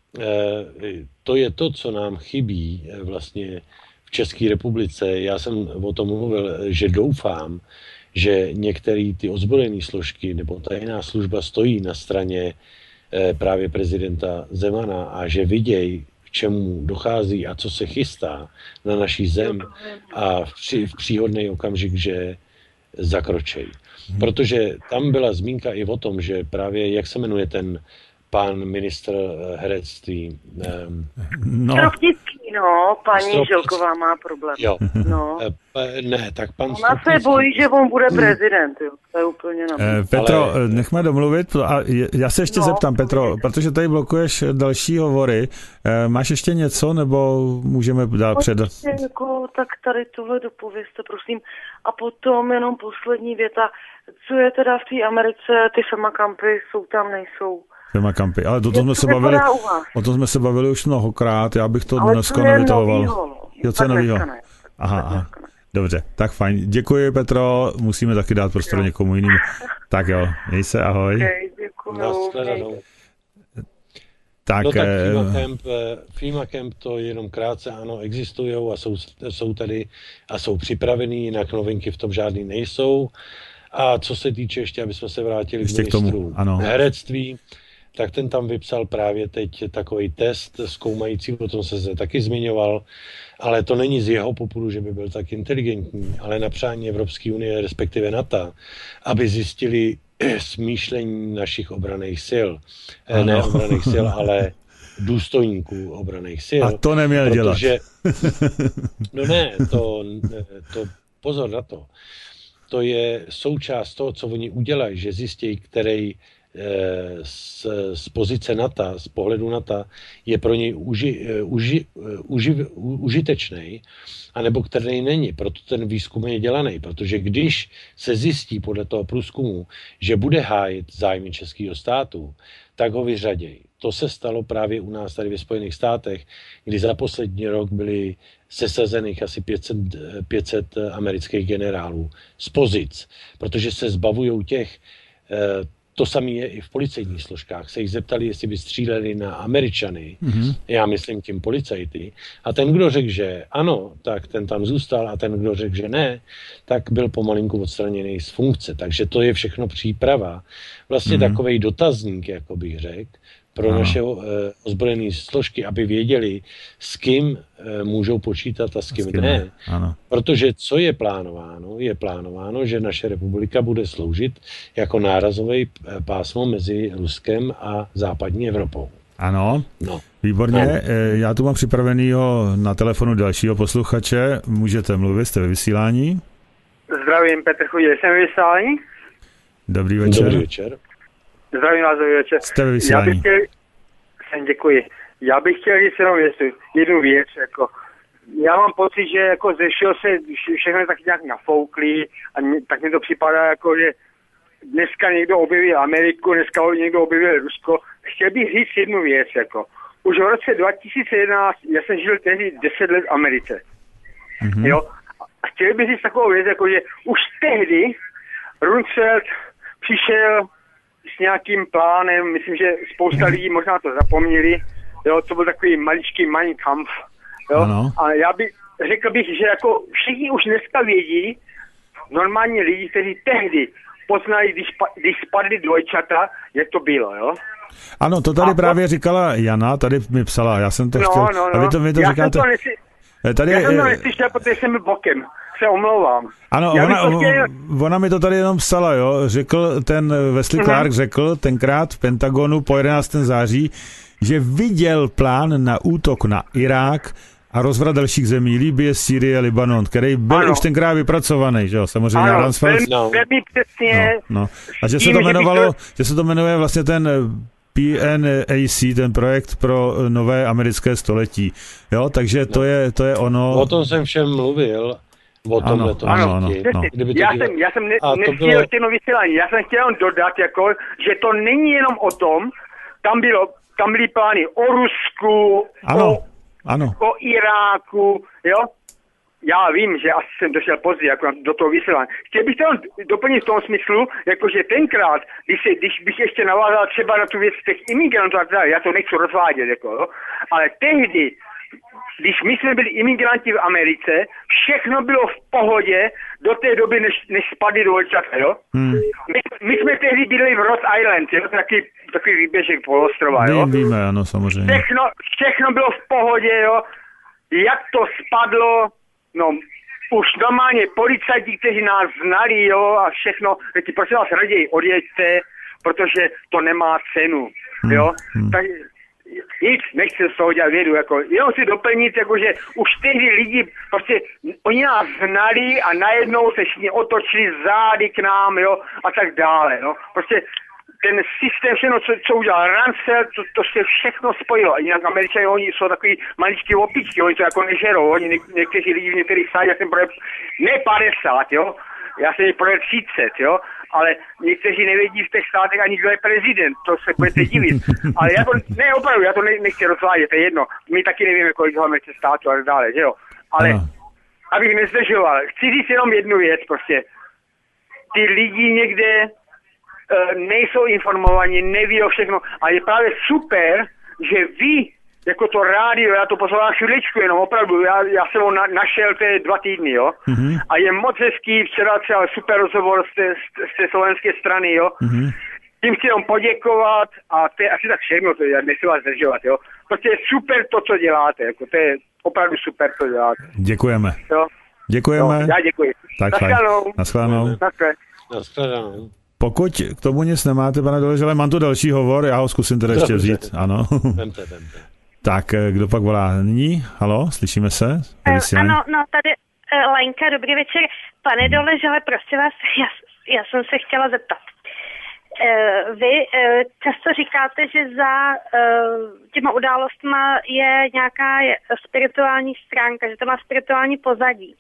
to je to, co nám chybí vlastně v České republice. Já jsem o tom mluvil, že doufám, že některé ty ozbrojené složky nebo tajná služba stojí na straně právě prezidenta Zemana a že vidějí, k čemu dochází a co se chystá na naší zem a v příhodný okamžik, že zakročej. Protože tam byla zmínka i o tom, že právě, jak se jmenuje ten pan ministr herectví.
Stropnický, paní Žilková má problém.
Jo.
No.
Ne, tak pan
Ona se bojí, že on bude prezident, jo. To je úplně na
Petro, nechme domluvit. A já se ještě zeptám, Petro, protože tady blokuješ další hovory. Máš ještě něco, nebo můžeme dál předat?
Tak tady tohle dopovězte, prosím. A potom jenom poslední věta. Co je teda v té Americe, ty FEMA-kampy jsou tam, nejsou?
FEMA-kampy, ale o tom jsme se bavili už mnohokrát, já bych to dneska nevytahoval. Co je novýho? Aha. Dobře, tak fajn. Děkuji, Petro, musíme taky dát prostor někomu jinému. Tak jo, měj se, ahoj.
Okay, děkuju.
Tak,
FEMA Camp to jenom krátce, ano, existujou a jsou tady a jsou připravený, jinak novinky v tom žádný nejsou. A co se týče ještě, aby jsme se vrátili k ministru herectví, tak ten tam vypsal právě teď takový test zkoumající, o tom se taky zmiňoval, ale to není z jeho popudu, že by byl tak inteligentní, ale na přání Evropské unie, respektive NATO, aby zjistili smýšlení našich obranných sil. Ne obranných sil, ale důstojníků obranných sil.
A to neměl dělat.
No ne, to pozor na to. To je součást toho, co oni udělají, že zjistí, který z pozice NATO, z pohledu NATO, je pro něj užitečný, anebo který není. Proto ten výzkum je dělaný, protože když se zjistí podle toho průzkumu, že bude hájit zájmy českého státu, tak ho vyřadějí. To se stalo právě u nás tady ve Spojených státech, kdy za poslední rok byly sesazených asi 500 amerických generálů z pozic, protože se zbavují těch, to samé je i v policejních složkách. Se jich zeptali, jestli by stříleli na Američany, já myslím tím policajty. A ten, kdo řekl, že ano, tak ten tam zůstal, a ten, kdo řekl, že ne, tak byl pomalinku odstraněný z funkce. Takže to je všechno příprava. Vlastně takovej dotazník, jako bych řekl, pro naše ozbrojené složky, aby věděli, s kým můžou počítat a s kým ne.
Ano.
Protože co je plánováno? Je plánováno, že naše republika bude sloužit jako nárazové pásmo mezi Ruskem a západní Evropou.
Ano, výborně. No. Já tu mám připravenýho na telefonu dalšího posluchače. Můžete mluvit, jste ve vysílání?
Zdravím, Petr Chudil, jsem ve vysílání?
Dobrý večer.
Dobrý večer.
Zdravím vás, dobrý večer.
Jste ve vysílání.
Děkuji. Já bych chtěl říct jenom jednu věc. Jako, já mám pocit, že jako ze všeho se všechno tak nějak nafouklí a tak mi to připadá, jako, že dneska někdo objevil Ameriku, dneska někdo objevil Rusko. Chtěl bych říct jednu věc. Jako. Už v roce 2011, já jsem žil tehdy 10 let v Americe. Jo? A chtěl bych říct takovou věc, jako, že už tehdy Rumsfeld přišel s nějakým plánem, myslím, že spousta lidí možná to zapomněli, jo, to byl takový maličký Mein Kampf, jo, a řekl bych, že jako všichni už dneska vědí, normální lidi, kteří tehdy poznali, když spadly dvojčata, jak to bylo, jo.
Ano, to tady právě říkala Jana, tady mi psala, já jsem to chtěl, a vy to říkáte.
Já jsem to neslyšel, protože jsem bokem. Se omlouvám.
Ano, ona mi to tady jenom psala, jo. Řekl ten Wesley Clark, řekl tenkrát v Pentagonu po 11. září, že viděl plán na útok na Irák a rozvrat dalších zemí, Libye, Sýrie, Libanon, který byl už tenkrát vypracovaný, že jo, samozřejmě.
Ano, velmi přesně.
A že se to jmenuje vlastně ten PNAC, ten projekt pro nové americké století. Jo, takže to je ono.
O tom jsem všem mluvil.
Ano.
Já jsem nechtěl těno vysílání. Já jsem chtěl dodat, jako, že to není jenom o tom, tam byly plány o Rusku, o Iráku, jo. Já vím, že asi jsem došel pozdě jako do toho vysílání. Chtěl bych to doplnit v tom smyslu, jakože tenkrát, když bych ještě navázal třeba na tu věc těch imigrantů, já to nechci rozvádět, jako, jo. Ale tehdy, když my jsme byli imigranti v Americe, všechno bylo v pohodě do té doby, než spadly dvojčata, jo? My jsme tehdy byli v Rhode Island, jo? Takový výběžek poloostrova, jo?
Víme, ano, samozřejmě.
Všechno bylo v pohodě, jo? Jak to spadlo, no, už normálně policajti, kteří nás znali, jo, a všechno, řekli, prosím vás, raději odjeďte, protože to nemá cenu, jo? Tak nic, nechci z toho dělat vědu, jako, jenom si doplnit, jako, že už tehdy lidi, prostě, oni nás znali a najednou se všichni otočili zády k nám, jo, a tak dále, no. Prostě ten systém, všechno, co udělal Rumsfeld, to se všechno spojilo. Jinak Američané, oni jsou takový maličký opičky, oni to jako nežerou, oni někteří lidi v některých státech, já jsem projel, ne 50, jo, já jsem projel 30, jo, ale někteří nevědí v těch státech ani kdo je prezident, to se budete divit. Ale já to, ne opravdu, já to nechci rozvádět, to je jedno. My taky nevíme, kolik máme států a tak dále, že jo. Ale abych nezdržoval, chci říct jenom jednu věc, prostě. Ty lidi někde nejsou informovaní, neví o všechno, a je právě super, že vy, jako to rádio, já to poslouchám chviličku jenom, opravdu, já jsem ho našel, to je 2 týdny, jo, a je moc hezký, včera třeba super rozhovor z té slovenské strany, jo, tím chci jenom poděkovat a to je asi tak všechno, to je, nechci vás zdržovat, jo, prostě je super to, co děláte, jako to je opravdu super, co děláte.
Děkujeme.
Jo.
Děkujeme.
Jo, já děkuji.
Tak
Naschledanou.
Pokud k tomu nic nemáte, pane Doležele, mám tu další hovor, já ho zkusím teda ještě vzít. Ano.
Vemte.
Tak, kdo pak volá nyní? Halo, slyšíme se?
Ano, tady Lenka, dobrý večer. Pane Doležele, prosím vás, já jsem se chtěla zeptat. Vy často říkáte, že za těma událostma je nějaká spirituální stránka, že to má spirituální pozadí.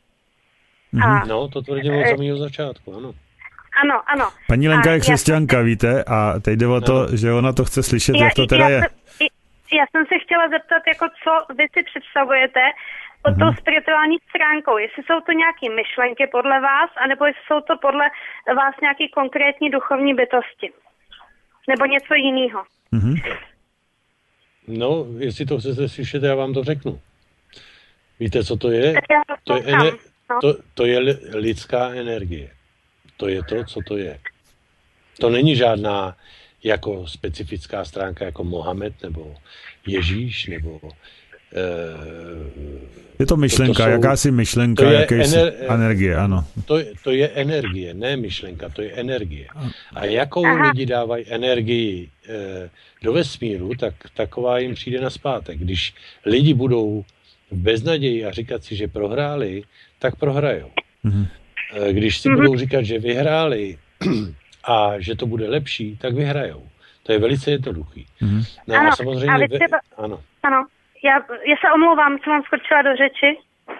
No, to tvrdím od samého začátku, ano.
Ano.
Paní Lenka je křesťanka, víte, a teď jde o to, že ona to chce slyšet, jak to teda je.
Já jsem se chtěla zeptat, jako co vy si představujete pod tou spirituální stránkou. Jestli jsou to nějaké myšlenky podle vás, anebo jestli jsou to podle vás nějaké konkrétní duchovní bytosti. nebo něco jiného.
No, jestli to chcete slyšet, já vám to řeknu. Víte, co to je? To je lidská energie. To je to, co to je. To není žádná jako specifická stránka jako Mohamed nebo Ježíš nebo
je to myšlenka, jakási myšlenka, jakési energie, ano.
To je energie, ne myšlenka, to je energie. A jakou lidi dávají energii do vesmíru, tak taková jim přijde nazpátek. Když lidi budou v beznaději a říkat si, že prohráli, tak prohrajou. Když si budou říkat, že vyhráli a že to bude lepší, tak vyhrajou. To je velice jednoduchý. No
ano,
a samozřejmě...
Ano. Já se omlouvám, co vám skočila do řeči.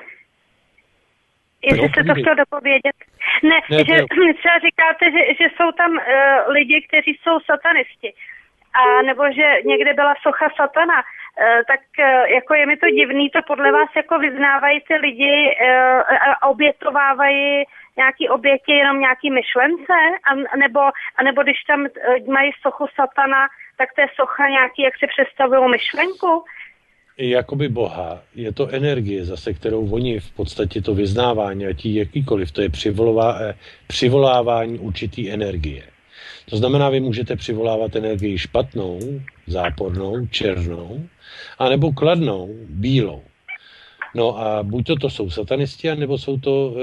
Jestli jste to chtěl dopovědět. Ne, že třeba říkáte, že jsou tam lidi, kteří jsou satanisti. A nebo že někde byla socha satana. Tak jako je mi to divný, to podle vás jako vyznávají ty lidi a obětovávají nějaký oběti jenom nějaký myšlence? A nebo když tam mají sochu satana, tak to je socha nějaký, jak si představují myšlenku?
Jakoby Boha, je to energie zase, kterou oni v podstatě to vyznávání, ať jakýkoliv, to je přivolávání určitý energie. To znamená, vy můžete přivolávat energii špatnou, zápornou, černou, anebo kladnou, bílou. No a buď to jsou satanisti, anebo jsou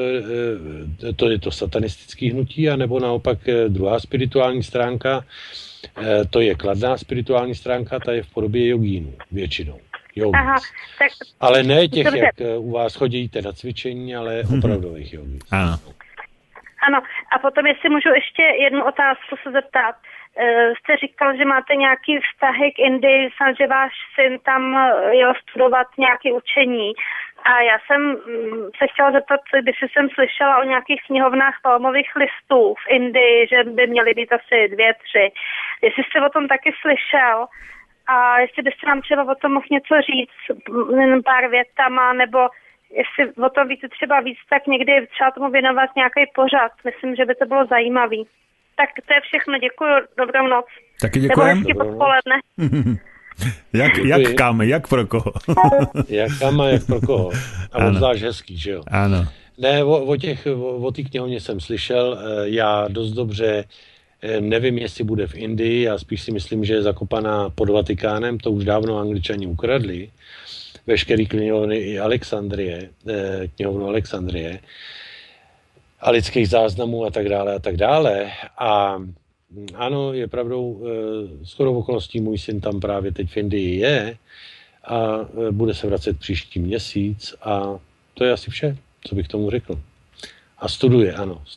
to je to satanistické hnutí, anebo naopak druhá spirituální stránka, to je kladná spirituální stránka, ta je v podobě jogínů většinou.
Aha, tak,
ale ne těch, dobře. Jak u vás chodíte na cvičení, ale opravdových jogí.
Ano, a potom jestli můžu ještě jednu otázku se zeptat. Jste říkal, že máte nějaký vztahy k Indii, že váš syn tam jel studovat nějaké učení. A já jsem se chtěla zeptat, když jsem slyšela o nějakých knihovnách palmových listů v Indii, že by měly být asi 2, 3. Jestli jste o tom taky slyšel, a jestli byste nám třeba o tom mohl něco říct, pár větama, nebo jestli o tom víte třeba víc, tak někdy třeba tomu věnovat nějaký pořad. Myslím, že by to bylo zajímavý. Tak to je všechno, děkuji, dobrou noc.
Taky děkujem.
Nebo hezky odpoledne.
Jak kam, jak pro koho?
Jak kam a jak pro koho. A obzvlášť hezký, že jo?
Ano.
Ne, o té knihovně jsem slyšel, já dost dobře nevím, jestli bude v Indii, já spíš si myslím, že je zakopaná pod Vatikánem, to už dávno Angličani ukradli, veškerý knihovny i Alexandrie, knihovnu Alexandrie, a lidských záznamů a tak dále a tak dále. A ano, je pravdou, skoro v okolností můj syn tam právě teď v Indii je a bude se vracet příští měsíc a to je asi vše, co bych tomu řekl. A studuje.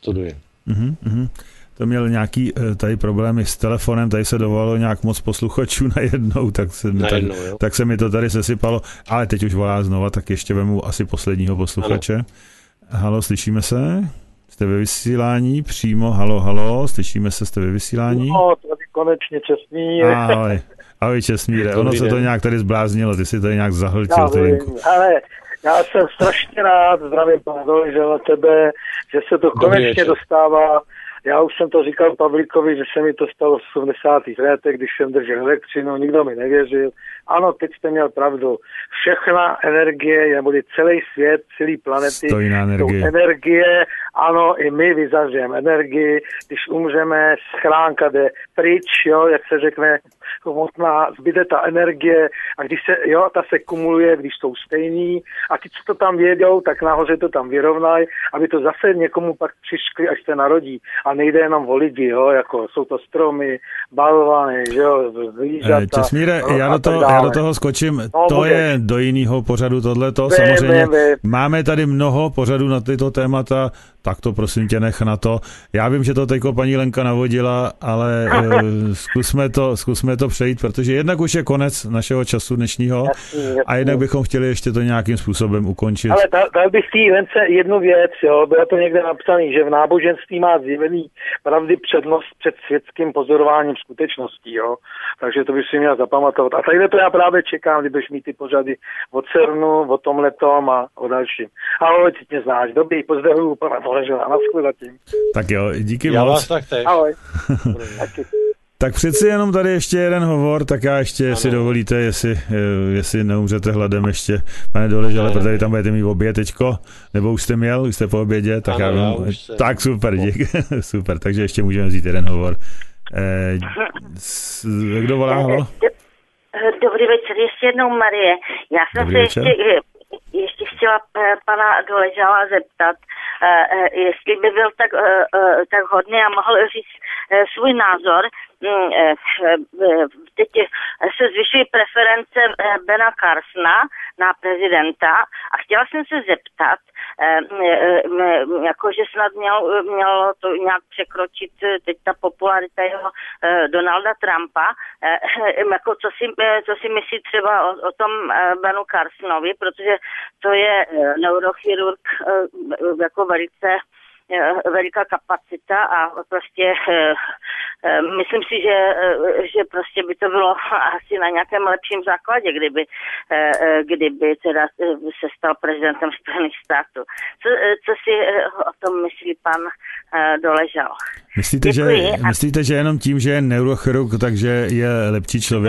To měl nějaký tady problémy s telefonem, tady se dovolalo nějak moc posluchačů najednou, tak se mi to tady sesypalo, ale teď už volá znova, tak ještě vemu asi posledního posluchače. Ano. Halo, slyšíme se? Jste ve vysílání přímo, halo, slyšíme se, jste ve vysílání?
No, tady konečně Česmír.
Ahoj Česmíre, ono se to nějak tady zbláznilo, ty si tady nějak zahltil tu linku.
Ale já jsem strašně rád, zdravím pana Doležela, tebe, že se to konečně dostává. Já už jsem to říkal Pavlíkovi, že se mi to stalo v 70. letech, když jsem držel elektřinu, nikdo mi nevěřil. Ano, teď jste měl pravdu. Všechna energie, nebo celý svět, celý planety jsou energie. Ano, i my vyzařujeme energii. Když umřeme, schránka jde pryč, jo, jak se řekne, hmotná, zbyde ta energie a když se, jo, ta se kumuluje, když jsou stejný a ti, co to tam vědou, tak nahoře to tam vyrovnají, aby to zase někomu pak přiškli, až se narodí. A nejde jenom o lidi, jo, jako jsou to stromy, balvany, jo, zvířata.
Česmíre, já do toho skočím, no, to je do jiného pořadu tohleto, samozřejmě. Máme tady mnoho pořadů na tyto témata, tak to prosím tě nech na to. Já vím, že to teďko paní Lenka navodila, ale zkusme to přejít, protože jednak už je konec našeho času dnešního jasný. A jednak bychom chtěli ještě to nějakým způsobem ukončit.
Ale dal bych té Lence jednu věc, jo, bylo to někde napsané, že v náboženství má zjevený pravdy přednost před světským pozorováním skutečností, jo. Takže to bych si měl zapamatovat. A tady to já právě čekám, kdy budeš mít ty pořady o CERNu, o tomhletom a o dalším. Ahoj, ty mě znáš. Dobrý, pozdravuju pana Doležela. Na shledatím.
Tak jo, díky
já
moc.
Vás tak tež.
Ahoj.
Tak přeci jenom tady ještě jeden hovor, tak já ještě, jestli dovolíte, jestli neumřete hladem ještě, pane Doležale, protože tam budete mít oběd teďko, nebo už jste měl, už jste po obědě, tak tak super, díky, super, takže ještě můžeme vzít jeden hovor. Kdo volá, halo?
Dobrý večer, ještě jednou Marie. Já jsem se ještě chtěla pana Doležala zeptat, jestli by byl tak hodný a mohl říct svůj názor. Teď se zvyšují preference Bena Carsona na prezidenta a chtěla jsem se zeptat, jakože snad mělo to nějak překročit teď ta popularita jeho Donalda Trumpa, jako co si myslí třeba o tom Benu Carsonovi, protože to je neurochirurg jako veliká kapacita a prostě myslím si, že prostě by to bylo asi na nějakém lepším základě, kdyby teda se stal prezidentem Spojených států. Co si o tom myslí pan Doležal?
Myslíte, že jenom tím, že je neurochirurg, takže je lepší člověk?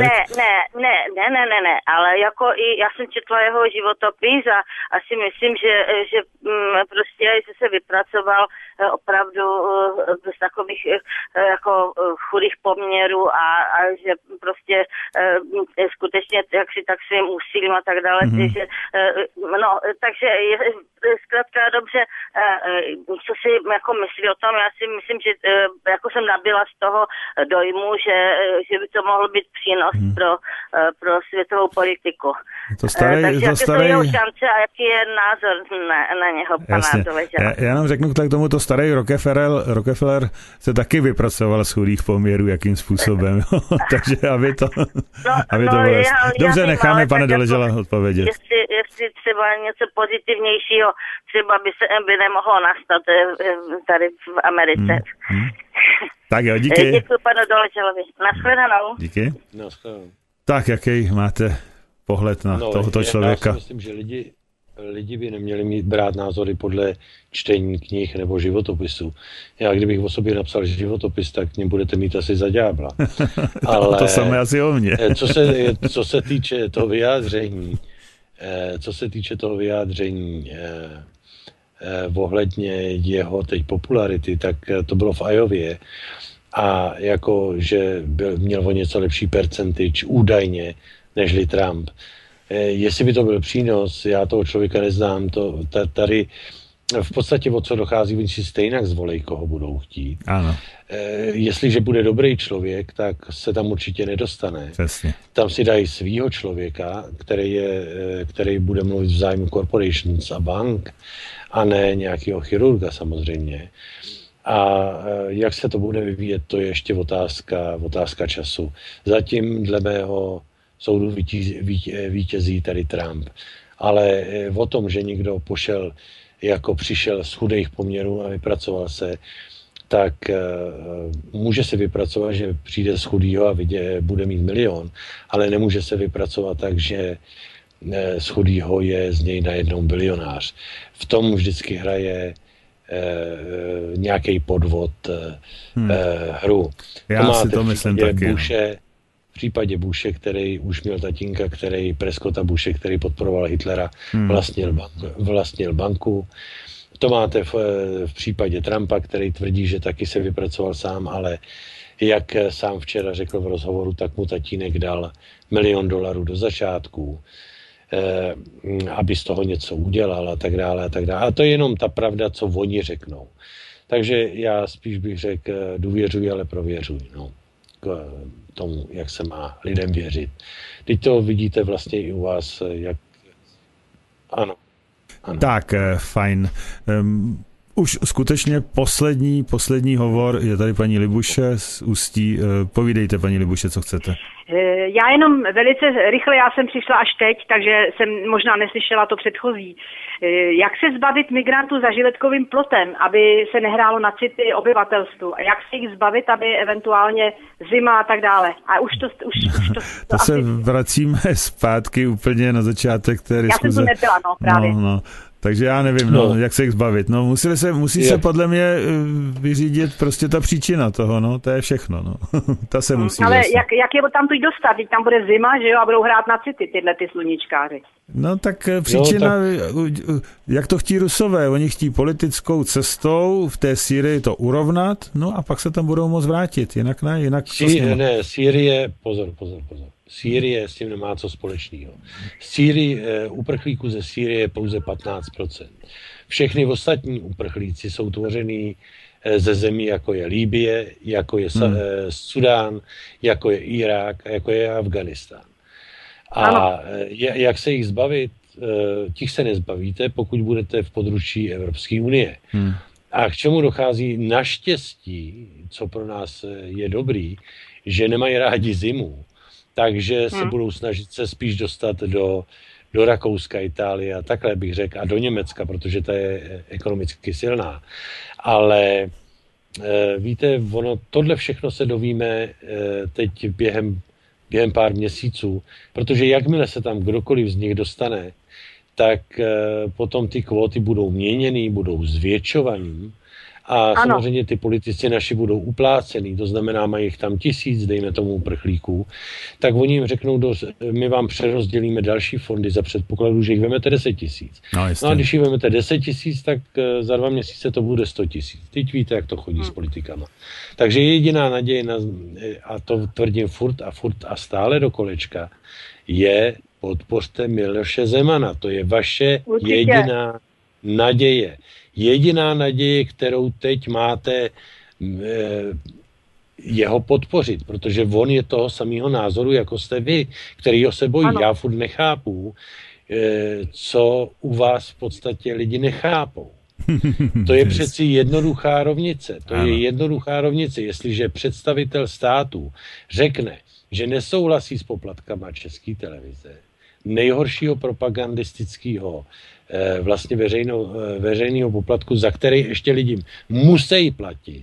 Ne, ale jako i já jsem četla jeho životopis a asi myslím, že prostě se vypracoval opravdu z takových jako chudých poměrů a že prostě skutečně tak svým úsilím a tak dále, takže je zkrátka dobře, co si jako myslí o tom, já si myslím, že jako jsem nabyla z toho dojmu, že by to mohl být přínos pro světovou politiku. Takže jaké jsou jeho šance a jaký je názor na něho, pana Doležala?
Já nám řeknu k tomuto starý Rockefeller se taky vypracoval z chudých poměrů, jakým způsobem. Takže aby to bylo. Dobře, necháme pane Doležala odpovědět.
Jestli třeba něco pozitivnějšího třeba by nemohlo nastat tady v Americe.
Tak jo, díky.
Děkuji panu Doležalovi. Nashledanou.
Díky. Tak, jaký máte pohled na tohoto člověka?
Já si myslím, že lidi by neměli brát názory podle čtení knih nebo životopisů. Já kdybych o sobě napsal životopis, tak mě budete mít asi za ďábla. Ale
to samé asi o mně.
Co se týče toho vyjádření, ohledně jeho teď popularity, tak to bylo v Iově a jako, že měl o něco lepší percentage údajně, nežli Trump. Jestli by to byl přínos, já toho člověka neznám, tady v podstatě o co dochází, oni si stejně zvolej, koho budou chtít.
Ano.
Jestliže bude dobrý člověk, tak se tam určitě nedostane.
Přesně.
Tam si dají svýho člověka, který bude mluvit v zájmu corporations a bank, a ne nějakého chirurga samozřejmě. A jak se to bude vyvíjet, to je ještě otázka času. Zatím dle mého soudu vítězí tady Trump. Ale o tom, že někdo přišel z chudých poměrů a vypracoval se, tak může se vypracovat, že přijde z chudýho a bude mít milion, ale nemůže se vypracovat tak, že z chudýho je z něj najednou bilionář. V tom vždycky hraje nějaký podvod hru.
Já si to myslím taky.
V případě Bushe, který už měl tatínka, Prescotta Bushe, který podporoval Hitlera, vlastnil banku. To máte v případě Trumpa, který tvrdí, že taky se vypracoval sám, ale jak sám včera řekl v rozhovoru, tak mu tatínek dal $1 milion do začátku, aby z toho něco udělal a tak dále a tak dále. A to je jenom ta pravda, co oni řeknou. Takže já spíš bych řekl, důvěřuj, ale prověřuj. K tomu, jak se má lidem věřit. Teď to vidíte vlastně i u vás, jak... Ano.
Tak, fajn. Už skutečně poslední hovor je tady paní Libuše z Ústí. Povídejte, paní Libuše, co chcete.
Já jenom velice rychle, já jsem přišla až teď, takže jsem možná neslyšela to předchozí. Jak se zbavit migrantů za žiletkovým plotem, aby se nehrálo na city obyvatelstvu? A jak se jich zbavit, aby eventuálně zima a tak dále? A už to
asi... se vracíme zpátky úplně na začátek té diskuze.
Já jsem tu nebyla, právě.
No. Takže já nevím, jak se jich zbavit. No, musí se podle mě vyřídit prostě ta příčina toho, no, to je všechno, no. Ta se musí.
Ale jak je tam tu dostat? Teď tam bude zima, že jo, a budou hrát na city tyhle ty sluníčkáři.
No tak příčina, jak to chtí Rusové, oni chtí politickou cestou v té Sýrii to urovnat, no a pak se tam budou moct vrátit, jinak
Sýrie, pozor. Sýrie s tím nemá co společného. Uprchlíků ze Sýrie je pouze 15%. Všechny ostatní uprchlíci jsou tvořený ze zemí, jako je Libye, jako je Sudán, jako je Irák a jako je Afganistán. A jak se jich zbavit? Těch se nezbavíte, pokud budete v područí Evropské unie. A k čemu dochází naštěstí, co pro nás je dobrý, že nemají rádi zimu, takže se budou snažit se spíš dostat do Rakouska, Itálie a takhle bych řekl, a do Německa, protože ta je ekonomicky silná. Ale víte, tohle všechno se dovíme teď během pár měsíců, protože jakmile se tam kdokoliv z nich dostane, tak potom ty kvóty budou měněný, budou zvětšovaný a samozřejmě ty politici naši budou uplácený, to znamená, mají jich tam 1000, dejme tomu uprchlíků, tak oni jim řeknou, my vám přerozdělíme další fondy za předpokladu, že jich vemete 10 000. No a když jich vemete 10 000, tak za 2 měsíce to bude 100 000. Teď víte, jak to chodí s politikama. Takže jediná naděje, a to tvrdím furt a stále do kolečka, je podpořte Miloše Zemana. To je vaše jediná naděje. Jediná naděje, kterou teď máte jeho podpořit, protože on je toho samého názoru, jako jste vy, který ho se bojí. Ano. Já furt nechápu, co u vás v podstatě lidi nechápou. To je přeci jednoduchá rovnice. Jestliže představitel státu řekne, že nesouhlasí s poplatkama České televize, nejhoršího propagandistického vlastně veřejného poplatku, za který ještě lidi musí platit,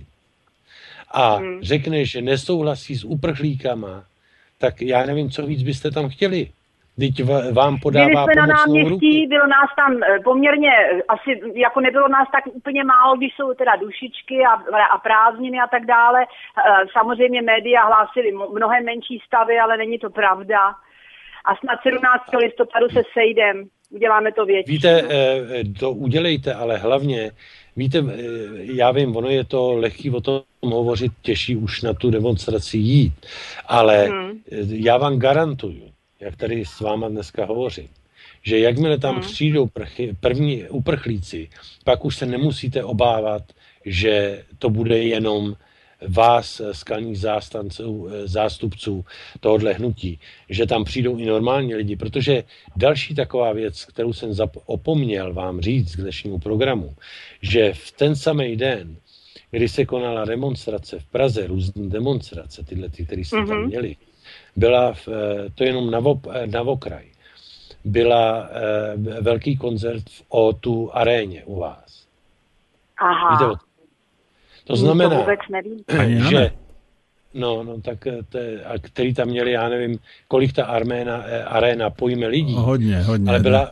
a řekne, že nesouhlasí s uprchlíkama, tak já nevím, co víc byste tam chtěli. Teď vám podává pomocnou ruku.
Bylo nás tam poměrně, asi jako nebylo nás tak úplně málo, když jsou teda dušičky a prázdniny a tak dále. Samozřejmě média hlásily mnohem menší stavy, ale není to pravda. A snad 17. listopadu se sejdem. Uděláme to větší.
Víte, to udělejte, ale hlavně, víte, já vím, ono je to lehký o tom hovořit, těžší už na tu demonstraci jít, ale já vám garantuju, jak tady s váma dneska hovořím, že jakmile tam přijdou první uprchlíci, pak už se nemusíte obávat, že to bude jenom vás, skalních zástupců tohohle hnutí, že tam přijdou i normální lidi, protože další taková věc, kterou jsem opomněl vám říct k dnešnímu programu, že v ten samý den, kdy se konala demonstrace v Praze, různé demonstrace, tyhle, které jsme tam měli, byla to jenom na okraj, byla velký koncert v O2 aréně u vás.
Aha.
Víte, to znamená, že tak který tam měli, já nevím, kolik ta aréna pojme lidí,
hodně,
ale byla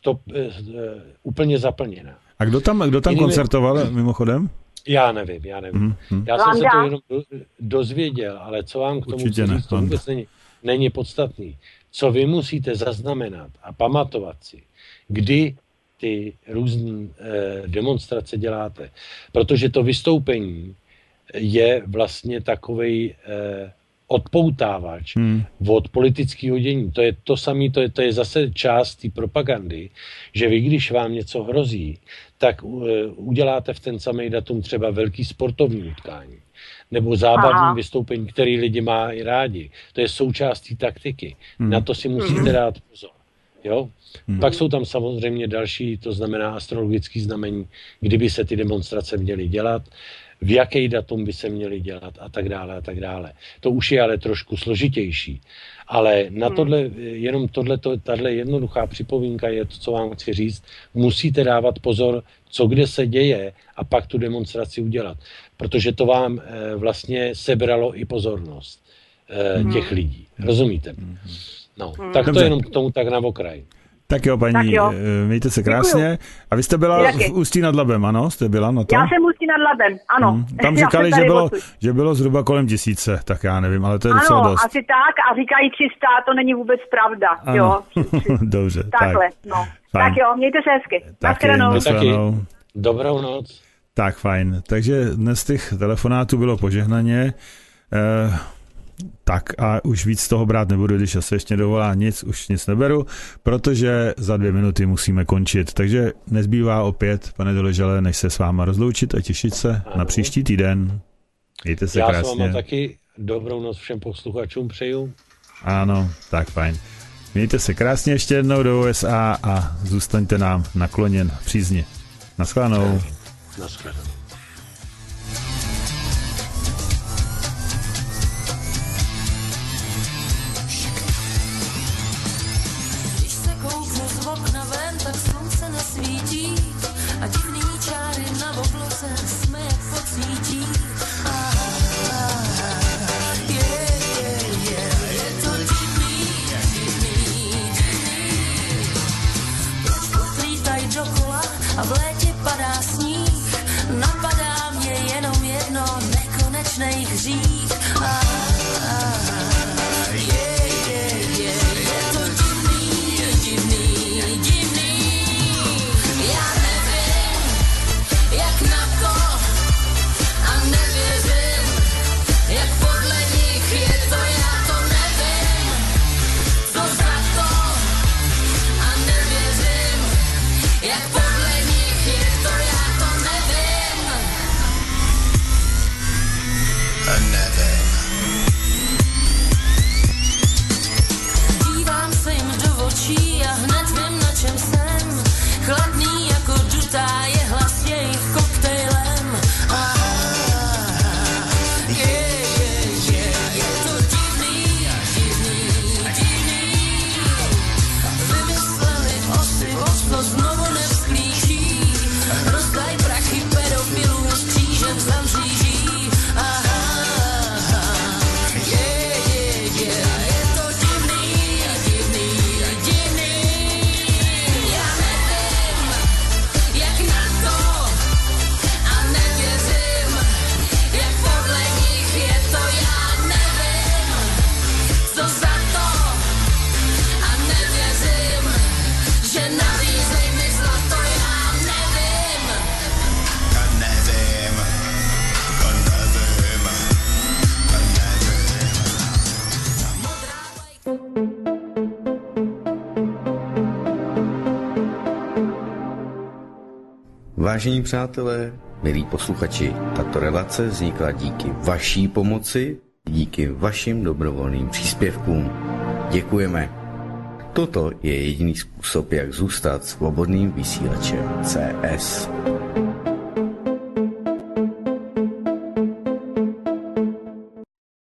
úplně zaplněná.
A kdo tam koncertoval mimochodem?
Já nevím. Já jsem se to jenom dozvěděl, ale co vám k tomu chci říct, to vůbec není podstatný. Co vy musíte zaznamenat a pamatovat si, kdy ty různé demonstrace děláte. Protože to vystoupení je vlastně takovej odpoutávač od politického dění. To je to samé, to je zase část té propagandy, že vy, když vám něco hrozí, tak uděláte v ten samý datum třeba velký sportovní utkání nebo zábavní vystoupení, který lidi mají rádi. To je součástí taktiky. Na to si musíte dát pozor. Jo? Pak jsou tam samozřejmě další, to znamená astrologické znamení, kdyby se ty demonstrace měly dělat, v jaký datum by se měly dělat a tak dále a tak dále. To už je ale trošku složitější. Ale na tohle, jenom tahle jednoduchá připomínka je to, co vám chci říct. Musíte dávat pozor, co kde se děje a pak tu demonstraci udělat. Protože to vám vlastně sebralo i pozornost těch lidí. Rozumíte? No, tak to jenom k tomu tak na okraj.
Tak jo, paní, tak jo. Mějte se krásně. Děkuju. A vy jste byla v Ústí nad Labem, ano? Jste byla na to?
Já jsem Ústí nad Labem, ano.
Tam říkali, že bylo zhruba kolem 1000, tak já nevím, ale to je docela dost.
Ano, asi tak a říkají 300, to není vůbec pravda, ano. Jo.
Dobře,
takhle, tak. No. Tak jo, mějte se hezky.
Nashledanou.
Dobrou noc.
Tak fajn, takže dnes těch telefonátů bylo požehnaně. Tak a už víc toho brát nebudu, když se ještě dovolá už nic neberu, protože za 2 minuty musíme končit. Takže nezbývá opět, pane Doležale, než se s váma rozloučit a těšit se na příští týden. Mějte se krásně.
Já s váma taky dobrou noc všem posluchačům přeju.
Ano, tak fajn. Mějte se krásně ještě jednou do USA a zůstaňte nám nakloněn přízni. Naschledanou.
Naschledanou.
A divný čáry na obloze jsme jak pocítí. Je to divný. Proč potlítaj dokola a v létě padá sníh? Napadá mě jenom jedno, nekonečnej hřích. Je to divný. Jak na to a nevěřím, jak podle nich je to, já to nevím, co za to a nevěřím, jak podle nich je to, já to nevím a nevím. Dívám se jim do očí a hned vím, na čem jsem, chladný jako dutá je hlas jejich koktejlem. Je to divný. Vymysleli oslo znovu nevzklíčí, rozdaj prachy pedofilů s křížem za mříží. Je to divný. Já nevím, jak na to a nevěřím, jak podle nich je to, já nevím, co za to a nevěřím, že nabízej mi zlato, já nevím.
Vážení přátelé, milí posluchači, tato relace vznikla díky vaší pomoci, díky vašim dobrovolným příspěvkům. Děkujeme. Toto je jediný způsob, jak zůstat svobodným vysílačem CS.